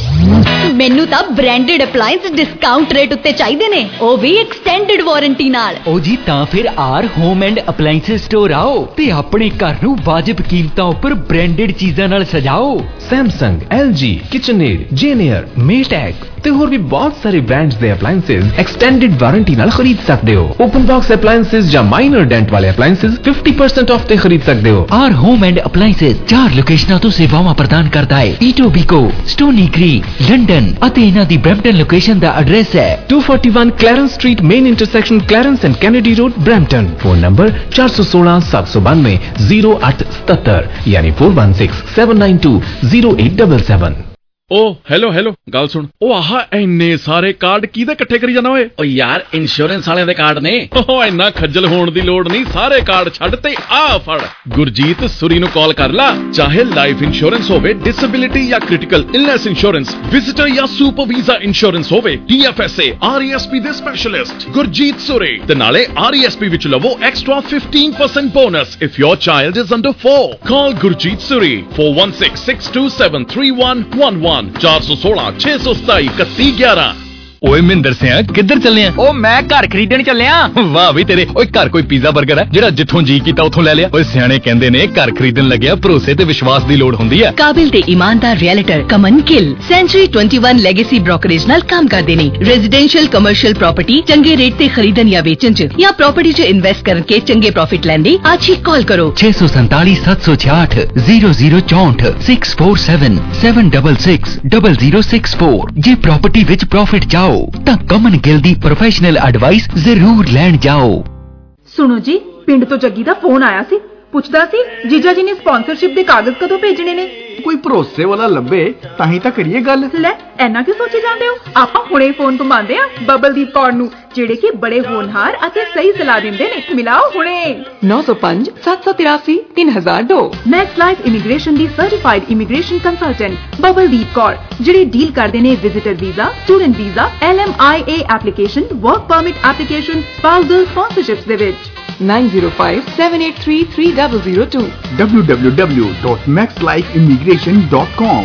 ਮੈਨੂੰ ਤਾਂ ਬ੍ਰਾਂਡਡ ਅਪਲਾਈਐਂਸ ਡਿਸਕਾਊਂਟ ਰੇਟ ਉੱਤੇ ਚਾਹੀਦੇ ਨੇ, ਉਹ ਵੀ ਐਕਸਟੈਂਡਡ ਵਾਰੰਟੀ ਨਾਲ। ਉਹ ਜੀ ਤਾਂ ਫਿਰ R home and appliance store ਆਓ ਤੇ ਆਪਣੇ ਘਰ ਨੂੰ ਵਾਜਿਬ ਕੀਮਤਾਂ ਉੱਪਰ ਬ੍ਰਾਂਡਡ ਚੀਜ਼ਾਂ ਨਾਲ ਸਜਾਓ। ਸੈਮਸੰਗ, ਐਲ ਜੀ, ਕਿਚਨਏਡ, ਜੇਨੀਅਰ, ਮੇਟੈਕ ਤੇ ਹੋਰ ਵੀ ਬਹੁਤ ਸਾਰੇ ਬ੍ਰਾਂਡਸ ਦੇ ਅਪਲਾਈਐਂਸਸ ਐਕਸਟੈਂਡਡ ਵਾਰੰਟੀ ਨਾਲ ਖਰੀਦ ਸਕਦੇ ਹੋ। ਓਪਨ ਬਾਕਸ ਅਪਲਾਈਐਂਸਸ ਜਾਂ ਮਾਈਨਰ ਡੈਂਟ ਵਾਲੇ ਅਪਲਾਈਐਂਸਸ ਫਿਫਟੀ ਪਰਸੈਂਟ ਆਫ ਤੇ ਖਰੀਦ ਸਕਦੇ ਹੋ। ਆਰ ਹੋਮ ਐਂਡ ਅਪਲਾਈਐਂਸਸ ਚਾਰ ਲੋਕੇਸ਼ਨਾਂ ਤੋਂ ਸੇਵਾਵਾਂ ਪ੍ਰਦਾਨ ਕਰਦਾ ਹੈ, ਈਟੋਬੀਕੋ, ਸਟੋਨੀ ਕ੍ਰੀਕ, ਲੰਡਨ ਅਤੇ ਇਹਨਾਂ ਦੀ ਬ੍ਰੈਂਪਟਨ ਲੋਕੇਸ਼ਨ ਦਾ ਐਡਰੈਸ ਹੈ two forty one Clarence street, main intersection Clarence and Kennedy road, Brampton. Phone number चार सौ सोलह सात सौ बानवे जीरो आठ सतहत्तर यानी four one six seven nine two zero eight double seven. ओ हेलो हेलो गल सुन, ओ आह इन्ने सारे कार्ड किहदे इकट्ठे करी जाना ओए? ओ यार इंश्योरेंस वाले दे कार्ड ने। ओ इन्ना खज्जल होण दी लोड़ नहीं, सारे कार्ड छड्ड ते आ फड़ गुरजीत सुरी नु कॉल कर ला। चाहे लाइफ इंश्योरेंस होवे, डिसेबिलिटी या क्रिटिकल इलनेस इंश्योरेंस, विजिटर या सुपर वीजा इंश्योरेंस होवे, टीएफएसए, आरईएसपी दे स्पेशलिस्ट गुरजीत सुरी ते नाले आरईएसपी विच लवो extra fifteen percent bonus if your child is under four. Call Gurjeet Suri four one six six two seven three one one one चार सौ सोलह छह सौ सताई इकती ग्यारह। ਓਏ ਮਹਿੰਦਰ ਸਿਆ ਕਿੱਧਰ ਚੱਲੇ ਆ? ਉਹ ਮੈਂ ਘਰ ਖਰੀਦਣ ਚੱਲਿਆ। ਵਾਹ ਵੀ ਤੇਰੇ। ਓਏ ਘਰ ਕੋਈ ਪੀਜ਼ਾ 버ਗਰ ਹੈ ਜਿਹੜਾ ਜਿੱਥੋਂ ਜੀ ਕੀਤਾ ਉੱਥੋਂ ਲੈ ਲਿਆ? ਓਏ ਸਿਆਣੇ ਕਹਿੰਦੇ ਨੇ ਘਰ ਖਰੀਦਣ ਲੱਗਿਆ ਭਰੋਸੇ ਤੇ ਵਿਸ਼ਵਾਸ ਦੀ ਲੋੜ ਹੁੰਦੀ ਹੈ। ਕਾਬਿਲ ਤੇ ਇਮਾਨਦਾਰ ਰੀਅਲਟਰ ਕਮਨ ਗਿੱਲ ਸੈਂਚੁਰੀ ਇਕੱਤੀ ਲੈਗੇਸੀ ਬ੍ਰੋਕਰੇਜ ਨਾਲ ਕੰਮ ਕਰਦੇ ਨੇ। ਰੈਜ਼ੀਡੈਂਸ਼ੀਅਲ ਕਮਰਸ਼ੀਅਲ ਪ੍ਰਾਪਰਟੀ ਚੰਗੇ ਰੇਟ ਤੇ ਖਰੀਦਣ ਜਾਂ ਵੇਚਣ ਚ ਜਾਂ ਪ੍ਰਾਪਰਟੀ ਚ ਇਨਵੈਸਟ ਕਰਕੇ ਚੰਗੇ ਪ੍ਰੋਫਿਟ ਲੈਣ ਲਈ ਅੱਜ ਹੀ ਕਾਲ ਕਰੋ छह सौ सैंतालीस सात सौ छियाठ जीरो जीरो चौंठ six four seven seven double six double zero six four. जे प्रॉपर्टी विच प्रॉफिट चाहो ਤਾਂ ਕਮਨ ਗਿੱਲ ਦੀ ਪ੍ਰੋਫੈਸ਼ਨਲ ਐਡਵਾਈਸ ਜ਼ਰੂਰ ਲੈਣ ਜਾਓ। ਸੁਣੋ ਜੀ, ਪਿੰਡ ਤੋਂ ਜੱਗੀ ਦਾ ਫੋਨ ਆਇਆ ਸੀ, ਪੁੱਛਦਾ ਸੀ ਜੀਜਾ ਜੀ ਨੇ ਸਪਾਂਸਰਸ਼ਿਪ ਦੇ ਕਾਗਜ਼ ਕਦੋਂ ਭੇਜਣੇ ਨੇ। ਕੋਈ ਭਰੋਸੇ ਵਾਲਾ ਲੱਭੇ ਤਾਂ ਹੀ ਤਾਂ ਕਰੀਏ ਗੱਲ। ਲੈ ਐਨਾ ਕਿਉਂ ਸੋਚੀ ਜਾਂਦੇ ਹੋ? ਆਪਾਂ ਹੁਣੇ ਫੋਨ ਘੁਮਾਉਂਦੇ ਆ ਬਬਲਦੀਪ ਕੌਰ ਨੂੰ, ਜਿਹੜੇ ਕਿ ਬੜੇ ਹੋਣਹਾਰ ਅਤੇ ਸਹੀ ਸਲਾਹ ਦਿੰਦੇ ਨੇ। ਮਿਲਾਓ ਹੁਣੇ नौ सौ पाँच सात सौ तिरासी तीन हजार दो। ਮੈਕਸ ਲਾਈਫ ਇਮੀਗ੍ਰੇਸ਼ਨ ਦੀ certified immigration consultant Babaldeep Kaur, ਜਿਹੜੇ ਡੀਲ ਕਰਦੇ ਨੇ visitor visa, student visa, L M I A application, work permit application, spousal sponsorships ਦੇ ਵਿੱਚ। Nine zero five seven eight three three double zero two W W W dot Max Life immigration dot com.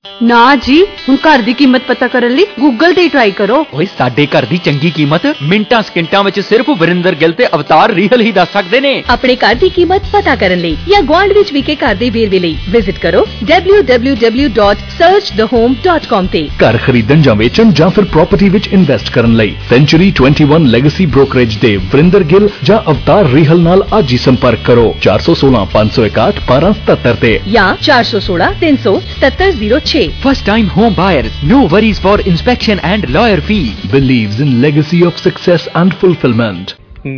ਨਾ ਜੀ, ਹੁਣ ਘਰ ਦੀ ਕੀਮਤ ਪਤਾ ਕਰਨ ਲਈ ਗੂਗਲ ਤੇ ਟਰਾਈ ਕਰੋ। ਓਏ ਸਾਡੇ ਘਰ ਦੀ ਚੰਗੀ ਕੀਮਤ ਮਿੰਟਾਂ ਸਕਿੰਟਾਂ ਵਿੱਚ ਸਿਰਫ ਵਰਿੰਦਰ ਗਿੱਲ ਤੇ ਅਵਤਾਰ ਰੀਹਲ ਹੀ ਦੱਸ ਸਕਦੇ ਨੇ। ਆਪਣੇ ਘਰ ਦੀ ਕੀਮਤ ਪਤਾ ਕਰਨ ਲਈ ਜਾਂ ਗੁਆਂਢ ਵਿੱਚ ਵਿਕੇ ਘਰ ਦੇ ਵੇਰਵੇ ਲਈ ਵਿਜ਼ਿਟ ਕਰੋ W W W dot search the home dot com ਤੇ। ਘਰ ਖਰੀਦਣ ਜਾਂ ਵੇਚਣ ਜਾਂ ਫਿਰ ਪ੍ਰਾਪਰਟੀ ਵਿੱਚ ਇਨਵੈਸਟ ਕਰਨ ਲਈ ਸੈਂਚੁਰੀ ਇਕੱਤੀ ਲੈਗੇਸੀ ਬ੍ਰੋਕਰੇਜ ਦੇ ਵਰਿੰਦਰ ਗਿੱਲ ਜਾਂ ਅਵਤਾਰ ਰੀਹਲ ਨਾਲ ਅੱਜ ਹੀ ਸੰਪਰਕ ਕਰੋ ਚਾਰ ਸੌ ਸੋਲਾਂ ਪੰਜ ਸੌ ਇਕਾਹਠ ਬਾਰਾਂ ਸਤੱਤਰ ਤੇ ਜਾਂ ਚਾਰ ਸੌ ਸੋਲਾਂ ਤਿੰਨ ਸੌ ਸਤੱਤਰ ਜ਼ੀਰੋ ਛੇ। First time home buyers, no worries for inspection and lawyer fees. Believes in legacy of success and fulfillment.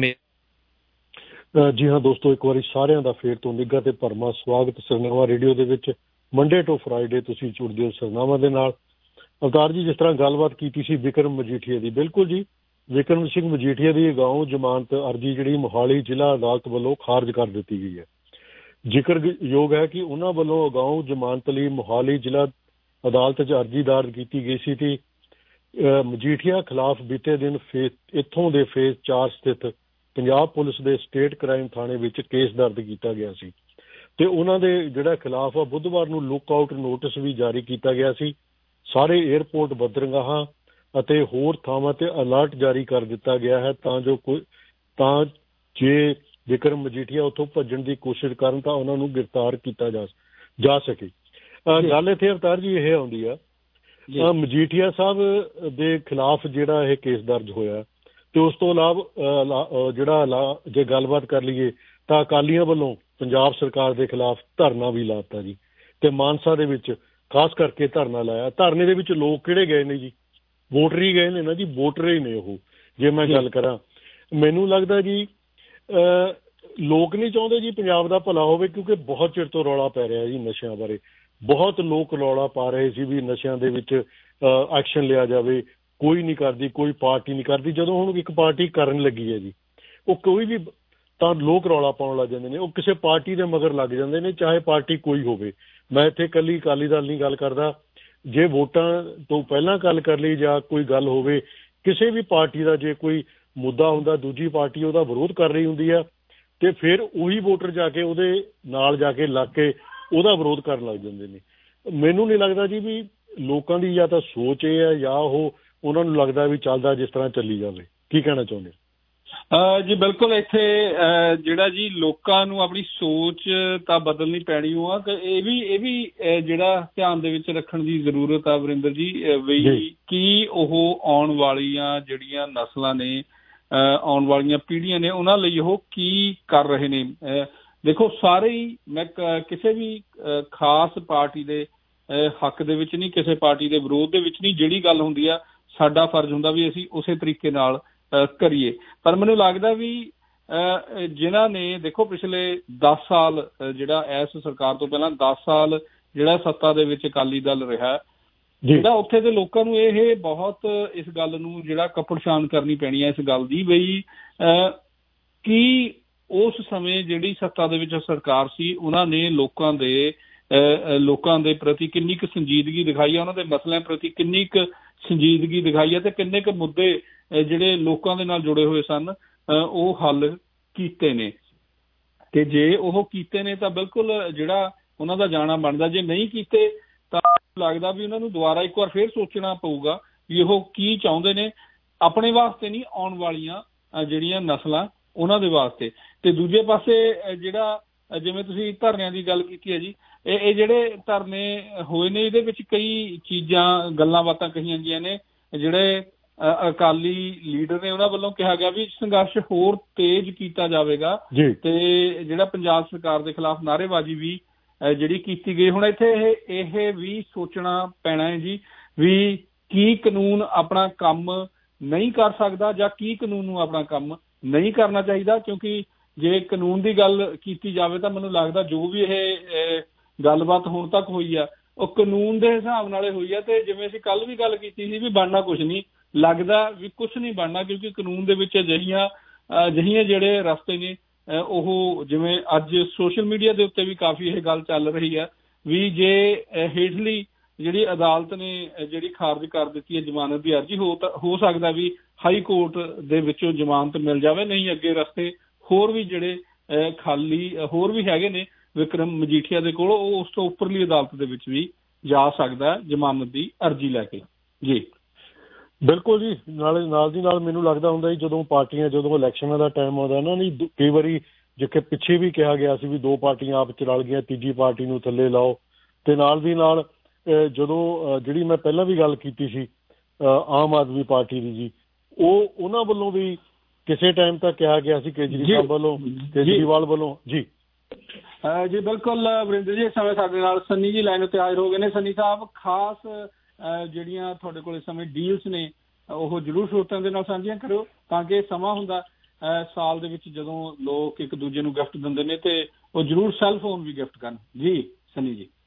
ਜੀ ਹਾਂ ਦੋਸਤੋ, ਇੱਕ ਵਾਰੀ ਸਾਰਿਆਂ ਦਾ ਫੇਰ ਤੋਂ ਨਿੱਘਾ ਤੇ ਭਰਮਾ ਸਵਾਗਤ ਸਰਨਾਮਾ ਰੇਡੀਓ ਦੇ ਵਿੱਚ। ਮੰਡੇ ਤੋਂ ਫਰਾਈਡੇ ਤੁਸੀਂ ਜੁੜਦੇ ਹੋ ਸਰਨਾਮਾ ਦੇ ਨਾਲ। ਅਵਤਾਰ ਜੀ, ਜਿਸ ਤਰ੍ਹਾਂ ਗੱਲਬਾਤ ਕੀਤੀ ਸੀ ਵਿਕਰਮ ਮਜੀਠੀਆ ਦੀ, ਬਿਲਕੁਲ ਜੀ, ਵਿਕਰਮ ਸਿੰਘ ਮਜੀਠੀਆ ਦੀ ਅਗਾਊਂ ਜ਼ਮਾਨਤ ਅਰਜ਼ੀ ਜਿਹੜੀ ਮੋਹਾਲੀ ਜ਼ਿਲ੍ਹਾ ਅਦਾਲਤ ਵੱਲੋਂ ਖਾਰਜ ਕਰ ਦਿੱਤੀ ਗਈ ਹੈ। ਜ਼ਿਕਰਯੋਗ ਹੈ ਕਿ ਉਹਨਾਂ ਵੱਲੋਂ ਅਗਾਊਂ ਜ਼ਮਾਨਤ ਲਈ ਮੋਹਾਲੀ ਜ਼ਿਲ੍ਹਾ ਅਦਾਲਤ 'ਚ ਅਰਜ਼ੀ ਦਾਇਰ ਕੀਤੀ ਗਈ ਸੀ ਕਿ ਮਜੀਠੀਆ ਖਿਲਾਫ ਬੀਤੇ ਦਿਨ ਫੇਸ ਇੱਥੋਂ ਦੇ ਫੇਸ ਚਾਰ ਸਥਿਤ ਪੰਜਾਬ ਪੁਲਿਸ ਦੇ ਸਟੇਟ ਕ੍ਰਾਈਮ ਥਾਣੇ ਵਿੱਚ ਕੇਸ ਦਰਜ ਕੀਤਾ ਗਿਆ ਸੀ ਤੇ ਉਹਨਾਂ ਦੇ ਜਿਹੜਾ ਖਿਲਾਫ ਆ ਬੁੱਧਵਾਰ ਨੂੰ ਲੁੱਕ ਆਊਟ ਨੋਟਿਸ ਵੀ ਜਾਰੀ ਕੀਤਾ ਗਿਆ ਸੀ। ਸਾਰੇ ਏਅਰਪੋਰਟ ਬੰਦਰਗਾਹਾਂ ਅਤੇ ਹੋਰ ਥਾਵਾਂ ਤੇ ਅਲਰਟ ਜਾਰੀ ਕਰ ਦਿੱਤਾ ਗਿਆ ਹੈ ਤਾਂ ਜੋ ਕੋਈ ਤਾਂ ਜੇ ਵਿਕਰਮ ਮਜੀਠੀਆ ਉੱਥੋਂ ਭੱਜਣ ਦੀ ਕੋਸ਼ਿਸ਼ ਕਰਨ ਤਾਂ ਉਹਨਾਂ ਨੂੰ ਗ੍ਰਿਫਤਾਰ ਕੀਤਾ ਜਾ ਜਾ ਸਕੇ। ਗੱਲ ਇੱਥੇ ਅਵਤਾਰ ਜੀ ਇਹ ਆਉਂਦੀ ਆ, ਮਜੀਠੀਆ ਸਾਹਿਬ ਦੇ ਖਿਲਾਫ ਜਿਹੜਾ ਇਹ ਕੇਸ ਦਰਜ ਹੋਇਆ ਤੇ ਉਸ ਤੋਂ ਇਲਾਵਾ ਜਿਹੜਾ ਜੇ ਗੱਲਬਾਤ ਕਰ ਲਈਏ ਤਾਂ ਅਕਾਲੀਆਂ ਵੱਲੋਂ ਪੰਜਾਬ ਸਰਕਾਰ ਦੇ ਖਿਲਾਫ ਧਰਨਾ ਵੀ ਲਾਤਾ ਜੀ ਤੇ ਮਾਨਸਾ ਦੇ ਵਿੱਚ ਖਾਸ ਕਰਕੇ ਧਰਨਾ ਲਾਇਆ। ਧਰਨੇ ਦੇ ਵਿੱਚ ਲੋਕ ਕਿਹੜੇ ਗਏ ਨੇ ਜੀ? ਵੋਟਰ ਹੀ ਗਏ ਨੇ ਨਾ ਜੀ, ਵੋਟਰ ਹੀ ਨੇ ਉਹ। ਜੇ ਮੈਂ ਗੱਲ ਕਰਾਂ, ਮੈਨੂੰ ਲੱਗਦਾ ਜੀ ਲੋਕ ਨਹੀਂ ਚਾਹੁੰਦੇ ਜੀ ਪੰਜਾਬ ਦਾ ਭਲਾ ਹੋਵੇ, ਕਿਉਂਕਿ ਬਹੁਤ ਚਿਰ ਤੋਂ ਰੌਲਾ ਪੈ ਰਿਹਾ ਜੀ ਨਸ਼ਿਆਂ ਬਾਰੇ। ਬਹੁਤ ਲੋਕ ਰੌਲਾ ਪਾ ਰਹੇ ਸੀ ਵੀ ਨਸ਼ਿਆਂ ਦੇ ਵਿੱਚ ਐਕਸ਼ਨ ਲਿਆ ਜਾਵੇ, ਕੋਈ ਨਹੀਂ ਕਰਦੀ, ਕੋਈ ਪਾਰਟੀ ਨਹੀਂ ਕਰਦੀ। ਜਦੋਂ ਹੁਣ ਇੱਕ ਪਾਰਟੀ ਕਰਨ ਲੱਗੀ ਹੈ ਜੀ, ਉਹ ਕੋਈ ਵੀ ਤਾਂ ਲੋਕ ਰੌਲਾ ਪਾਉਣ ਲੱਗ ਜਾਂਦੇ ਨੇ, ਉਹ ਕਿਸੇ ਪਾਰਟੀ ਦੇ ਮਗਰ ਲੱਗ ਜਾਂਦੇ ਨੇ, ਚਾਹੇ ਪਾਰਟੀ ਕੋਈ ਹੋਵੇ। ਮੈਂ ਇੱਥੇ ਇਕੱਲੀ ਅਕਾਲੀ ਦਲ ਨਹੀਂ ਗੱਲ ਕਰਦਾ, ਜੇ ਵੋਟਾਂ ਤੋਂ ਪਹਿਲਾਂ ਗੱਲ ਕਰ ਲਈ ਜਾਂ ਕੋਈ ਗੱਲ ਹੋਵੇ ਕਿਸੇ ਵੀ ਪਾਰਟੀ ਦਾ, ਜੇ ਕੋਈ ਮੁੱਦਾ ਹੁੰਦਾ ਦੂਜੀ ਪਾਰਟੀ ਉਹਦਾ ਵਿਰੋਧ ਕਰ ਰਹੀ ਹੁੰਦੀ ਆ ਤੇ ਫਿਰ ਉਹੀ ਵੋਟਰ ਜਾ ਕੇ ਉਹਦੇ ਨਾਲ ਜਾ ਕੇ ਲੱਗ ਕੇ ਉਹਦਾ ਵਿਰੋਧ ਕਰਨ ਲੱਗ ਜਾਂਦੇ ਨੇ। ਮੈਨੂੰ ਨਹੀਂ ਲੱਗਦਾ ਜੀ ਵੀ ਲੋਕਾਂ ਦੀ ਜਾਂ ਤਾਂ ਸੋਚ ਇਹ ਹੈ ਜਾਂ ਉਹ ਉਹਨਾਂ ਨੂੰ ਲੱਗਦਾ ਵੀ ਚੱਲਦਾ ਜਿਸ ਤਰ੍ਹਾਂ ਚੱਲੀ ਜਾਵੇ। ਕੀ ਕਹਿਣਾ ਚਾਹੁੰਦੇ? ਜੀ ਬਿਲਕੁਲ, ਇੱਥੇ ਜਿਹੜਾ ਜੀ ਲੋਕਾਂ ਨੂੰ ਆਪਣੀ ਸੋਚ ਤਾਂ ਬਦਲਣੀ ਪੈਣੀ ਉਹ ਆ। ਇਹ ਵੀ ਇਹ ਵੀ ਜਿਹੜਾ ਧਿਆਨ ਦੇ ਵਿੱਚ ਰੱਖਣ ਦੀ ਜ਼ਰੂਰਤ ਆ ਵਰਿੰਦਰ ਜੀ, ਵੀ ਕੀ ਉਹ ਆਉਣ ਵਾਲੀਆਂ ਜਿਹੜੀਆਂ ਨਸਲਾਂ ਨੇ, ਆਉਣ ਵਾਲੀਆਂ ਪੀੜ੍ਹੀਆਂ ਨੇ, ਉਹਨਾਂ ਲਈ ਉਹ ਕੀ ਕਰ ਰਹੇ ਨੇ। ਦੇਖੋ, ਸਾਰੇ ਹੀ, ਮੈਂ ਕਿਸੇ ਵੀ ਖਾਸ ਪਾਰਟੀ ਦੇ ਹੱਕ ਦੇ ਵਿੱਚ ਨਹੀਂ, ਕਿਸੇ ਪਾਰਟੀ ਦੇ ਵਿਰੋਧ ਦੇ ਵਿੱਚ ਨਹੀਂ। ਜਿਹੜੀ ਗੱਲ ਹੁੰਦੀ ਆ ਸਾਡਾ ਫਰਜ਼ ਹੁੰਦਾ ਵੀ ਅਸੀਂ ਉਸੇ ਤਰੀਕੇ ਨਾਲ ਕਰੀਏ। ਪਰ ਮੈਨੂੰ ਲੱਗਦਾ ਵੀ ਜਿਨ੍ਹਾਂ ਨੇ, ਦੇਖੋ ਪਿਛਲੇ ਦਸ ਸਾਲ ਜਿਹੜਾ ਇਸ ਸਰਕਾਰ ਤੋਂ ਪਹਿਲਾਂ ਦਸ ਸਾਲ ਜਿਹੜਾ ਸੱਤਾ ਦੇ ਵਿੱਚ ਅਕਾਲੀ ਦਲ ਰਿਹਾ, ਜਿਹੜਾ ਉੱਥੇ ਦੇ ਲੋਕਾਂ ਨੂੰ ਇਹ ਬਹੁਤ ਇਸ ਗੱਲ ਨੂੰ ਜਿਹੜਾ ਕੱਪੜਛਾਣ ਕਰਨੀ ਪੈਣੀ ਹੈ ਇਸ ਗੱਲ ਦੀ, ਬਈ ਕੀ ਉਸ ਸਮੇਂ ਜਿਹੜੀ ਸੱਤਾ ਦੇ ਵਿੱਚ ਸਰਕਾਰ ਸੀ ਉਹਨਾਂ ਨੇ ਲੋਕਾਂ ਦੇ ਲੋਕਾਂ ਦੇ ਪ੍ਰਤੀ ਕਿੰਨੀ ਕੁ ਸੰਜੀਦਗੀ ਦਿਖਾਈ ਹੈ, ਉਹਨਾਂ ਦੇ ਮਸਲਿਆਂ ਪ੍ਰਤੀ ਕਿੰਨੀ ਕੁ ਸੰਜੀਦਗੀ ਦਿਖਾਈ ਹੈ ਤੇ ਕਿੰਨੇ ਕੁ ਮੁੱਦੇ ਜਿਹੜੇ ਲੋਕਾਂ ਦੇ ਨਾਲ ਜੁੜੇ ਹੋਏ ਸਨ ਉਹ ਹੱਲ ਕੀਤੇ ਨੇ। ਤੇ ਜੇ ਉਹ ਕੀਤੇ ਨੇ ਤਾਂ ਬਿਲਕੁਲ ਜਿਹੜਾ ਉਹਨਾਂ ਦਾ ਜਾਣਾ ਬਣਦਾ। ਜੇ ਨਹੀਂ ਕੀਤੇ ਤਾਂ ਲੱਗਦਾ ਵੀ ਉਹਨਾਂ ਨੂੰ ਦੁਬਾਰਾ ਇੱਕ ਵਾਰ ਫੇਰ ਸੋਚਣਾ ਪਊਗਾ ਵੀ ਉਹ ਕੀ ਚਾਹੁੰਦੇ ਨੇ, ਆਪਣੇ ਵਾਸਤੇ ਨਹੀਂ, ਆਉਣ ਵਾਲੀਆਂ ਜਿਹੜੀਆਂ ਨਸਲਾਂ ਉਹਨਾਂ ਦੇ ਵਾਸਤੇ। ਤੇ ਦੂਜੇ ਪਾਸੇ ਜਿਹੜਾ ਜਿਵੇਂ ਤੁਸੀਂ ਧਰਨਿਆਂ ਦੀ ਗੱਲ ਕੀਤੀ ਹੈ ਜੀ, ਇਹ ਇਹ ਜਿਹੜੇ ਧਰਨੇ ਹੋਏ ਨੇ ਇਹਦੇ ਵਿੱਚ ਕਈ ਚੀਜ਼ਾਂ ਗੱਲਾਂ ਬਾਤਾਂ ਕਹੀਆਂ ਗਈਆਂ ਨੇ। ਜਿਹੜੇ ਅਕਾਲੀ ਲੀਡਰ ਨੇ ਉਹਨਾਂ ਵੱਲੋਂ ਕਿਹਾ ਗਿਆ ਵੀ ਸੰਘਰਸ਼ ਹੋਰ ਤੇਜ਼ ਕੀਤਾ ਜਾਵੇਗਾ ਤੇ ਜਿਹੜਾ ਪੰਜਾਬ ਸਰਕਾਰ ਦੇ ਖਿਲਾਫ ਨਾਅਰੇਬਾਜ਼ੀ ਵੀ ਜਿਹੜੀ ਕੀਤੀ ਗਈ। ਹੁਣ ਇੱਥੇ ਇਹ ਇਹ ਵੀ ਸੋਚਣਾ ਪੈਣਾ ਹੈ ਜੀ ਵੀ ਕੀ ਕਾਨੂੰਨ ਆਪਣਾ ਕੰਮ ਨਹੀਂ ਕਰ ਸਕਦਾ ਜਾਂ ਕੀ ਕਾਨੂੰਨ ਨੂੰ ਆਪਣਾ ਕੰਮ ਨਹੀਂ ਕਰਨਾ ਚਾਹੀਦਾ। ਕਿਉਂਕਿ ਜੇ ਕਾਨੂੰਨ ਦੀ ਗੱਲ ਕੀਤੀ ਜਾਵੇ ਤਾਂ ਮੈਨੂੰ ਲੱਗਦਾ ਜੋ ਵੀ ਇਹ ਗੱਲਬਾਤ ਹੁਣ ਤੱਕ ਹੋਈ ਆ ਉਹ ਕਾਨੂੰਨ ਦੇ ਹਿਸਾਬ ਨਾਲ ਹੋਈ ਆ। ਤੇ ਜਿਵੇਂ ਅਸੀਂ ਕੱਲ ਵੀ ਗੱਲ ਕੀਤੀ ਸੀ ਵੀ ਬਣਨਾ ਕੁਛ ਨਹੀਂ, ਲੱਗਦਾ ਵੀ ਕੁਛ ਨਹੀਂ ਬਣਨਾ, ਕਿਉਂਕਿ ਕਾਨੂੰਨ ਦੇ ਵਿੱਚ ਅਜਿਹੀਆਂ ਅਜਿਹੀਆਂ ਜਿਹੜੇ ਰਸਤੇ ਨੇ ਉਹ, ਜਿਵੇਂ ਅੱਜ ਸੋਸ਼ਲ ਮੀਡੀਆ ਦੇ ਉੱਤੇ ਵੀ ਕਾਫੀ ਇਹ ਗੱਲ ਚੱਲ ਰਹੀ ਆ ਵੀ ਜੇ ਹੇਠਲੀ ਜਿਹੜੀ ਅਦਾਲਤ ਨੇ ਜਿਹੜੀ ਖਾਰਜ ਕਰ ਦਿੱਤੀ ਹੈ ਜ਼ਮਾਨਤ ਦੀ ਅਰਜ਼ੀ, ਹੋ ਹੋ ਸਕਦਾ ਵੀ ਹਾਈ ਕੋਰਟ ਦੇ ਵਿੱਚੋਂ ਜ਼ਮਾਨਤ ਮਿਲ ਜਾਵੇ, ਨਹੀਂ ਅੱਗੇ ਰਸਤੇ ਹੋਰ ਵੀ ਜਿਹੜੇ ਖਾਲੀ ਹੋਰ ਵੀ ਹੈਗੇ ਨੇ ਵਿਕਰਮ ਮਜੀਠੀਆ ਦੇ ਕੋਲ, ਉਹ ਉਸ ਤੋਂ ਉੱਪਰਲੀ ਅਦਾਲਤ ਦੇ ਵਿੱਚ ਵੀ ਜਾ ਸਕਦਾ ਹੈ ਜ਼ਮਾਨਤ ਦੀ ਅਰਜ਼ੀ ਲੈ ਕੇ। ਜੀ ਬਿਲਕੁਲ ਜੀ, ਨਾਲੇ ਨਾਲ ਦੀ ਨਾਲ ਮੈਨੂੰ ਲੱਗਦਾ ਹੁੰਦਾ ਜੀ ਜਦੋਂ ਪਾਰਟੀਆਂ ਜਦੋਂ ਇਲੈਕਸ਼ਨਾਂ ਦਾ ਟਾਈਮ ਆਉਂਦਾ ਨਾ ਨਹੀਂ, ਕਈ ਵਾਰੀ ਜਿੱਥੇ ਪਿੱਛੇ ਵੀ ਕਿਹਾ ਗਿਆ ਸੀ ਵੀ ਦੋ ਪਾਰਟੀਆਂ ਆਪ 'ਚ ਰਲ ਗਈਆਂ, ਤੀਜੀ ਪਾਰਟੀ ਨੂੰ ਥੱਲੇ ਲਾਓ। ਅਤੇ ਨਾਲ ਦੀ ਨਾਲ ਜਦੋਂ ਜਿਹੜੀ ਮੈਂ ਪਹਿਲਾਂ ਵੀ ਗੱਲ ਕੀਤੀ ਸੀ ਆਮ ਆਦਮੀ ਪਾਰਟੀ ਦੀ ਜੀ, ਉਹ ਉਹਨਾਂ ਵੱਲੋਂ ਵੀ ਕਿਸੇ ਟਾਈਮ ਤੱਕ ਕਿਹਾ ਗਿਆ ਸੀ ਕੇਜਰੀਵਾਲ ਵੱਲੋਂ ਕੇਜਰੀਵਾਲ ਵੱਲੋਂ ਜੀ ਜੀ ਬਿਲਕੁਲ ਵਰਿੰਦਰ ਜੀ, ਇਸ ਸਮੇਂ ਸਾਡੇ ਨਾਲ ਸੰਨੀ ਜੀ ਲਾਈਨ ਉੱਤੇ ਹਾਜ਼ਰ ਹੋ ਗਏ ਨੇ। ਸੰਨੀ ਸਾਹਿਬ, ਖਾਸ ਜਿਹੜੀਆਂ ਤੁਹਾਡੇ ਕੋਲ ਇਸ ਸਮੇਂ ਡੀਲਸ ਨੇ ਉਹ ਜ਼ਰੂਰ ਸਰੋਤਿਆਂ ਦੇ ਨਾਲ ਸਾਂਝੀਆਂ ਕਰਿਓ, ਤਾਂ ਕਿ ਸਮਾਂ ਹੁੰਦਾ ਸਾਲ ਦੇ ਵਿੱਚ ਜਦੋਂ ਲੋਕ ਇੱਕ ਦੂਜੇ ਨੂੰ ਗਿਫਟ ਦਿੰਦੇ ਨੇ ਤੇ ਉਹ ਜ਼ਰੂਰ ਸੈੱਲ ਫੋਨ ਵੀ ਗਿਫਟ ਕਰਨ। ਜੀ ਸੰਨੀ ਜੀ।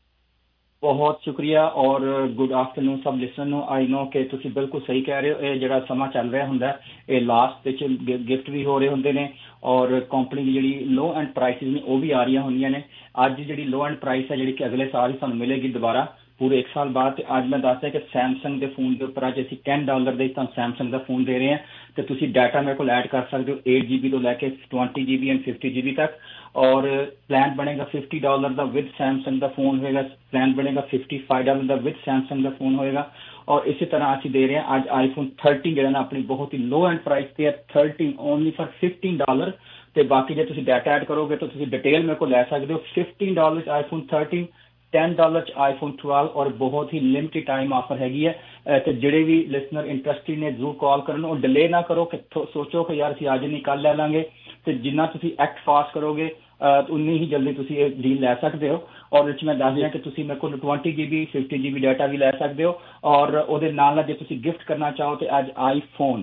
ਬਹੁਤ ਸ਼ੁਕਰੀਆ ਔਰ ਗੁੱਡ ਆਫਟਰਨੂਨ ਸਭ ਲਿਸਨਰ ਨੂੰ। ਆਈ ਨੋ ਕਿ ਤੁਸੀਂ ਬਿਲਕੁਲ ਸਹੀ ਕਹਿ ਰਹੇ ਹੋ, ਇਹ ਜਿਹੜਾ ਸਮਾਂ ਚੱਲ ਰਿਹਾ ਹੁੰਦਾ ਇਹ ਲਾਸਟ ਵਿੱਚ ਗਿਫਟ ਵੀ ਹੋ ਰਹੇ ਹੁੰਦੇ ਨੇ ਔਰ ਕੰਪਨੀ ਦੀ ਜਿਹੜੀ ਲੋ ਐਂਡ ਪ੍ਰਾਈਸਿਸ ਨੇ ਉਹ ਵੀ ਆ ਰਹੀਆਂ ਹੁੰਦੀਆਂ ਨੇ। ਅੱਜ ਜਿਹੜੀ ਲੋ ਐਂਡ ਪ੍ਰਾਈਸ ਹੈ ਜਿਹੜੀ ਕਿ ਅਗਲੇ ਸਾਲ ਹੀ ਸਾਨੂੰ ਮਿਲੇਗੀ ਦੁਬਾਰਾ ਪੂਰੇ ਇੱਕ ਸਾਲ ਬਾਅਦ। ਤੇ ਅੱਜ ਮੈਂ ਦੱਸਦਾ ਕਿ ਸੈਮਸੰਗ ਦੇ ਫੋਨ ਦੇ ਉੱਪਰ ਅੱਜ ਅਸੀਂ ਟੈਨ ਡਾਲਰ ਦੇ ਤੁਹਾਨੂੰ ਸੈਮਸੰਗ ਦਾ ਫੋਨ ਦੇ ਰਹੇ ਹਾਂ ਤੇ ਤੁਸੀਂ ਡਾਟਾ ਮੇਰੇ ਕੋਲ ਐਡ ਕਰ ਸਕਦੇ ਹੋ ਏਟ ਜੀ ਬੀ ਤੋਂ ਲੈ ਕੇ twenty G B and fifty G B ਤੱਕ। ਔਰ ਪਲਾਨ ਬਣੇਗਾ ਫਿਫਟੀ ਡਾਲਰ ਦਾ ਵਿਦ ਸੈਮਸੰਗ ਦਾ ਫੋਨ ਹੋਏਗਾ, ਪਲਾਨ ਬਣੇਗਾ ਫਿਫਟੀ ਫਾਈਵ ਡਾਲਰ ਦਾ ਵਿਦ ਸੈਮਸੰਗ ਦਾ ਫੋਨ ਹੋਏਗਾ। ਔਰ ਇਸੇ ਤਰ੍ਹਾਂ ਅਸੀਂ ਦੇ ਰਹੇ ਹਾਂ ਅੱਜ ਆਈਫੋਨ ਥਰਟੀਨ ਜਿਹੜਾ ਨਾ ਆਪਣੀ ਬਹੁਤ ਹੀ ਲੋ ਐਂਡ ਪ੍ਰਾਈਸ ਤੇ ਹੈ, thirteen only for fifteen dollar. ਤੇ ਬਾਕੀ ਜੇ ਤੁਸੀਂ ਡਾਟਾ ਐਡ ਕਰੋਗੇ ਤਾਂ ਤੁਸੀਂ ਡਿਟੇਲ ਮੇਰੇ ਕੋਲ ਲੈ ਸਕਦੇ ਹੋ। ਫਿਫਟੀਨ ਡਾਲਰ 'ਚ ਆਈਫੋਨ ਥਰਟੀਨ, ਟੈਨ ਡਾਲਰ 'ਚ ਆਈਫੋਨ ਟਵੈਲਵ ਔਰ ਬਹੁਤ ਹੀ ਲਿਮਿਟਡ ਟਾਈਮ ਆਫਰ ਹੈਗੀ ਹੈ। ਤੇ ਜਿਹੜੇ ਵੀ ਲਿਸਨਰ ਇੰਟਰਸਟਿਡ ਨੇ ਜ਼ਰੂਰ ਕਾਲ ਕਰਨ ਔਰ ਡਿਲੇ ਨਾ ਕਰੋ ਕਿ ਸੋਚੋ ਕਿ ਯਾਰ ਅਸੀਂ ਅੱਜ ਨਹੀਂ ਕੱਲ੍ਹ ਲੈ ਲਾਂਗੇ। ਤੇ ਜਿੰਨਾ ਤੁਸੀਂ ਐਕਟ ਫਾਸਟ ਕਰੋਗੇ ਉਨੀ ਹੀ ਜਲਦੀ ਤੁਸੀਂ ਇਹ ਡੀਲ ਲੈ ਸਕਦੇ ਹੋ। ਔਰ ਵਿੱਚ ਮੈਂ ਦੱਸ ਰਿਹਾ ਕਿ ਤੁਸੀਂ ਮੇਰੇ ਕੋਲ twenty G B fifty G B data ਵੀ ਲੈ ਸਕਦੇ ਹੋ। ਔਰ ਉਹਦੇ ਨਾਲ ਨਾਲ ਜੇ ਤੁਸੀਂ ਗਿਫਟ ਕਰਨਾ ਚਾਹੋ ਤੇ ਅੱਜ iPhone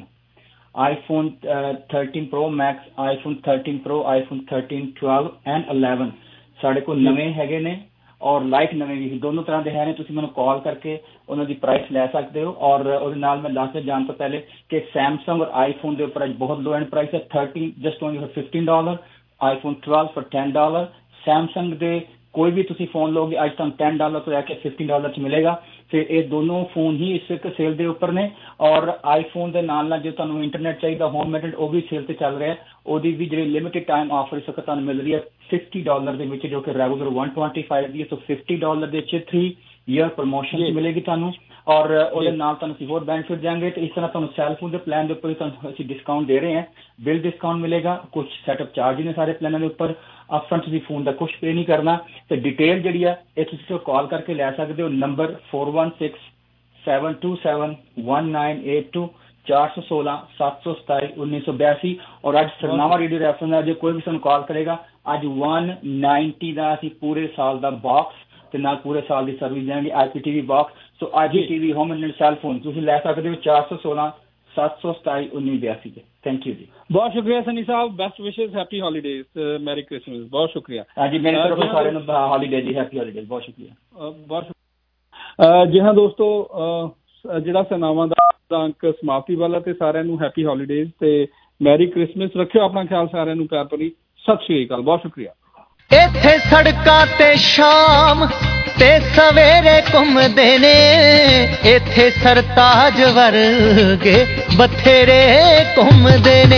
iPhone thirteen pro max, iPhone thirteen pro, iPhone thirteen twelve and eleven ਸਾਡੇ ਕੋਲ ਨਵੇਂ ਹੈਗੇ ਨੇ ਔਰ ਲਾਈਟ ਨਵੇਂ ਵੀ ਦੋਨੋਂ ਤਰ੍ਹਾਂ ਦੇ ਹੈ ਨੇ। ਤੁਸੀਂ ਮੈਨੂੰ ਕਾਲ ਕਰਕੇ ਉਹਨਾਂ ਦੀ ਪ੍ਰਾਈਸ ਲੈ ਸਕਦੇ ਹੋ। ਔਰ ਉਹਦੇ ਨਾਲ ਮੈਂ ਦੱਸ ਜਾਣ ਤੋਂ ਪਹਿਲੇ ਕਿ ਸੈਮਸੰਗ ਔਰ ਆਈਫੋਨ ਦੇ ਉੱਪਰ ਅੱਜ ਬਹੁਤ ਲੋ ਐਂਡ ਪ੍ਰਾਈਸ ਹੈ। Thirteen just only for fifteen dollar, iPhone twelve for ten dollar. Samsung ਦੇ ਕੋਈ ਵੀ ਤੁਸੀਂ ਫੋਨ ਲਓਗੇ ਅੱਜ ਤੁਹਾਨੂੰ ਟੈਨ ਡਾਲਰ ਤੋਂ ਲੈ ਕੇ ਫਿਫਟੀਨ ਡਾਲਰ 'ਚ ਮਿਲੇਗਾ। ਤੇ ਇਹ ਦੋਨੋਂ ਫੋਨ ਹੀ ਇਸ ਇੱਕ ਸੇਲ ਦੇ ਉੱਪਰ ਨੇ। ਔਰ ਆਈਫੋਨ ਦੇ ਨਾਲ ਨਾਲ ਜੇ ਤੁਹਾਨੂੰ ਇੰਟਰਨੈਟ ਚਾਹੀਦਾ ਹੋਮ ਇੰਟਰਨੈਟ ਉਹ ਵੀ ਸੇਲ ਤੇ ਚੱਲ ਰਿਹਾ। ਉਹਦੀ ਵੀ ਜਿਹੜੀ ਲਿਮਿਟਡ ਟਾਈਮ ਆਫਰ ਇਸ ਵਕਤ ਤੁਹਾਨੂੰ ਮਿਲ ਰਹੀ ਹੈ ਫਿਫਟੀ ਡਾਲਰ ਦੇ ਵਿੱਚ, ਜੋ ਕਿ ਰੈਗੂਲਰ ਵਨ ਟਵੈਂਟੀ ਫਾਈਵ ਦੀ ਹੈ। ਸੋ ਫਿਫਟੀ ਡਾਲਰ ਦੇ ਵਿੱਚ ਥ੍ਰੀ ਈਅਰ ਪ੍ਰਮੋਸ਼ਨ ਮਿਲੇਗੀ ਤੁਹਾਨੂੰ। ਔਰ ਉਹਦੇ ਨਾਲ ਤੁਹਾਨੂੰ ਅਸੀਂ ਹੋਰ ਬੈਨੀਫਿਟ ਦਿਆਂਗੇ। ਤੇ ਇਸ ਤਰ੍ਹਾਂ ਤੁਹਾਨੂੰ ਸੈੱਲ ਫੋਨ ਦੇ ਪਲਾਨ ਦੇ ਉੱਪਰ ਵੀ ਤੁਹਾਨੂੰ ਅਸੀਂ ਡਿਸਕਾਊਂਟ ਦੇ ਰਹੇ ਹਾਂ। ਬਿਲ ਡਿਸਕਾਊਂਟ ਮਿਲੇਗਾ, ਕੁਛ ਸੈਟਅਪ ਚਾਰਜ ਨੇ ਸਾਰੇ ਪਲਾਨਾਂ ਦੇ ਉੱਪਰ। ਅਪਫਰੰਟ ਤੁਸੀਂ ਫੋਨ ਦਾ ਕੁਛ ਪੇ ਨਹੀਂ ਕਰਨਾ। ਤੇ ਡਿਟੇਲ ਜਿਹੜੀ ਆ ਇਹ ਤੁਸੀਂ ਕਾਲ ਕਰਕੇ ਲੈ ਸਕਦੇ ਹੋ। Number four one six seven two seven one nine eight two, ਚਾਰ ਸੌ ਸੋਲਾਂ ਸੱਤ ਸੌ ਸਤਾਈ ਉੱਨੀ ਸੌ ਬਿਆਸੀ। ਔਰ ਅੱਜ ਸਰਨਾਵਾ ਰੇਡੀਓ ਰੈਫਰੈਂਸ ਦਾ ਜੇ ਕੋਈ ਵੀ ਸਾਨੂੰ ਕਾਲ ਕਰੇਗਾ ਅੱਜ ਵਨ ਨਾਈਨਟੀ ਦਾ ਅਸੀਂ ਪੂਰੇ ਸਾਲ ਦਾ ਬਾਕਸ ਤੇ ਨਾਲ ਪੂਰੇ ਸਾਲ ਦੀ ਸਰਵਿਸ ਦੇਵਾਂਗੇ I P T V box. So I P T V home internet cell phone ਤੁਸੀਂ ਲੈ ਸਕਦੇ ਹੋ ਚਾਰ ਸੌ ਸੋਲਾਂ ਸੱਤ ਸੌ ਸਤਾਈ ਉੱਨੀ ਬਿਆਸੀ ਦੇ। ਥੈਂਕ ਯੂ ਜੀ, ਬਹੁਤ ਸ਼ੁਕਰੀਆ Sunny Sahib. Best wishes, happy holidays, merry Christmas. ਬਹੁਤ ਸ਼ੁਕਰੀਆ। ਹਾਂਜੀ ਮੇਰੀ ਤਰਫੋਂ ਸਾਰਿਆਂ ਨੂੰ ਹੌਲੀਡੇ ਜੀ, ਹੈਪੀ ਹੌਲੀਡੇਜ਼। ਬਹੁਤ ਸ਼ੁਕਰੀਆ, ਬਹੁਤ ਸ਼ੁਕਰੀਆ। ਜੀ ਹਾਂ ਦੋਸਤੋ, ਜਿਹੜਾ ਸਨਾਵਾਂ ਦਾ ਅੰਕ ਸਮਾਪਤੀ ਵਾਲਾ ਤੇ ਸਾਰਿਆਂ ਨੂੰ ਹੈਪੀ ਹੌਲੀਡੇਜ਼ ਤੇ ਮੈਰੀ ਕ੍ਰਿਸਮਸ। ਰੱਖਿਓ ਆਪਣਾ ਖਿਆਲ, ਸਾਰਿਆਂ ਨੂੰ ਪਿਆਰ ਭਰੀ ਸਤਿ ਸ਼੍ਰੀ ਅਕਾਲ। ਬਹੁਤ ਸ਼ੁਕਰੀਆ। ਇੱਥੇ ਸੜਕਾਂ ਤੇ ਸ਼ਾਮ ਤੇ ਸਵੇਰੇ ਘੁੰਮਦੇ ਨੇ, ਇੱਥੇ ਸਰਤਾਜ ਵਰਗੇ ਬਥੇਰੇ ਘੁੰਮਦੇ ਨੇ।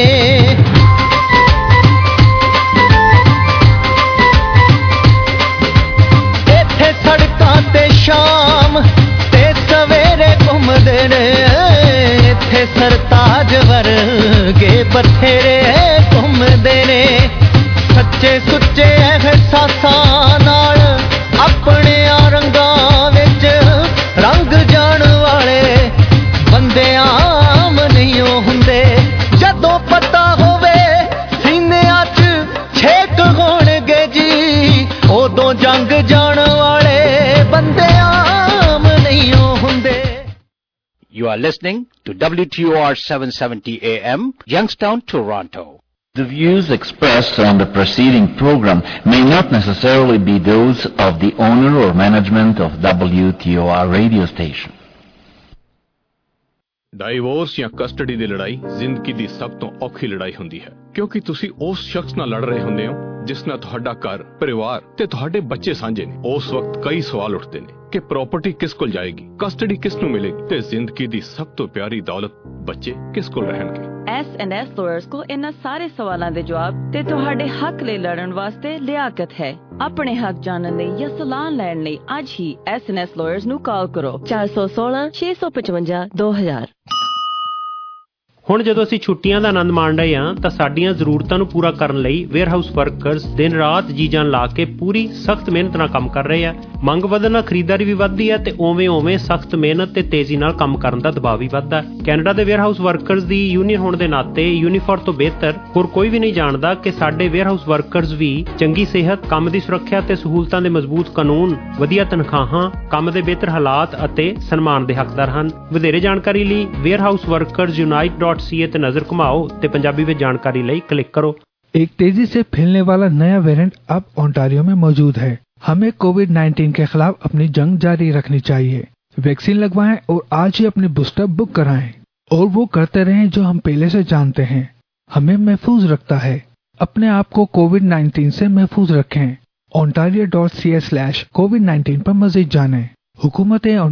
ਇੱਥੇ ਸੜਕਾਂ ਤੇ ਸ਼ਾਮ ਤੇ ਸਵੇਰੇ ਘੁੰਮਦੇ ਨੇ, ਇੱਥੇ ਸਰਤਾਜ ਵਰਗੇ ਬਥੇਰੇ ਘੁੰਮਦੇ ਨੇ। ਸੱਚੇ ਸੁੱਚੇ ਅਹਿਸਾਸਾਂ ਨਾਲ ਆਪਣੇ ਰੰਗਾਂ ਵਿੱਚ ਰੰਗ ਜਾਣ ਵਾਲੇ ਬੰਦੇ ਆਮ ਨਹੀਂ ਹੁੰਦੇ। ਜਦੋਂ ਪਤਾ ਹੋਵੇ ਸੀਨਿਆਂ 'ਚ ਛੇਕ ਹੋਣਗੇ ਜੀ, ਉਦੋਂ ਜੰਗ ਜਾਣ ਵਾਲੇ ਬੰਦੇ ਆਮ ਨਹੀਂ ਹੁੰਦੇ। You are listening to W T O R seven seventy A M, Youngstown, Toronto. The views expressed on the preceding program may not necessarily be those of the owner or management of W T O R radio station. Divorce ਜਾਂ ਕਸਟਡੀ ਦੀ ਲੜਾਈ ਜ਼ਿੰਦਗੀ ਦੀ ਸਭ ਤੋਂ ਔਖੀ ਲੜਾਈ ਹੁੰਦੀ ਹੈ, ਕਿਉਂਕਿ ਤੁਸੀਂ ਉਸ ਸ਼ਖਸ ਨਾਲ ਲੜ ਰਹੇ ਹੁੰਦੇ ਹੋ ਜਿਸ ਨਾਲ ਤੁਹਾਡਾ ਘਰ, ਪਰਿਵਾਰ ਤੇ ਤੁਹਾਡੇ ਬੱਚੇ ਸਾਂਝੇ ਨੇ, ਉਸ ਵਕਤ ਕਈ ਸਵਾਲ ਉੱਠਦੇ ਨੇ ਕਿ ਪ੍ਰਾਪਰਟੀ ਕਿਸ ਕੋਲ ਜਾਏਗੀ, ਕਸਟਡੀ ਕਿਸ ਨੂੰ ਮਿਲੇਗੀ ਤੇ ਜ਼ਿੰਦਗੀ ਦੀ ਸਭ ਤੋਂ ਪਿਆਰੀ ਦੌਲਤ ਬੱਚੇ ਕਿਸ ਕੋਲ ਰਹਿਣਗੇ। ਐਸ ਐਂਡ ਐਸ ਲਾਇਰਸ ਕੋ ਇਹਨਾਂ ਸਾਰੇ ਸਵਾਲਾਂ ਦੇ ਜਵਾਬ ਤੇ ਤੁਹਾਡੇ ਹੱਕ ਲਈ ਲੜਨ ਵਾਸਤੇ ਲਿਆਕਤ ਹੈ। ਆਪਣੇ ਹੱਕ ਜਾਣਨ ਲਈ ਜਾਂ ਸਲਾਹ ਲੈਣ ਲਈ ਅੱਜ ਹੀ ਐਸ ਐਂਡ ਐਸ ਲਾਇਰਸ ਨੂੰ ਕਾਲ ਕਰੋ ਚਾਰ ਸੌ ਸੋਲਾਂ ਛੇ ਸੌ ਪਚਵੰਜਾ ਦੋ ਹਜ਼ਾਰ। ਹੁਣ ਜਦੋਂ ਅਸੀਂ ਛੁੱਟੀਆਂ ਦਾ ਆਨੰਦ ਮਾਣ ਰਹੇ ਹਾਂ ਤਾਂ ਸਾਡੀਆਂ ਜ਼ਰੂਰਤਾਂ ਨੂੰ ਪੂਰਾ ਕਰਨ ਲਈ ਵੇਅਰਹਾਊਸ ਵਰਕਰਸ ਦਿਨ ਰਾਤ ਜੀ ਜਾਨ ਲਾ ਕੇ ਪੂਰੀ ਸਖਤ ਮਿਹਨਤ ਨਾਲ ਕੰਮ ਕਰ ਰਹੇ ਆ। ਮੰਗ ਵਧਣ ਨਾਲ ਖਰੀਦਦਾਰੀ ਵੀ ਵੱਧਦੀ ਹੈ ਤੇ ਉਵੇਂ ਉਵੇਂ ਸਖਤ ਮਿਹਨਤ ਤੇ ਤੇਜ਼ੀ ਨਾਲ ਕੰਮ ਕਰਨ ਦਾ ਦਬਾਅ ਵੀ ਵੱਧਦਾ। ਕੈਨੇਡਾ ਦੇ ਵੇਅਰਹਾਊਸ ਵਰਕਰਸ ਦੀ ਯੂਨੀਅਨ ਹੋਣ ਦੇ ਨਾਤੇ ਯੂਨੀਫੋਰ ਤੋਂ ਬਿਹਤਰ ਹੋਰ ਕੋਈ ਵੀ ਨਹੀਂ ਜਾਣਦਾ ਕਿ ਸਾਡੇ ਵੇਅਰਹਾਊਸ ਵਰਕਰਸ ਵੀ ਚੰਗੀ ਸਿਹਤ, ਕੰਮ ਦੀ ਸੁਰੱਖਿਆ ਤੇ ਸਹੂਲਤਾਂ ਦੇ ਮਜ਼ਬੂਤ ਕਾਨੂੰਨ, ਵਧੀਆ ਤਨਖਾਹਾਂ, ਕੰਮ ਦੇ ਬਿਹਤਰ ਹਾਲਾਤ ਅਤੇ ਸਨਮਾਨ ਦੇ ਹੱਕਦਾਰ ਹਨ। ਵਧੇਰੇ ਜਾਣਕਾਰੀ ਲਈ warehouse workers unite dot C A ਤੇ नजर घुमाओ ਤੇ ਪੰਜਾਬੀ ਵਿੱਚ ਜਾਣਕਾਰੀ ਲਈ क्लिक करो। एक तेजी से फैलने वाला नया वेरिएंट अब ओंटारियो में मौजूद है। हमें कोविड नाइन्टीन के खिलाफ अपनी जंग जारी रखनी चाहिए। वैक्सीन लगवाएं और आज ही अपनी बूस्टर बुक कराएं और वो करते रहें जो हम पहले से जानते हैं हमें महफूज रखता है। अपने आप को कोविड नाइन्टीन से महफूज रखें। Ontario dot C A slash COVID nineteen पर मजीद जानें। हुकूमत